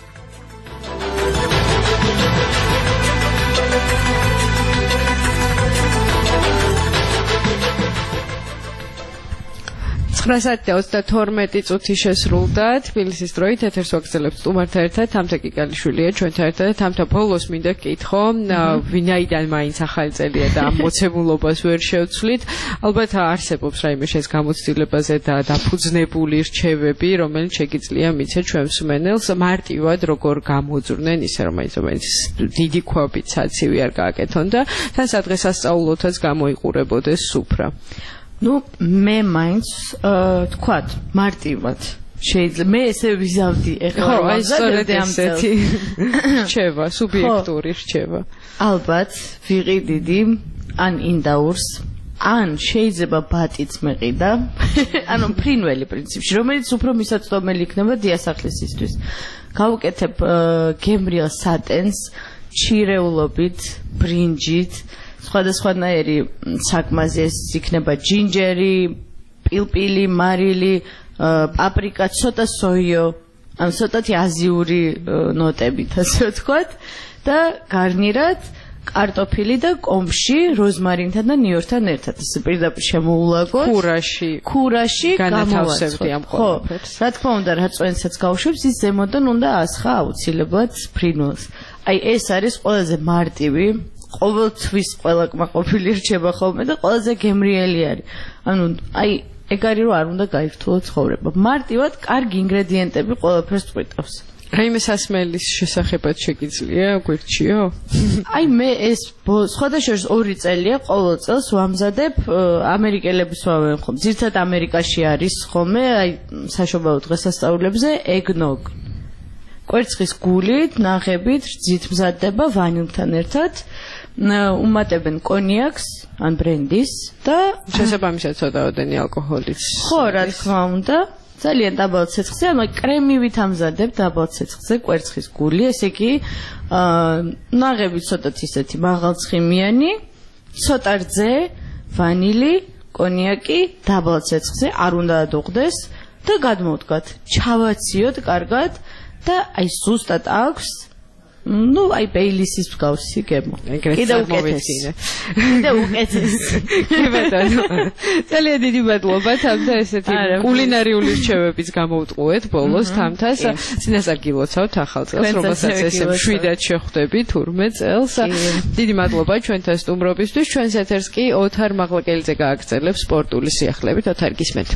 S3: ცხრა საათი და ოცდათორმეტი წუთი შესრულდა. თბილისის დროით ეთერს ვაგრძელებთ სტუმართან ერთად. თამთა კიკალიშვილია ჩვენთან ერთად და თამთა ბოლოს მინდა გკითხო, ვინაიდან მაინც ახალი წელია და ამ მოცემულობას ვერ შევცვლით. ალბათ არსებობს რაიმე შეს გამოცდილებაზე და დაფუძნებული რჩევები, რომელიც შეგიძლია მიცეთ ჩვენ მსმენელს მარტივად როგორ გამოძვრნენ, ისე რომ მაინც რომელიც დიდი ქვაბით საცივი არ გააკეთონ და თან სადღესასწაულოთაც გამოიყურებოდეს სუფრა.
S18: ну მე მაინც თქვათ მარტივად შეიძლება მე ესე ვიზავდი ეხლა
S3: ხო აი სწორედ ესეთი რჩევა სუბიექტური რჩევა
S18: ალბათ ვიყიდიდი ან ინდაურს ან შეიძლება ბატიც მეყიდა ანუ ფრინველი პრინციპში რომელიც უფრო მისაწვდომელი იქნება დიასახლისისთვის გავუკეთებ გემრიელ სატენს ჩირეულობით ბრინჯით სხვადასხვანაირი საკმაზე იქნება ჯინჯერი, პილპილი, მარილი, პაპრიკა, ცოტა სოიო, ან ცოტათი აზიური ნოტებით, ასე ვთქვათ, და გარნირად კარტოფილი და კომში, როზმარინთან და ნიორთან ერთად. ეს პირდაპირ შემოულაგოთ.
S3: ქურაში,
S18: ქურაში
S3: განათავსებდი ამ ყველაფერს.
S18: რა თქმა უნდა, რა წვენსაც გავშვებს, ის ზემოდან უნდა ასხა აუცილებლად ფრინველს. აი ეს არის ყველაზე მარტივი ყოველთვის ყველა კმაყოფილი რჩება ხოლმე და ყველაზე გემრიელი არის. ანუ აი ეგ არის რომ არ უნდა გაირთულო ცხოვრება. მარტივად კარგი ინგრედიენტები ყველაფერს წვიტავს.
S3: რაიმე სასმელის შესახებად შეგიძლია გვერდჩიო?
S18: აი მე ეს სხვადასხვა ორი წელია ყოველ წელს ვამზადებ ამერიკელების ვამენ ხომ. ძირთად ამერიკაში არის ხოლმე აი საშობაო დღესასწაულებზე ეგნოგ. კვერცხის გულით, ნაღებით, რძით მზადდება ვანილთან ერთად. უმატებენ კონიაკს ან ბრენდის და
S3: შესაბამისად ცოტაოდენი ალკოჰოლიც.
S18: ხო, რა თქმა უნდა, ძალიან დაბალ ცეცხლზე, ანუ კრემივით ამზადებ დაბალ ცეცხლზე კვერცხის გული, ესე იგი, ნაღები ცოტათ ისეთი მაღალცხიმიანი, ცოტა რძე, ვანილი, კონიაკი დაბალ ცეცხლზე არ უნდა ადუღდეს და გადმოვდგათ. ჩავაციოთ კარგად და აი ზუსტად აქვს ну, აი ბეილისის მსგავსი გემო. კიდე უკეთესი. კიდე უკეთესი.
S3: კი ბატონო. ძალიან დიდი მადლობა თამთა ესეთი კულინარიული რჩევების გამოვტყუეთ ბოლოს თამთას. წინასაგილოცავთ ახალ წელს, რომელსაც ესე მშვიდად შეხვდები თურმე წელს. დიდი მადლობა ჩვენთან სტუმრობისთვის. ჩვენს ეთერს კი ოთარ მაღლაკელიძე გააგრძელებს სპორტული სიახლეებით. ოთარ გისმენთ.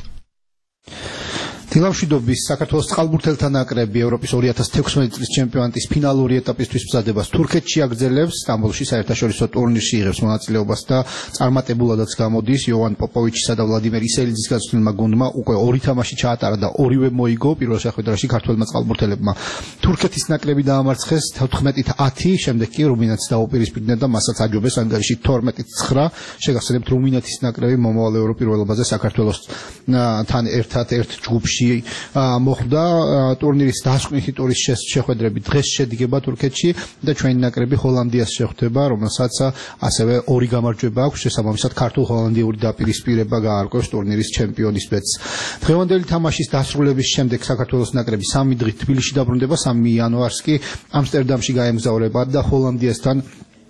S1: დილამშვიდობის საქართველოს წყალბურთელთა ნაკრები ევროპის ორი ათას თექვსმეტი წლის ჩემპიონატის ფინალური ეტაპისთვის მზადებას თურქეთში აგრძელებს. სტამბოლში საერთაშორისო ტურნირში იღებს მონაწილეობას და წარმატებულადაც გამოდის. იოვან პოპოვიჩისა და ვლადიმერ ისელიძის გაცვლილმა გუნდმა უკვე ორი თამაში ჩაატარა და ორივე მოიგო. პირველ შეხვედრაში ქართველმა წყალბურთელებმა თურქეთის ნაკრები დაამარცხეს თოთხმეტით ათი, შემდეგ კი რუმინეთს დაუპირისპირდნენ და მასაც აჯობეს ანგარიში თორმეტით ცხრა. შეგახსენებთ რუმინეთის ნაკრები მომავალ ევროპირველობაზე საქართველოსთან ერთად ერთ ჯგუფში მოხდა ტურნირის დასკვნითი ტურის შეხვედრები დღეს შედგება თურქეთში და ჩვენი ნაკრები ჰოლანდიას შეხვდება, რომელსაც ასევე ორი გამარჯვება აქვს, შესაბამისად ქართულ-ჰოლანდიური დაპირისპირება გაარკვევს ტურნირის ჩემპიონის ბეწს. დღევანდელი თამაშის დასრულების შემდეგ საქართველოს ნაკრები სამი დღით თბილისში დაბრუნდება, სამი იანვარს კი ამსტერდამში გაემგზავრება და ჰოლანდიასთან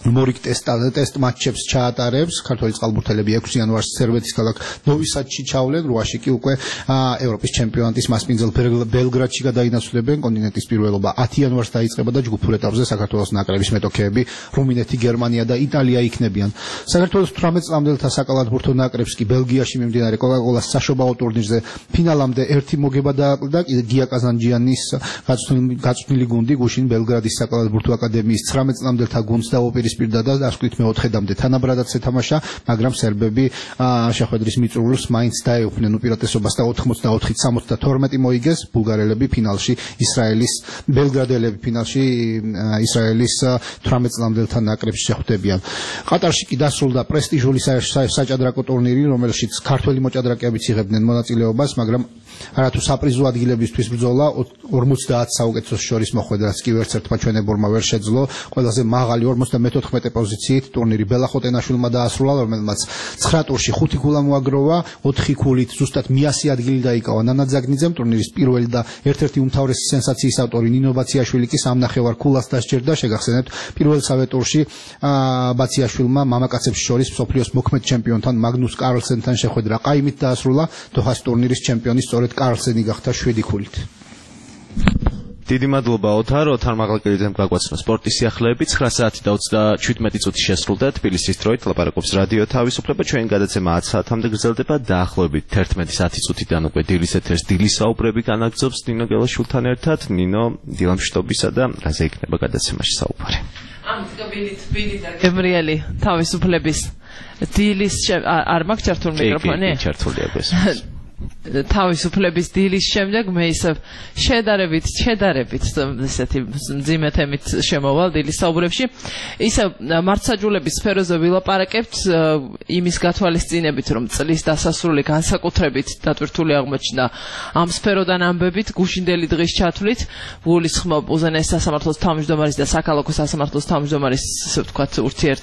S1: მორიგ ტესტ ტესტ მატჩებს ჩაატარებს. ქართველი წყალბურთელები ექვსი იანვარს სერბეთის ქალაქ ნოვი-სადში ჩავლენ, რვაში კი უკვე ევროპის ჩემპიონატის მასპინძელ ბელგრადში გადაინაცვლებენ. კონტინენტის პირველობა ათი იანვარს დაიწყება და ჯგუფურ ეტაპზე საქართველოს ნაკრების მეტოქეები რუმინეთი, გერმანია და იტალია იქნებიან. საქართველოს თვრამეტ წლამდელთა საკალათბურთო ნაკრებს კი ბელგიაში მიმდინარე კოკაკოლას საშობაო ტურნირზე ფინალამდე ერთი მოგება დააკლდა. გია კაზანჯიანის გაწვრთნილი გუნდი გუშინ ბელგრადის საკალათბურთო აკადემიის ცხრამეტ წლამდელთა გუნდს დაუპირისპირდა და დასკვით მეოთხედამდე თანაბრადაც ეთამაშა, მაგრამ სერბები შეხვედრის მიწურულს მაინც დაეუფნენ უპირატესობას და ოთხმოცდაოთხი სამოცდათორმეტი მოიგეს. ბულგარელები ფინალში ისრაელის ბელგრადელები ფინალში ისრაელის თვრამეტ წლამდელთა ნაკრებს შეხვდებიან. ყატარში კი დასრულდა პრესტიჟული საჭადრაკო ტურნირი, რომელშიც ქართველი მოჭადრაკეებიც იღებდნენ მონაწილეობას, მაგრამ არათუ საპრიზო ადგილებისთვის ბრძოლა ორმოცდაათ საუკეთესოს შორის მოხვედრას კი ვერც ერთმა ჩვენებურმა ვერ შეძლო. ყველაზე მაღალი ორმოცდამეთოთხმეტე პოზიციით ტურნირი ბელა ხოტენაშვილმა დაასრულა, რომელმაც ცხრა ტურში ხუთი ქულა მოაგროვა, ოთხი ქულით ზუსტად მეათე ადგილი დაიკავა ნანა ძაგნიძემ. ტურნირის პირველი და ერთ-ერთი უმთავრესი სენსაციის ავტორი ნინო ბაციაშვილი კი სამნახევარ ქულას დასჯერდა. შეგახსენებთ, პირველსავე ტურში ბაციაშვილმა მამაკაცებს შორის მსოფლიოს მოქმედ ჩემპიონთან მაგნუს კარლსენთან შეხვედრა ყაიმით დაასრულა. დოჰას ტურნირის ჩემპიონი სწორედ კარლსენი გახდა შვიდი ქულით.
S2: დიდი მადლობა ოთარ, ოთარ მაღლაკელიძემ გაგვაცნო სპორტის სიახლეები. ცხრა საათი და ოცდაშვიდმეტი წუთი შესრულდა თბილისის დროით. ლაპარაკობს რადიო თავისუფლება. ჩვენი გადაცემა ათ საათამდე გრძელდება. დაახლოებით თერთმეტი საათი წუთიდან უკვე დილის ეთერს დილის საუბრები განაგრძობს ნინო გელაშვილთან ერთად. ნინო, დილამშვიდობისა და რაზე იქნება გადაცემაში საუბარი?
S19: ამით კაბინით ბინით და გემრიელი თავისუფლების დილის არ მაქვს ჩართული მიკროფონი?
S2: კი, ჩართულია ეს.
S19: თავისუფლების დილის შემდეგ მე ისევ შედარებით შედარებით ესეთი მძიმე თემით შემოვალ დილის საუბრებში. ისევ მართსაჯულების სფეროზე ვილაპარაკებთ იმის გათვალისწინებით, რომ წლის დასასრული განსაკუთრებით დატვირთული აღმოჩნდა ამ სფეროდან ამბებით გუშინდელი დღის ჩათვლით. გულისხმობ უზენაეს სასამართლოს თავმჯდომარის და საქალაქო სასამართლოს თავმჯდომარის, ასე ვთქვათ, ურთიერთ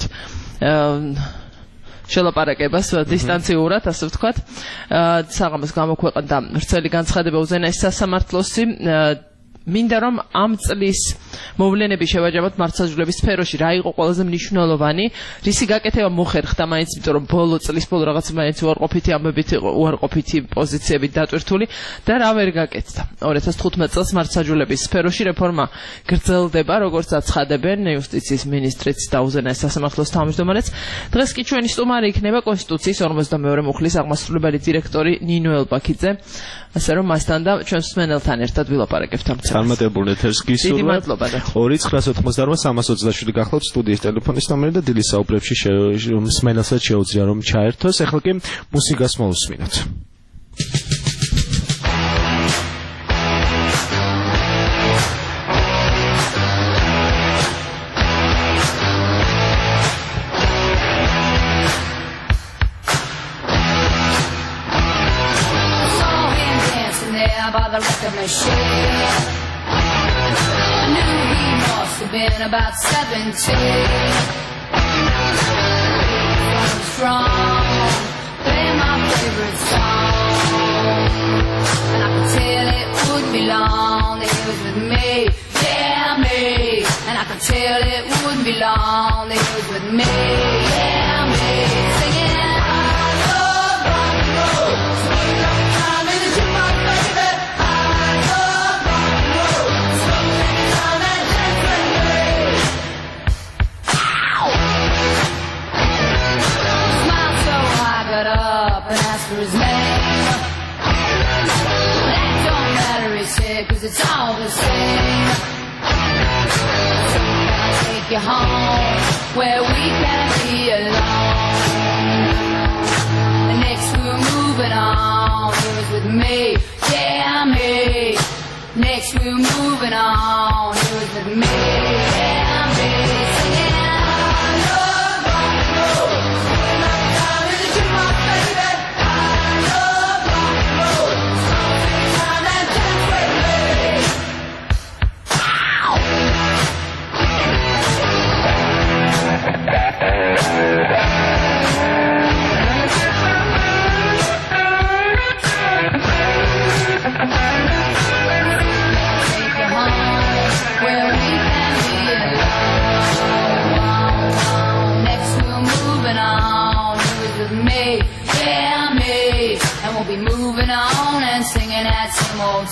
S19: შელაპარაკებას დისტანციურად, ასე ვთქვათ, საღამოს გამოქვეყნდა ვრცელი განცხადება უზენაეს სასამართლოსი. მინდა რომ ამ წლის მოვლენები შევაჯამოთ მართლმსაჯულების სფეროში, რა იყო ყველაზე მნიშვნელოვანი, რისი გაკეთება მოხერხდა მაინც, იმიტომ რომ ბოლო წლის ბოლო რაღაც მაინც უარყოფითი ამბებით იყო, უარყოფითი პოზიციებით დატვირთული და რა ვერ გაკეთდა. ორი ათას თხუთმეტ წელს მართლმსაჯულების სფეროში რეფორმა გრძელდება, როგორც აცხადებენ იუსტიციის მინისტრიც და უზენაეს სასამართლოს თავმჯდომარეც. დღეს კი ჩვენი სტუმარი იქნება კონსტიტუციის ორმოცდამეორე მუხლის აღმასრულებელი დირექტორი ნინო ελბაქიძე, ასე რომ მასთან და ჩვენს მსმენელთან ერთად ვილაპარაკებთ ამ
S2: წარმატებულ ეთერს გისურვებთ.
S19: დიდი მადლობა.
S2: ორი ცხრაას ოთხმოცდაოთხი სამას ოცდაშვიდი გახლავთ სტუდიის ტელეფონის ნომერი და დილის საუბრებში მსმენელსაც შეუძლია რომ ჩაერთოს. ახლა კი მუსიკას მოусმინოთ.
S10: Been about seventeen. I'm strong, play my favorite song, and I could tell it wouldn't be long that he was with me, yeah me. And I could tell it wouldn't be long that he was with me, yeah me. Singing, I love rock and roll, swing like time in the jukebox, baby. I love rock and roll, swing like time and dance with me. Got up and asked for his name. That don't matter, he said, cause it's all the same. So I'll take you home where we can be alone. The next we were moving on, he was with me, yeah me. Next we were moving on, he was with me, yeah me. Singing, I love rock and roll. Take you home where we can be alone.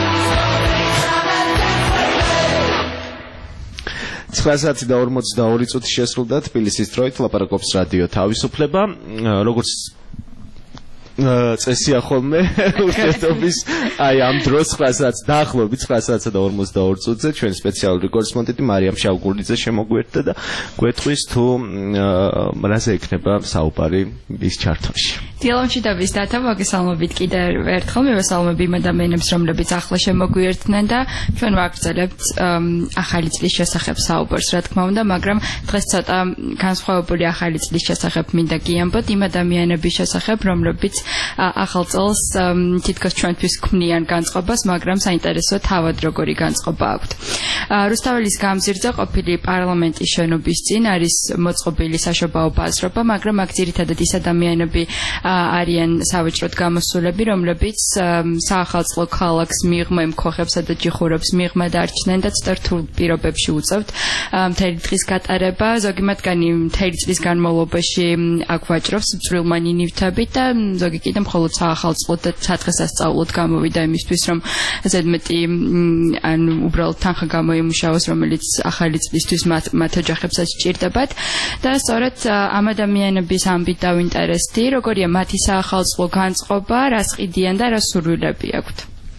S2: ცხრასი და ორმოცდაორი წუთი შესრულდა თბილისის დროით ლაპარაკობს რადიო თავისუფლება როგორც წესია ხოლმე ურთიერთობის აი ამ დროს ცხრასი დაახლოებით ცხრასი და ორმოცდაორი წუთზე ჩვენ სპეციალური კორესპონდენტი მარიამ შავგურლიძე შემოგვიერთდა და გვეტყვის თუ რაზე იქნება საუბარი ის ჩარტონში.
S4: დილომშვიდობის დათო მოგესალმებით კიდევ ერთხელ მივესალმები იმ ადამიანებს რომლებიც ახლა შემოგვიერთდნენ და ჩვენ ვაგრძელებთ ახალი წლის შესახებ საუბარს რა თქმა უნდა მაგრამ დღეს ცოტა განსხვავებული ახალი წლის შესახებ მინდა გიამბოთ იმ ადამიანების შესახებ რომლებიც ახალ წელს თითქოს ჩვენთვის ქმნიან განწყობას მაგრამ საინტერესო თავად როგორი განწყობა აქვთ. რუსთაველის გამზირზე ყოფილი პარლამენტის შენობის წინ არის მოწყობილი საშობაო ბაზრობა მაგრამ აქ ძირითადად ის ადამიანები არიან სავაჭროდ გამოსულები, რომლებიც საახალწლო ქალაქს მიღმა ემქოხებსა და ჯიხურებს მიღმა დარჩნენ და ცოტა რთულ პირობებში უწევთ მთელი დღის გატარება. ზოგი მათგანი მთელი წლის განმავლობაში აქ ვაჭრობს წვრილმანი ნივთებით და ზოგი კიდე მხოლოდ საახალწლო და სადღესასწაულოდ გამოვიდა იმისთვის, რომ ზედმეტი ანუ უბრალოდ თანხა გამოიმუშაოს, რომელიც ახალი წლისთვის მათ ოჯახებსაც სჭირდებათ და სწორედ ამ ადამიანების ამბით დავინტერესდი, როგორია მათი საახალწლო განწყობა, რას ყიდიან და რა სურვილები აქვთ.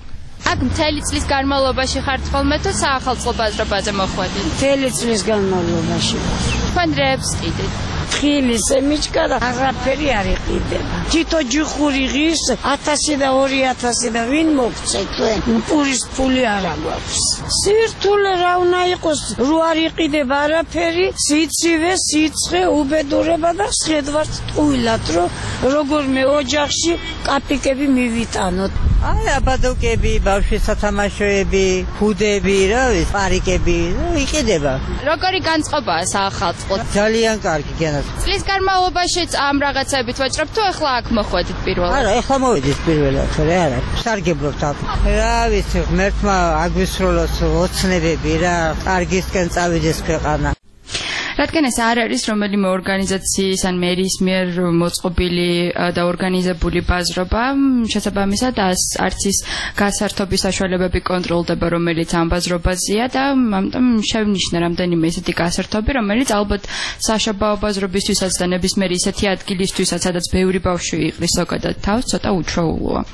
S4: აქ მთელი წლის განმავლობაში ხართ ხოლმე თუ საახალწლო ბაზრობაზე მოხვედით?
S20: მთელი წლის განმავლობაში.
S4: თქვენ რებს ყიდით?
S20: ხილის ემიჩკა და აღარაფერი არ იყიდება. თითო ჯიხური ღირს ათასი და ორი ათასი და ვინ მოგწე თქვენ? პურის ფული არ აქვს. სირთულე რა უნდა იყოს? რო არ იყიდება არაფერი, სიცივე, სიცხე, უბედურება და შედვართ ტყუილად, რომ როგორმე ოჯახში კაპიკები მივიტანოთ.
S21: აი აბადოკები, ბავშვის სათამაშოები, ფუდები, რა ვიცი, პარიკები, იყიდება.
S4: როგორი განწყობაა საახალწლო?
S21: ძალიან კარგი გენას.
S4: წლის განმავლობაში ამ რაღაცებით ვაჭრობთ თუ ახლა აქ მოხვედით პირველად?
S21: არა, ახლა მოვედით პირველად, რა არა, სარგებლობთ აქ. რა ვიცი, ღმერთმა აგვისროლოს ოცნებები რა, კარგისკენ წავიდეს ქვეყანა.
S4: რადგან ეს არ არის რომელიმე ორგანიზაციის ან მერის მიერ მოწყობილი და ორგანიზებული ბაზრობა, შესაბამისად არც ის გასართობის საშუალებები კონტროლდება, რომელიც ამ ბაზრობაზეა და ამიტომ შევნიშნე რამდენიმე ისეთი გასართობი, რომელიც ალბათ საშობაო ბაზრობისთვისაც და ნებისმიერი ისეთი ადგილისთვისაც, სადაც ბევრი ბავშვი იყრის ზოგადად თავს, ცოტა უჩვეულოა.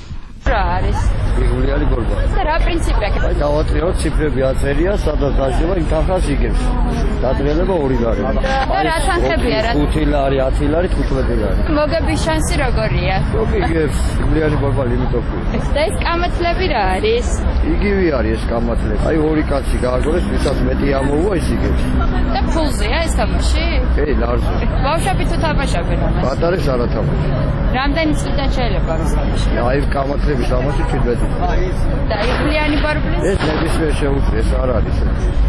S4: რა არის?
S22: რეგულარული გორბა.
S4: და რა პრინციპია?
S22: აი დავატრიალოთ ციფრები აწერია, სადაც დაჟება იმ თანხას იგებს. დატრიალება ორი ლარი.
S4: და რა თანხებია რა?
S22: ხუთი ლარი, ათი ლარი, თხუთმეტი ლარი.
S4: მოგების შანსი როგორია?
S22: იგებს, რეგულარული გორბა ლიმიტობი.
S4: და ეს კამათლები რა არის?
S22: იგივე არის ეს კამათლები. აი ორი კაცი გააგორეს, ვისაც მეტი ამოუვა ის იგებს.
S4: და ფულზეა ეს თამაში?
S22: ე, ლარზე.
S4: ბავშვები თუ თამაშობენ ამას?
S22: პატარეს არა თამაში.
S4: რამდენი წლიდან შეიძლება რომ თამაშობენ?
S22: აი კამათლების ამაში ჩვიდმეტი.
S4: და იგლიანი ბარბლის?
S22: ეს ნებისმიერ შეუძლია, ეს არ არის.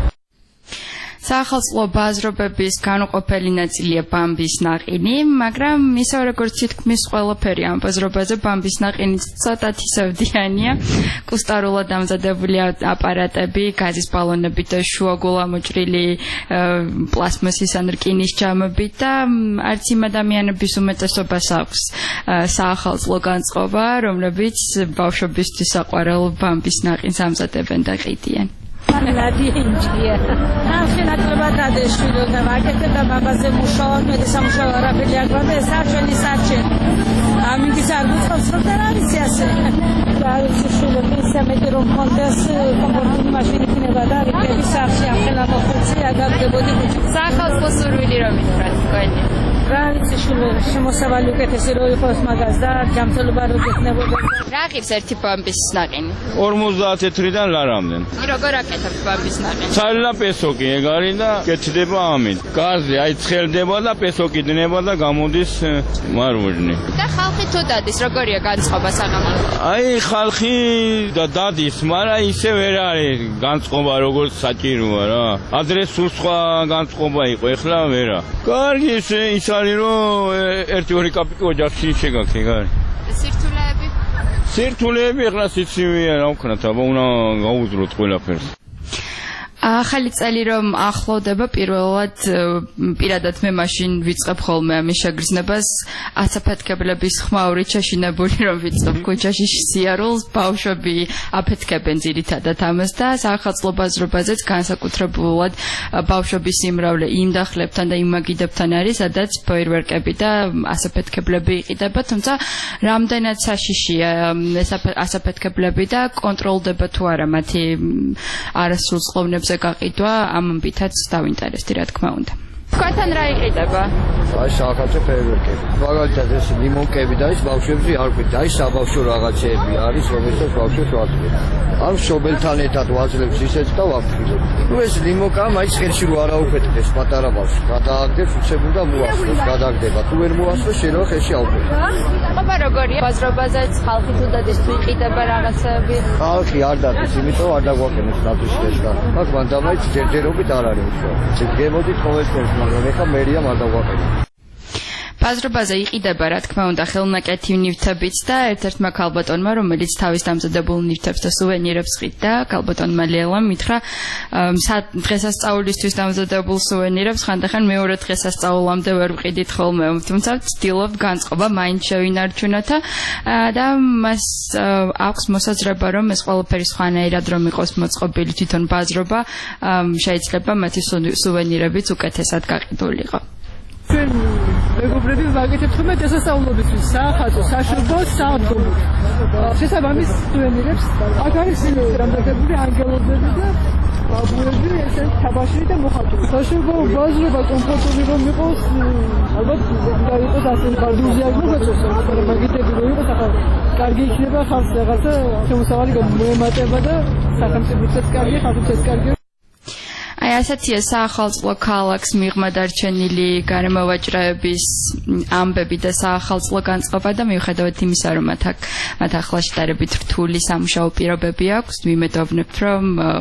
S4: საახალწლო ბაზრობების განუყოფელი ნაწილია ბამბის ნაყინი, მაგრამ ისე როგორც თითქმის ყველაფერი ამ ბაზრობაზე ბამბის ნაყინი ცოტა ისევდიანია. კუსტარულად დამზადებული აპარატები, გაზის ბალონები და შუაგულამოჭრილი პლასმასის ან რკინის ჯამები და არც იმ ადამიანების უმეტესობას აქვს საახალწლო განწყობა, რომლებიც ბავშვებისთვის საყვარელ ბამბის ნაყინს ამზადებენ და ყიდიან.
S20: ნადიენჯია. ახლა ნაკლებად გადაშვილო და ვაკეთებ და ბაბაზე მუშაობ, მე და სამუშაო არაფერი არ გვაქვს, ეს არ ჩვენი საჩენი. ამიგის არ გუწყობს რომ არ არის ასე. და ის შულო მისამეტი რომ კონდეს კომფორტული მაშინი იქნება და არის
S7: გეუბნები სახში ახლა მოხუცი აგაგდებოდი ხუჩი
S4: სახალხო სურვილი რომ მიდურათ მგონი
S7: რა ვიცი შემოსავალი უკეთესი რო იყოს მაგას და ჯანმრთელობა რო გექნებოდა
S4: რა ღირს ერთი ბამბის ნაყინი
S17: ორმოცდაათი თეთრიდან ლარამდენ
S4: როგორ აკეთებთ ბამბის ნაყინს
S17: ცალილა პესოკი ეგ არის და კეთდება ამით გაზი აი ცხელდება და პესოკი დნება და გამოდის მარვჟნი
S4: და ხალხი თუ დადის როგორია განწყობა საღამოში
S17: აი ხალხი და დადის მაგრამ ისე ვერ არის განწყობა როგორც საჭიროა რა ადრე სულ სხვა განწყობა იყო ეხლა ვერა კარგი ისე ის არის რომ ერთი ორი კაპიკი ოჯახში შეგაქცე გარი
S4: სირთულეები
S17: სირთულეები ეხლა სიცივეა რა ვქნათ აბა უნდა გაუძროთ ყველაფერს
S4: ახალი წელი რომ ახლოვდება პირველად პირადად მე მაშინ ვიწყებ ხოლმე ამის შეგრძნებას აცაფეთქებლების ხმაური ჩაშინებული რომ ვიწყებ ქუჩაში სიარულს ბავშვები აფეთქებენ ძირითადად ამას და სახალხო ბაზრობაზეც განსაკუთრებულად ბავშვების სიმრავლე იმ დახლებთან და იმ მაგიდებთან არის სადაც ფოიერვერკები და ასაფეთქებლები იყიდება თუმცა რამდენად საშიშია ეს ასაფეთქებლები და კონტროლდება თუ არა მათი არასრულწყოვნების გაყიდვა ამ ამბითაც დავინტერესდი რა თქმა უნდა. თქვენთან რა იყიდება?
S22: აი სახალხო ფეერვერკები. მაგალითად ეს ლიმონკები და ის ბავშვებზე არ გვით. აი საბავშვო რაღაცეები არის რომელსაც ბავშვებს ვაწვდით. ამ შობელთან ერთად ვაძლევს ისეც და ვაფრთხილებ. ნუ ეს ლიმონკა მაინც ხელში რო არა უკეთდეს პატარა ბავშვს. გადააგდებს უცებურ და მოასწროს, გადაგდება. თუ ვერ მოასწროს შეიძლება ხელში აუკეთოს.
S4: აბა როგორია? ბაზრობაზეც ხალხი თუ დადეს თუ იყიდება რაღაცები?
S22: ხალხი არ დადის, იმიტომ არ დაგვაყენებს ნატუშკესთან. მაგ მანდამაიც ჯერჯერობით არ არის უშუალო. გემოდით ყოველთვის მაგრამ ეხა მერიამ არ დაგვაყენა.
S4: ბაზრობაზე იყიდება რა თქმა უნდა ხელნაკეთი ნივთებიც და ერთ-ერთმა ქალბატონმა რომელიც თავის დამზადებულ ნივთებს და სუვენირებს ყიდდა ქალბატონმა ლელამ მითხრა დღესასწაულისთვის დამზადებულ სუვენირებს ხანდახან მეორე დღესასწაულამდე ვერ ვყიდით ხოლმე თუმცა ვცდილობთ განწყობა მაინც შევინარჩუნოთა და მას აქვს მოსაზრება რომ ეს ყველაფერი სხვანაირად რომ იყოს მოწყობილი თვითონ ბაზრობა შეიძლება მათი სუვენირებიც უკეთესად გაყიდულიყო
S7: ჩვენ მეგობრები ვაკეთებთ ხოლმე დასასწაულობისთვის სახალხო საშობო სადგომო შესაბამის სუვენირებს აქ არის რამდენიმე ანგელოზები და ბაბუები ესენ თაბაში და მოხატული საშობო ბაზრობა კომფორტული რომ იყოს ალბათ უნდა იყოს ასე ბარდუზი არ მოგაწოს მაგრამ მაგიტები რომ იყოს ახლა კარგი იქნება ხალხს რაღაცა შემოსავალი მოემატება და სახელმწიფოც კარგი ხალხიც კარგი
S4: აი ასეთია საახალწლო ქალაქს მიღმა დარჩენილი გარემოვაჭრეების ამბები და საახალწლო განწყობა და მიუხედავად იმისა რომ მათ აქ მათ ახლა შედარებით რთული სამუშაო პირობები აქვს ვიმედოვნებთ რომ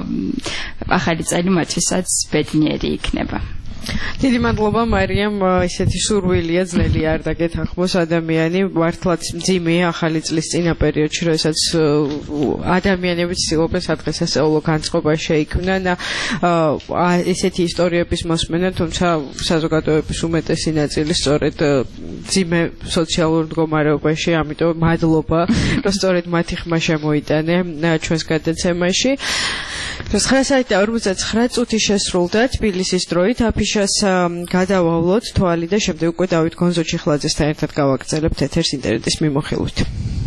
S4: ახალი წელი მათთვისაც ბედნიერი იქნება
S3: დიდი მადლობა მარიამ ისეთი სურვილია ძნელი არ დაგეთანხმოს ადამიანი მართლაც მძიმეა ახალი წლის წინა პერიოდში როდესაც ადამიანები ცდილობენ სადღესასწაულო განწყობა შეიქმნან ესეთი ისტორიების მოსმენა თუმცა საზოგადოების უმეტესი ნაწილი სწორედ მძიმე სოციალურ მდგომარეობაში ამიტომ მადლობა რომ სწორედ მათი ხმა შემოიტანე ჩვენს გადაცემაში ცხრა და ორმოცდაცხრა წუთი შესრულდა თბილისის დროით აფიშას გადავავლოთ თვალი და შემდეგ უკვე დავით გონზოჩიხლაძესთან ერთად გავაგრძელებთ ეთერს ინტერნეტის მიმოხილვით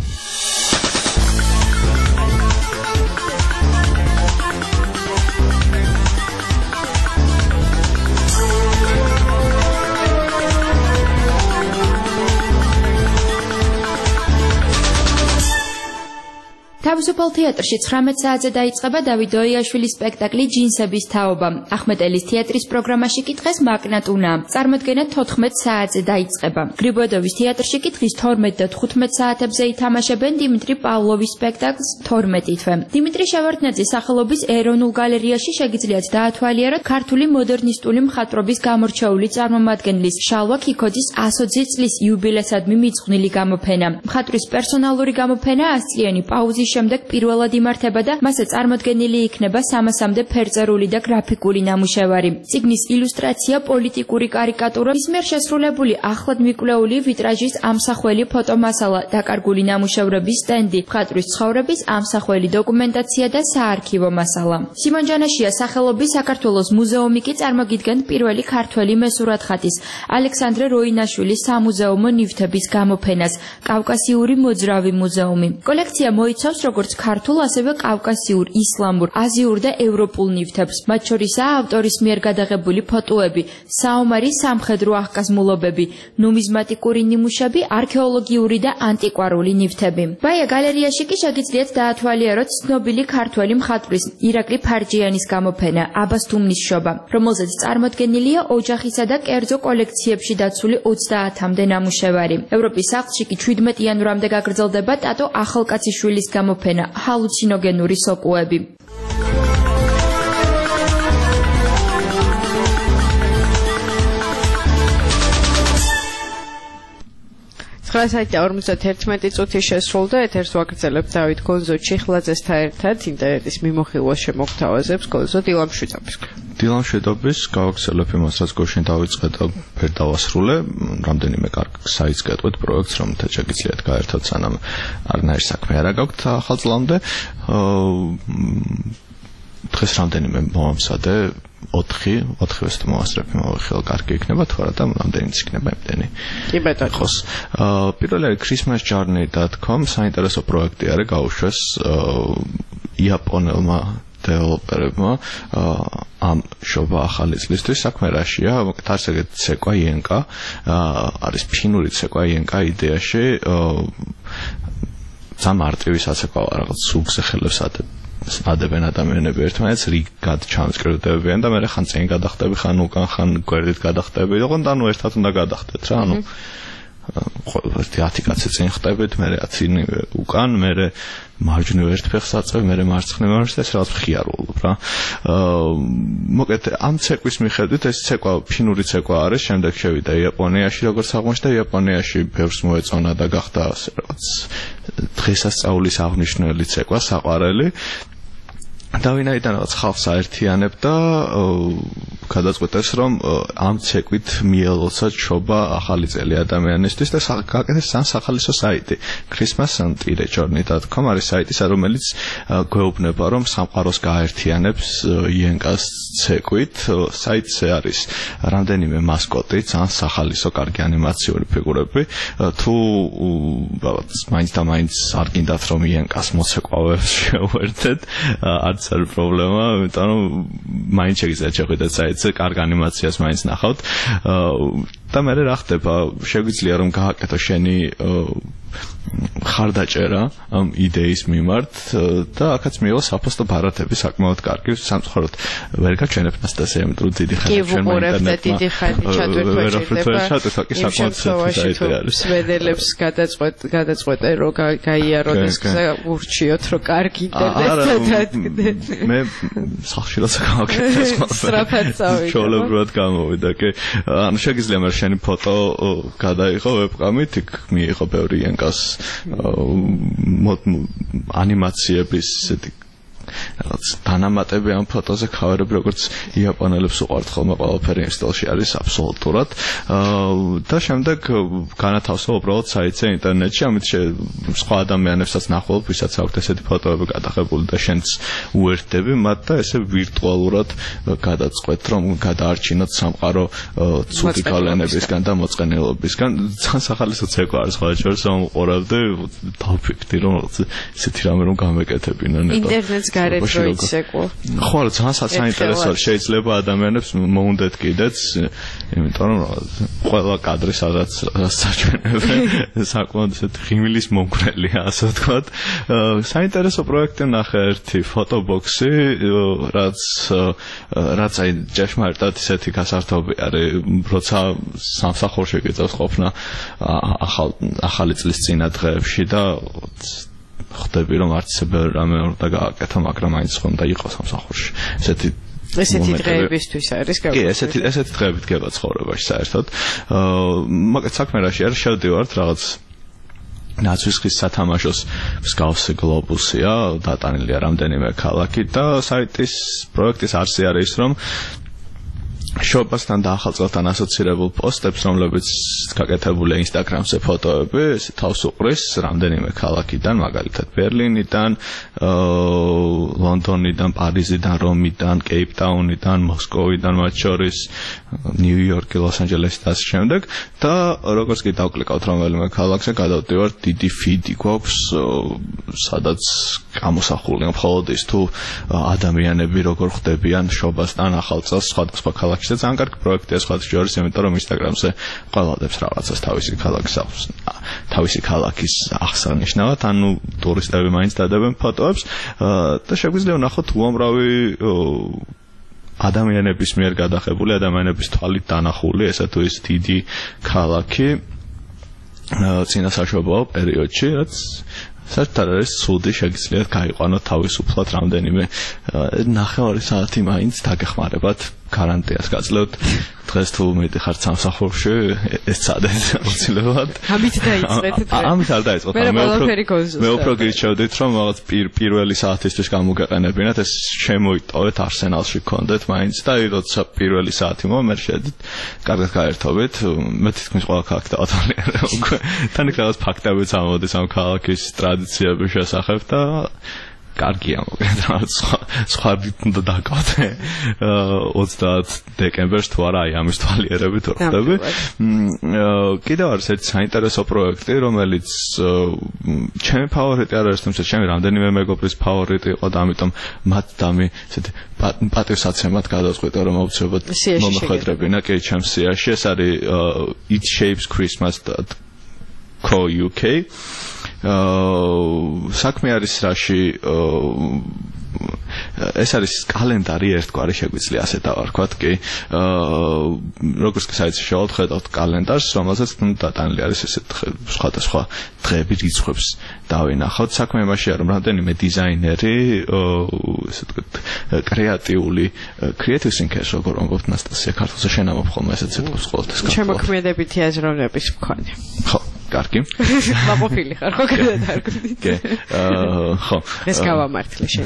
S4: თავისუფალ თეატრში ცხრამეტ საათზე დაიწყება დავით დოიაშვილის სპექტაკლი ჯინსების თაობა. ახმეტელის თეატრის პროგრამაში კი დღეს მაკნატუნა. წარმოდგენა თოთხმეტ საათზე დაიწყება. გრიბოედოვის თეატრში კი დღის თორმეტ და თხუთმეტ საათებზე ითამაშებენ დიმიტრი პავლოვის სპექტაკლს თორმეტი თვე. დიმიტრი შევარდნაძის სახელობის ეროვნულ გალერეაში შეგიძლიათ დაათვალიეროთ ქართული მოდერნისტული მხატვრობის გამორჩეული წარმომადგენლის შალვა ქიქოძის ასოცი წლის იუბილესადმი მიძღვნილი გამოფენა. მხატვრის პერსონალური გამოფენა ასწლიანი პაუზის შემდეგ პირველად იმართება და მასზე წარმოდგენილი იქნება სამასამდე ფერწერული და გრაფიკული ნამუშევარი. წიგნის ილუსტრაცია პოლიტიკური კარიკატურა, ის მიერ შესრულებული ახლად მიკვლეული ვიტრაჟის ამსახველი ფოტომასალა, დაკარგული ნამუშევრების სტენდი, მხატვრის ცხოვრების ამსახველი დოკუმენტაცია და საარქივო მასალა. სიმონ ჯანაშიას სახელობის საქართველოს მუზეუმი კი წარმოგიდგენთ პირველი ქართველი მესურათხატის ალექსანდრე როინაშვილის სამუზეუმო ნივთების გამოფენას, კავკასიური მოძრავი მუზეუმი. კოლექცია მოიცავს როგორც როგორც ქართულ, ასევე კავკასიურ, ისლამურ, აზიურ და ევროპულ ნივთებს. მათ შორისაა ავტორის მიერ გადაღებული ფოტოები, საომარი სამხედრო აღკაზმულობები, ნუმიზმატიკური ნიმუშები, არქეოლოგიური და ანტიკვარული ნივთები. ბაია გალერეაში კი შეგიძლიათ დაათვალიეროთ ცნობილი ქართველი მხატვრის ირაკლი ფარჯიანის გამოფენა აბას თუმნის შობა, რომელზეც წარმოდგენილია ოჯახისა და კერძო კოლექციებში დაცული ოცდაათამდე ნამუშევარი. ევროპის სახლში კი შვიდმეტ იანვრამდე გაგრძელდება ტატო ახალკაციშვილის გამოფენა ჰალუცინოგენური სოკუები.
S3: ცხრა საათი ორმოცდაერთი წუთი შესრულდა, ეთერს ვაგრძელებთ დავით გონზო ჩიხლაძესთან ერთად ინტერნეტის მიმოხილვა შემოგთავაზებს გონზო დილამშვიდობის.
S6: დილამშვიდობის გავაგრძელებ იმას, რაც გუშინ დავიწყე და ფერ დავასრულე, რამდენიმე კარგ საიტს გეტყვით პროექტს, რომელთაც შეგიძლიათ გაერთოთ, სანამ არნაირი საქმე არ გაქვთ ახალ წლამდე. დღეს რამდენიმე მოამზადე ოთხი, ოთხივეს თუ მოვასწრებ, მოვიხილ, კარგი იქნება, თუ არა და რამდენიც იქნება იმდენი.
S3: კი ბატონო.
S6: ხოს. პირველი არის christmas journey dot com, საინტერესო პროექტი არის, გაუშვეს იაპონელმა დეველოპერებმა ამ შობა ახალი წლისთვის. საქმე რაშია? მოკლედ ეგეთ ცეკვა იენკა, არის ფინური ცეკვა იენკა იდეაში, სამარტივი საცეკვაო რაღაც სულზე ხელებს ადებენ ადამიანები ერთმანეთს, რიგად ჩამსკრევდებიან და მე ხან წინ გადახტები, ხან უკან, ხან გვერდით გადახტები, ოღონდ ანუ ერთად უნდა გადახტეთ რა, ანუ ერთი ათი კაცი წინ ხტებით, მე ათი უკან, მე მარჯვნივ ერთ ფეხს აწევ, მე მარცხნივ მარჯვნივ ეს რაღაც ხიარულობ რა. მოკლედ ამ ცეკვის მიხედვით ეს ცეკვა ფინური ცეკვა არის, შემდეგ შევიდა იაპონიაში, როგორც აღმოჩნდა, იაპონიაში ბევრს მოეწონა და გახდა რაღაც დღესასწაულის აღნიშნული ცეკვა, საყვარელი. და ვინაიდან რაღაც ხალხს აერთიანებ და გადაწყვეტეს, რომ ამ ცეკვით მიელოცა ჩობა ახალი წელი ადამიანისთვის და გაკეთეს სამ სახალისო საიტი christmas journey dot com არის საიტი, რომელიც გვეუბნება, რომ სამყაროს გააერთიანებს იენკას ცეკვით. საიტზე არის რამდენიმე მასკოტი, ძალიან სახალისო, კარგი ანიმაციური ფიგურები. თუ მაინც და მაინც არ გინდათ, რომ იენკას მოცეკვავებს შეუერთდეთ, არც არ პრობლემა, იმიტომ რომ მაინც შეგიძლიათ შეხვიდეთ საიტზე, კარგ ანიმაციას მაინც ნახავთ. და მე რა ხდება, შეგვიძლია რომ გააკეთო შენი ხარდაჭერა ამ იდეის მიმართ და აქაც მიიღო საფოსტო ბარათები საკმაოდ კარგი, სამწუხაროდ ვერ გაჩვენებ მასტასე, იმიტომ რომ დიდი ხანი ჩვენ
S3: ინტერნეტში დიდი ხანი ჩატვირთვა
S6: კი საკმაოდ საიტი არის.
S3: სვედელებს გადაწყვეტ გადაწყვეტე რომ გაიაროთ ეს გზა, ურჩიოთ რომ კარგი ინტერნეტი დადგნენ.
S6: მე სახში როცა გავაკეთე ეს
S3: სწრაფად
S6: ჩაოლებრად გამოვიდა, კი. ანუ შეგიძლია მე შენი ფოტო გადაიღო ვებკამით, იქ მიიღო ბევრი იენკას ანიმაციების ესეთი რაღაც დანამატები ამ ფოტოზე ქავერები, როგორც იაპონელებს უყვართ ხოლმე ყველაფერი იმ სტილში არის აბსოლუტურად. და შემდეგ განათავსო უბრალოდ საიტზე ინტერნეტში, ამით სხვა ადამიანებსაც ნახულობ, ვისაც აქვთ ესეთი ფოტოები გადაღებული და შენც უერთდები მათ და ესე ვირტუალურად გადაწყვეტ, რომ გადაარჩინოთ სამყარო ცუდი გავლენებისგან და მოწყენილობისგან. ძალიან სახალისო ცეკვა არის სხვა შორის, რომ უყურავდი, დავფიქრდი, რომ ესეთი რამე რომ გამეკეთებინა ნეტო.
S3: ინტერნეტს გარეთ როიცეკო.
S6: ხო, ძალიან საინტერესოა, შეიძლება ადამიანებს მოუნდეთ კიდეც, იმიტომ რომ ყველა კადრი სადაც საჩვენებენ საკმაოდ ესეთ ღიმილის მომგვრელია, ასე ვთქვათ. საინტერესო პროექტი ნახე ერთი ფოტობოქსი, რაც რაც აი ჭეშმარიტად ესეთი გასართობი არის, როცა სამსახურში გიწევს ყოფნა ახალი წლის წინა დღეებში და ხდები რომ არც ბევრი რამე უნდა გააკეთო, მაგრამ მაინც ხონდა იყოს სამსახურში. ესეთი
S3: ესეთი დღეებისთვის არის გავაკეთე.
S6: კი, ესეთი ესეთი დღეებით გება ცხოვრებაში საერთოდ. მაგრამ საქმე რაში არის, შევდივართ რაღაც ნაცვისხის სათამაშოს მსგავსი გლობუსია, დატანილია რამდენიმე ქალაქი და საიტის პროექტის არსი არის ის, რომ შობასთან და ახალ წელთან ასოცირებულ პოსტებს, რომლებიც გაკეთებულია ინსტაგრამზე ფოტოები, ესე თავს უყრის რამდენიმე ქალაქიდან, მაგალითად ბერლინიდან, ლონდონიდან, პარიზიდან, რომიდან, კეიპტაუნიდან, მოსკოვიდან, მათ შორის ნიუ-იორკი, ლოს-ანჯელესი და ასე შემდეგ და როგორც კი დავკლიკავთ რომელიმე ქალაქზე, გადავდივართ დიდი ფიდი გვაქვს, სადაც გამოსახული, მხოლოდ ის თუ ადამიანები როგორ ხდებიან შობასთან ახალ წელს სხვადასხვა ქალაქში და ძალიან კარგი პროექტია სხვადასხვა შორის, იმიტომ რომ Instagram-ზე ყველადებს რაღაცას თავისი ქალაქის აქვს, თავისი ქალაქის აღსანიშნავად, ანუ ტურისტები მაინც დადებენ ფოტოებს და შეგვიძლია ვნახოთ უამრავი ადამიანების მიერ გადახებული, ადამიანების თვალით დანახული, ესა თუ ის დიდი ქალაქი წინასაშვებაო პერიოდში, რაც საერთოდ არის ცუდი, შეგიძლიათ გაიყვანოთ თავისუფლად რამდენიმე ნახევარი საათი მაინც დაგეხმარებათ გარანტიას გაძლევთ. დღეს თუ მიდიხართ სამსახურში, ეს წადეს აუცილებლად.
S3: ამით დაიწყეთ.
S6: ამით არ დაიწყოთ. მე უფრო გირჩევდით, რომ რაღაც პირველი საათისთვის გამოგეყენებინათ, ეს შემოიტოვეთ არსენალში გქონდეთ მაინც და როცა პირველი საათი მოვა, მე შედით კარგად გაერთობით. მე თითქმის ყველა ქალაქს დავათვალიერე უკვე. თან იქ რაღაც ფაქტებიც ამოდის ამ ქალაქის ტრადიციების შესახებ და კარგია მოგეთ სხვა სხვა უნდა დაგავდე ოცდაათ დეკემბერს თუ არა აი ამის თვალიერებით რო ხდები. კიდევ არის ერთი საინტერესო პროექტი, რომელიც ჩემი ფავორიტი არ არის, თუმცა ჩემი რამდენიმე მეგობრის ფავორიტი იყო და ამიტომ მათ დამი ესეთი პატივსაცემად გადავწყვიტე რომ აუცილებლად მომხვედრებინა კი ჩემს სიაში. ეს არის It Shapes Christmas dot co dot U K. საქმე არის რაში ეს არის კალენდარი ერთგვარი, შეგვიძლია ასე დავარქვათ, კი. როგორც კი საიტში შევხედავთ კალენდარს, რომელსაც დატანილი არის ესეთ სხვადასხვა დღეები, რიცხვებს დავინახავთ. საქმე იმაშია, რომ რამდენიმე დიზაინერი, ესე ვთქვათ, კრეატიული creative thinkers, როგორ ამბობთ ნასტასია ქართულზე, შენ ამბობ ხოლმე ესეც ეთქოს ყოველთვის ქართულად.
S3: შემოქმედებითი აზროვნების მქონე.
S6: ხო. კარგი.
S3: მაყოფილი ხარ ხო გადაარკვით.
S6: კი. ხო.
S3: ეს გავამართლე შენ.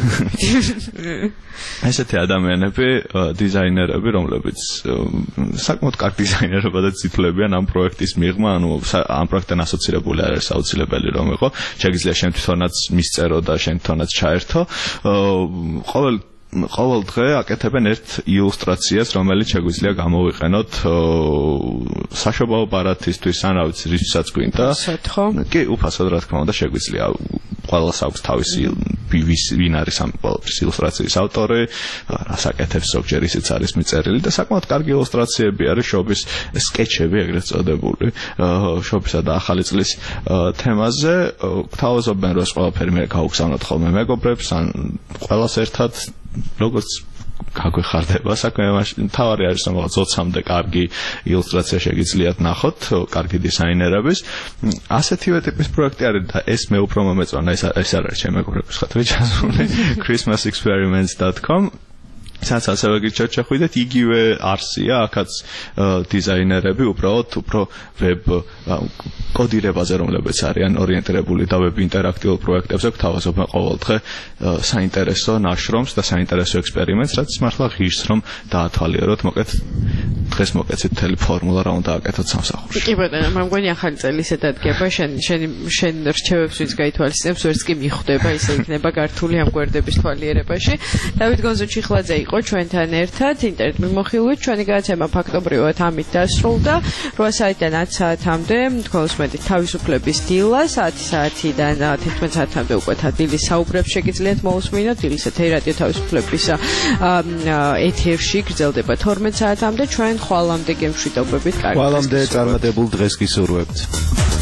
S6: ესეთი ადამიანები, დიზაინერები, რომლებიც საკმაოდ კარგი დიზაინერებად ციფლებიან ამ პროექტის მიღმა, ანუ ამ პროექტთან ასოცირებული არის აუცილებელი რომ იყო. შეგიძლია შენ თვითონაც მისწერო და შენ თვითონაც ჩაერთო. ყოველ ყოველ დღე აკეთებენ ერთ ილუსტრაციას, რომელიც შეგვიძლია გამოვიყენოთ საშობაო ბარათისთვის, ან რა ვიცი, რისთვისაც გვინდა. კი, უფასოდ რა თქმა უნდა შეგვიძლია. ყველას აქვს თავისი ვინ არის ამ ყველაფრის ილუსტრაციის ავტორი, რას აკეთებს ზოგჯერ ისიც არის მიწერილი და საკმაოდ კარგი ილუსტრაციები არის შობის სკეჩები ეგრეთ წოდებული შობისა და ახალი წლის თემაზე. გთავაზობენ რომ ეს ყველაფერი მე გავუგზავნოთ ხოლმე მეგობრებს ან ყველას ერთად როგორც გაგვეხარდება საქმე, თავარი არის რომ ოცამდე კარგი ილუსტრაცია შეგიძლიათ ნახოთ, კარგი დიზაინერების. ასეთივე ტიპის პროექტი არის და ეს მე უფრო მომეწონა, ეს ეს არ არის ჩემი მეგობრების ხათვი ჩასული christmas experiments dot com. სადაც ასევე გირჩევთ შეხვიდეთ, იგივე არსია, აქაც დიზაინერები უბრალოდ უფრო ვებ კოდირებაზე, რომლებიც არიან ორიენტირებული და ვებ ინტერაქტიულ პროექტებზე გვთავაზობენ ყოველ დღე საინტერესო ნაშრომს და საინტერესო ექსპერიმენტს, რაც მართლა ღირს რომ დაათვალიეროთ. მოკეთ დღეს მოკეცით მთელი ფორმულა რა უნდა აკეთოთ სამსახურში.
S3: კი ბატონო, მე მგონი ახალი წელი ისე დადგება, შენ შენ შენ რჩევებს ვინც გაითვალისწინებს, ვერც კი მიხვდება, ისე იქნება გართული ამ გვერდების თვალიერებაში. დავით გონზო-ჩიხლაძე იყო ჩვენთან ერთად, ინტერნეტ მიმოხილვით. ჩვენი გადაცემა ფაქტობრივად ამით დასრულდა. რვა საათიდან ათ საათამდე თქვენს მეტი თავისუფლების დილა, საათი საათიდან თერთმეტ საათამდე უკვე დილის საუბრებს შეგიძლიათ მოусმინოთ. დილის ეთერი რადიო თავისუფლების ეთერში გრძელდება თორმეტ საათამდე. ჩვენ ხვალამდე გემშვიდობებით, კარგი.
S2: ხვალამდე წარმატებულ დღეს გისურვებთ.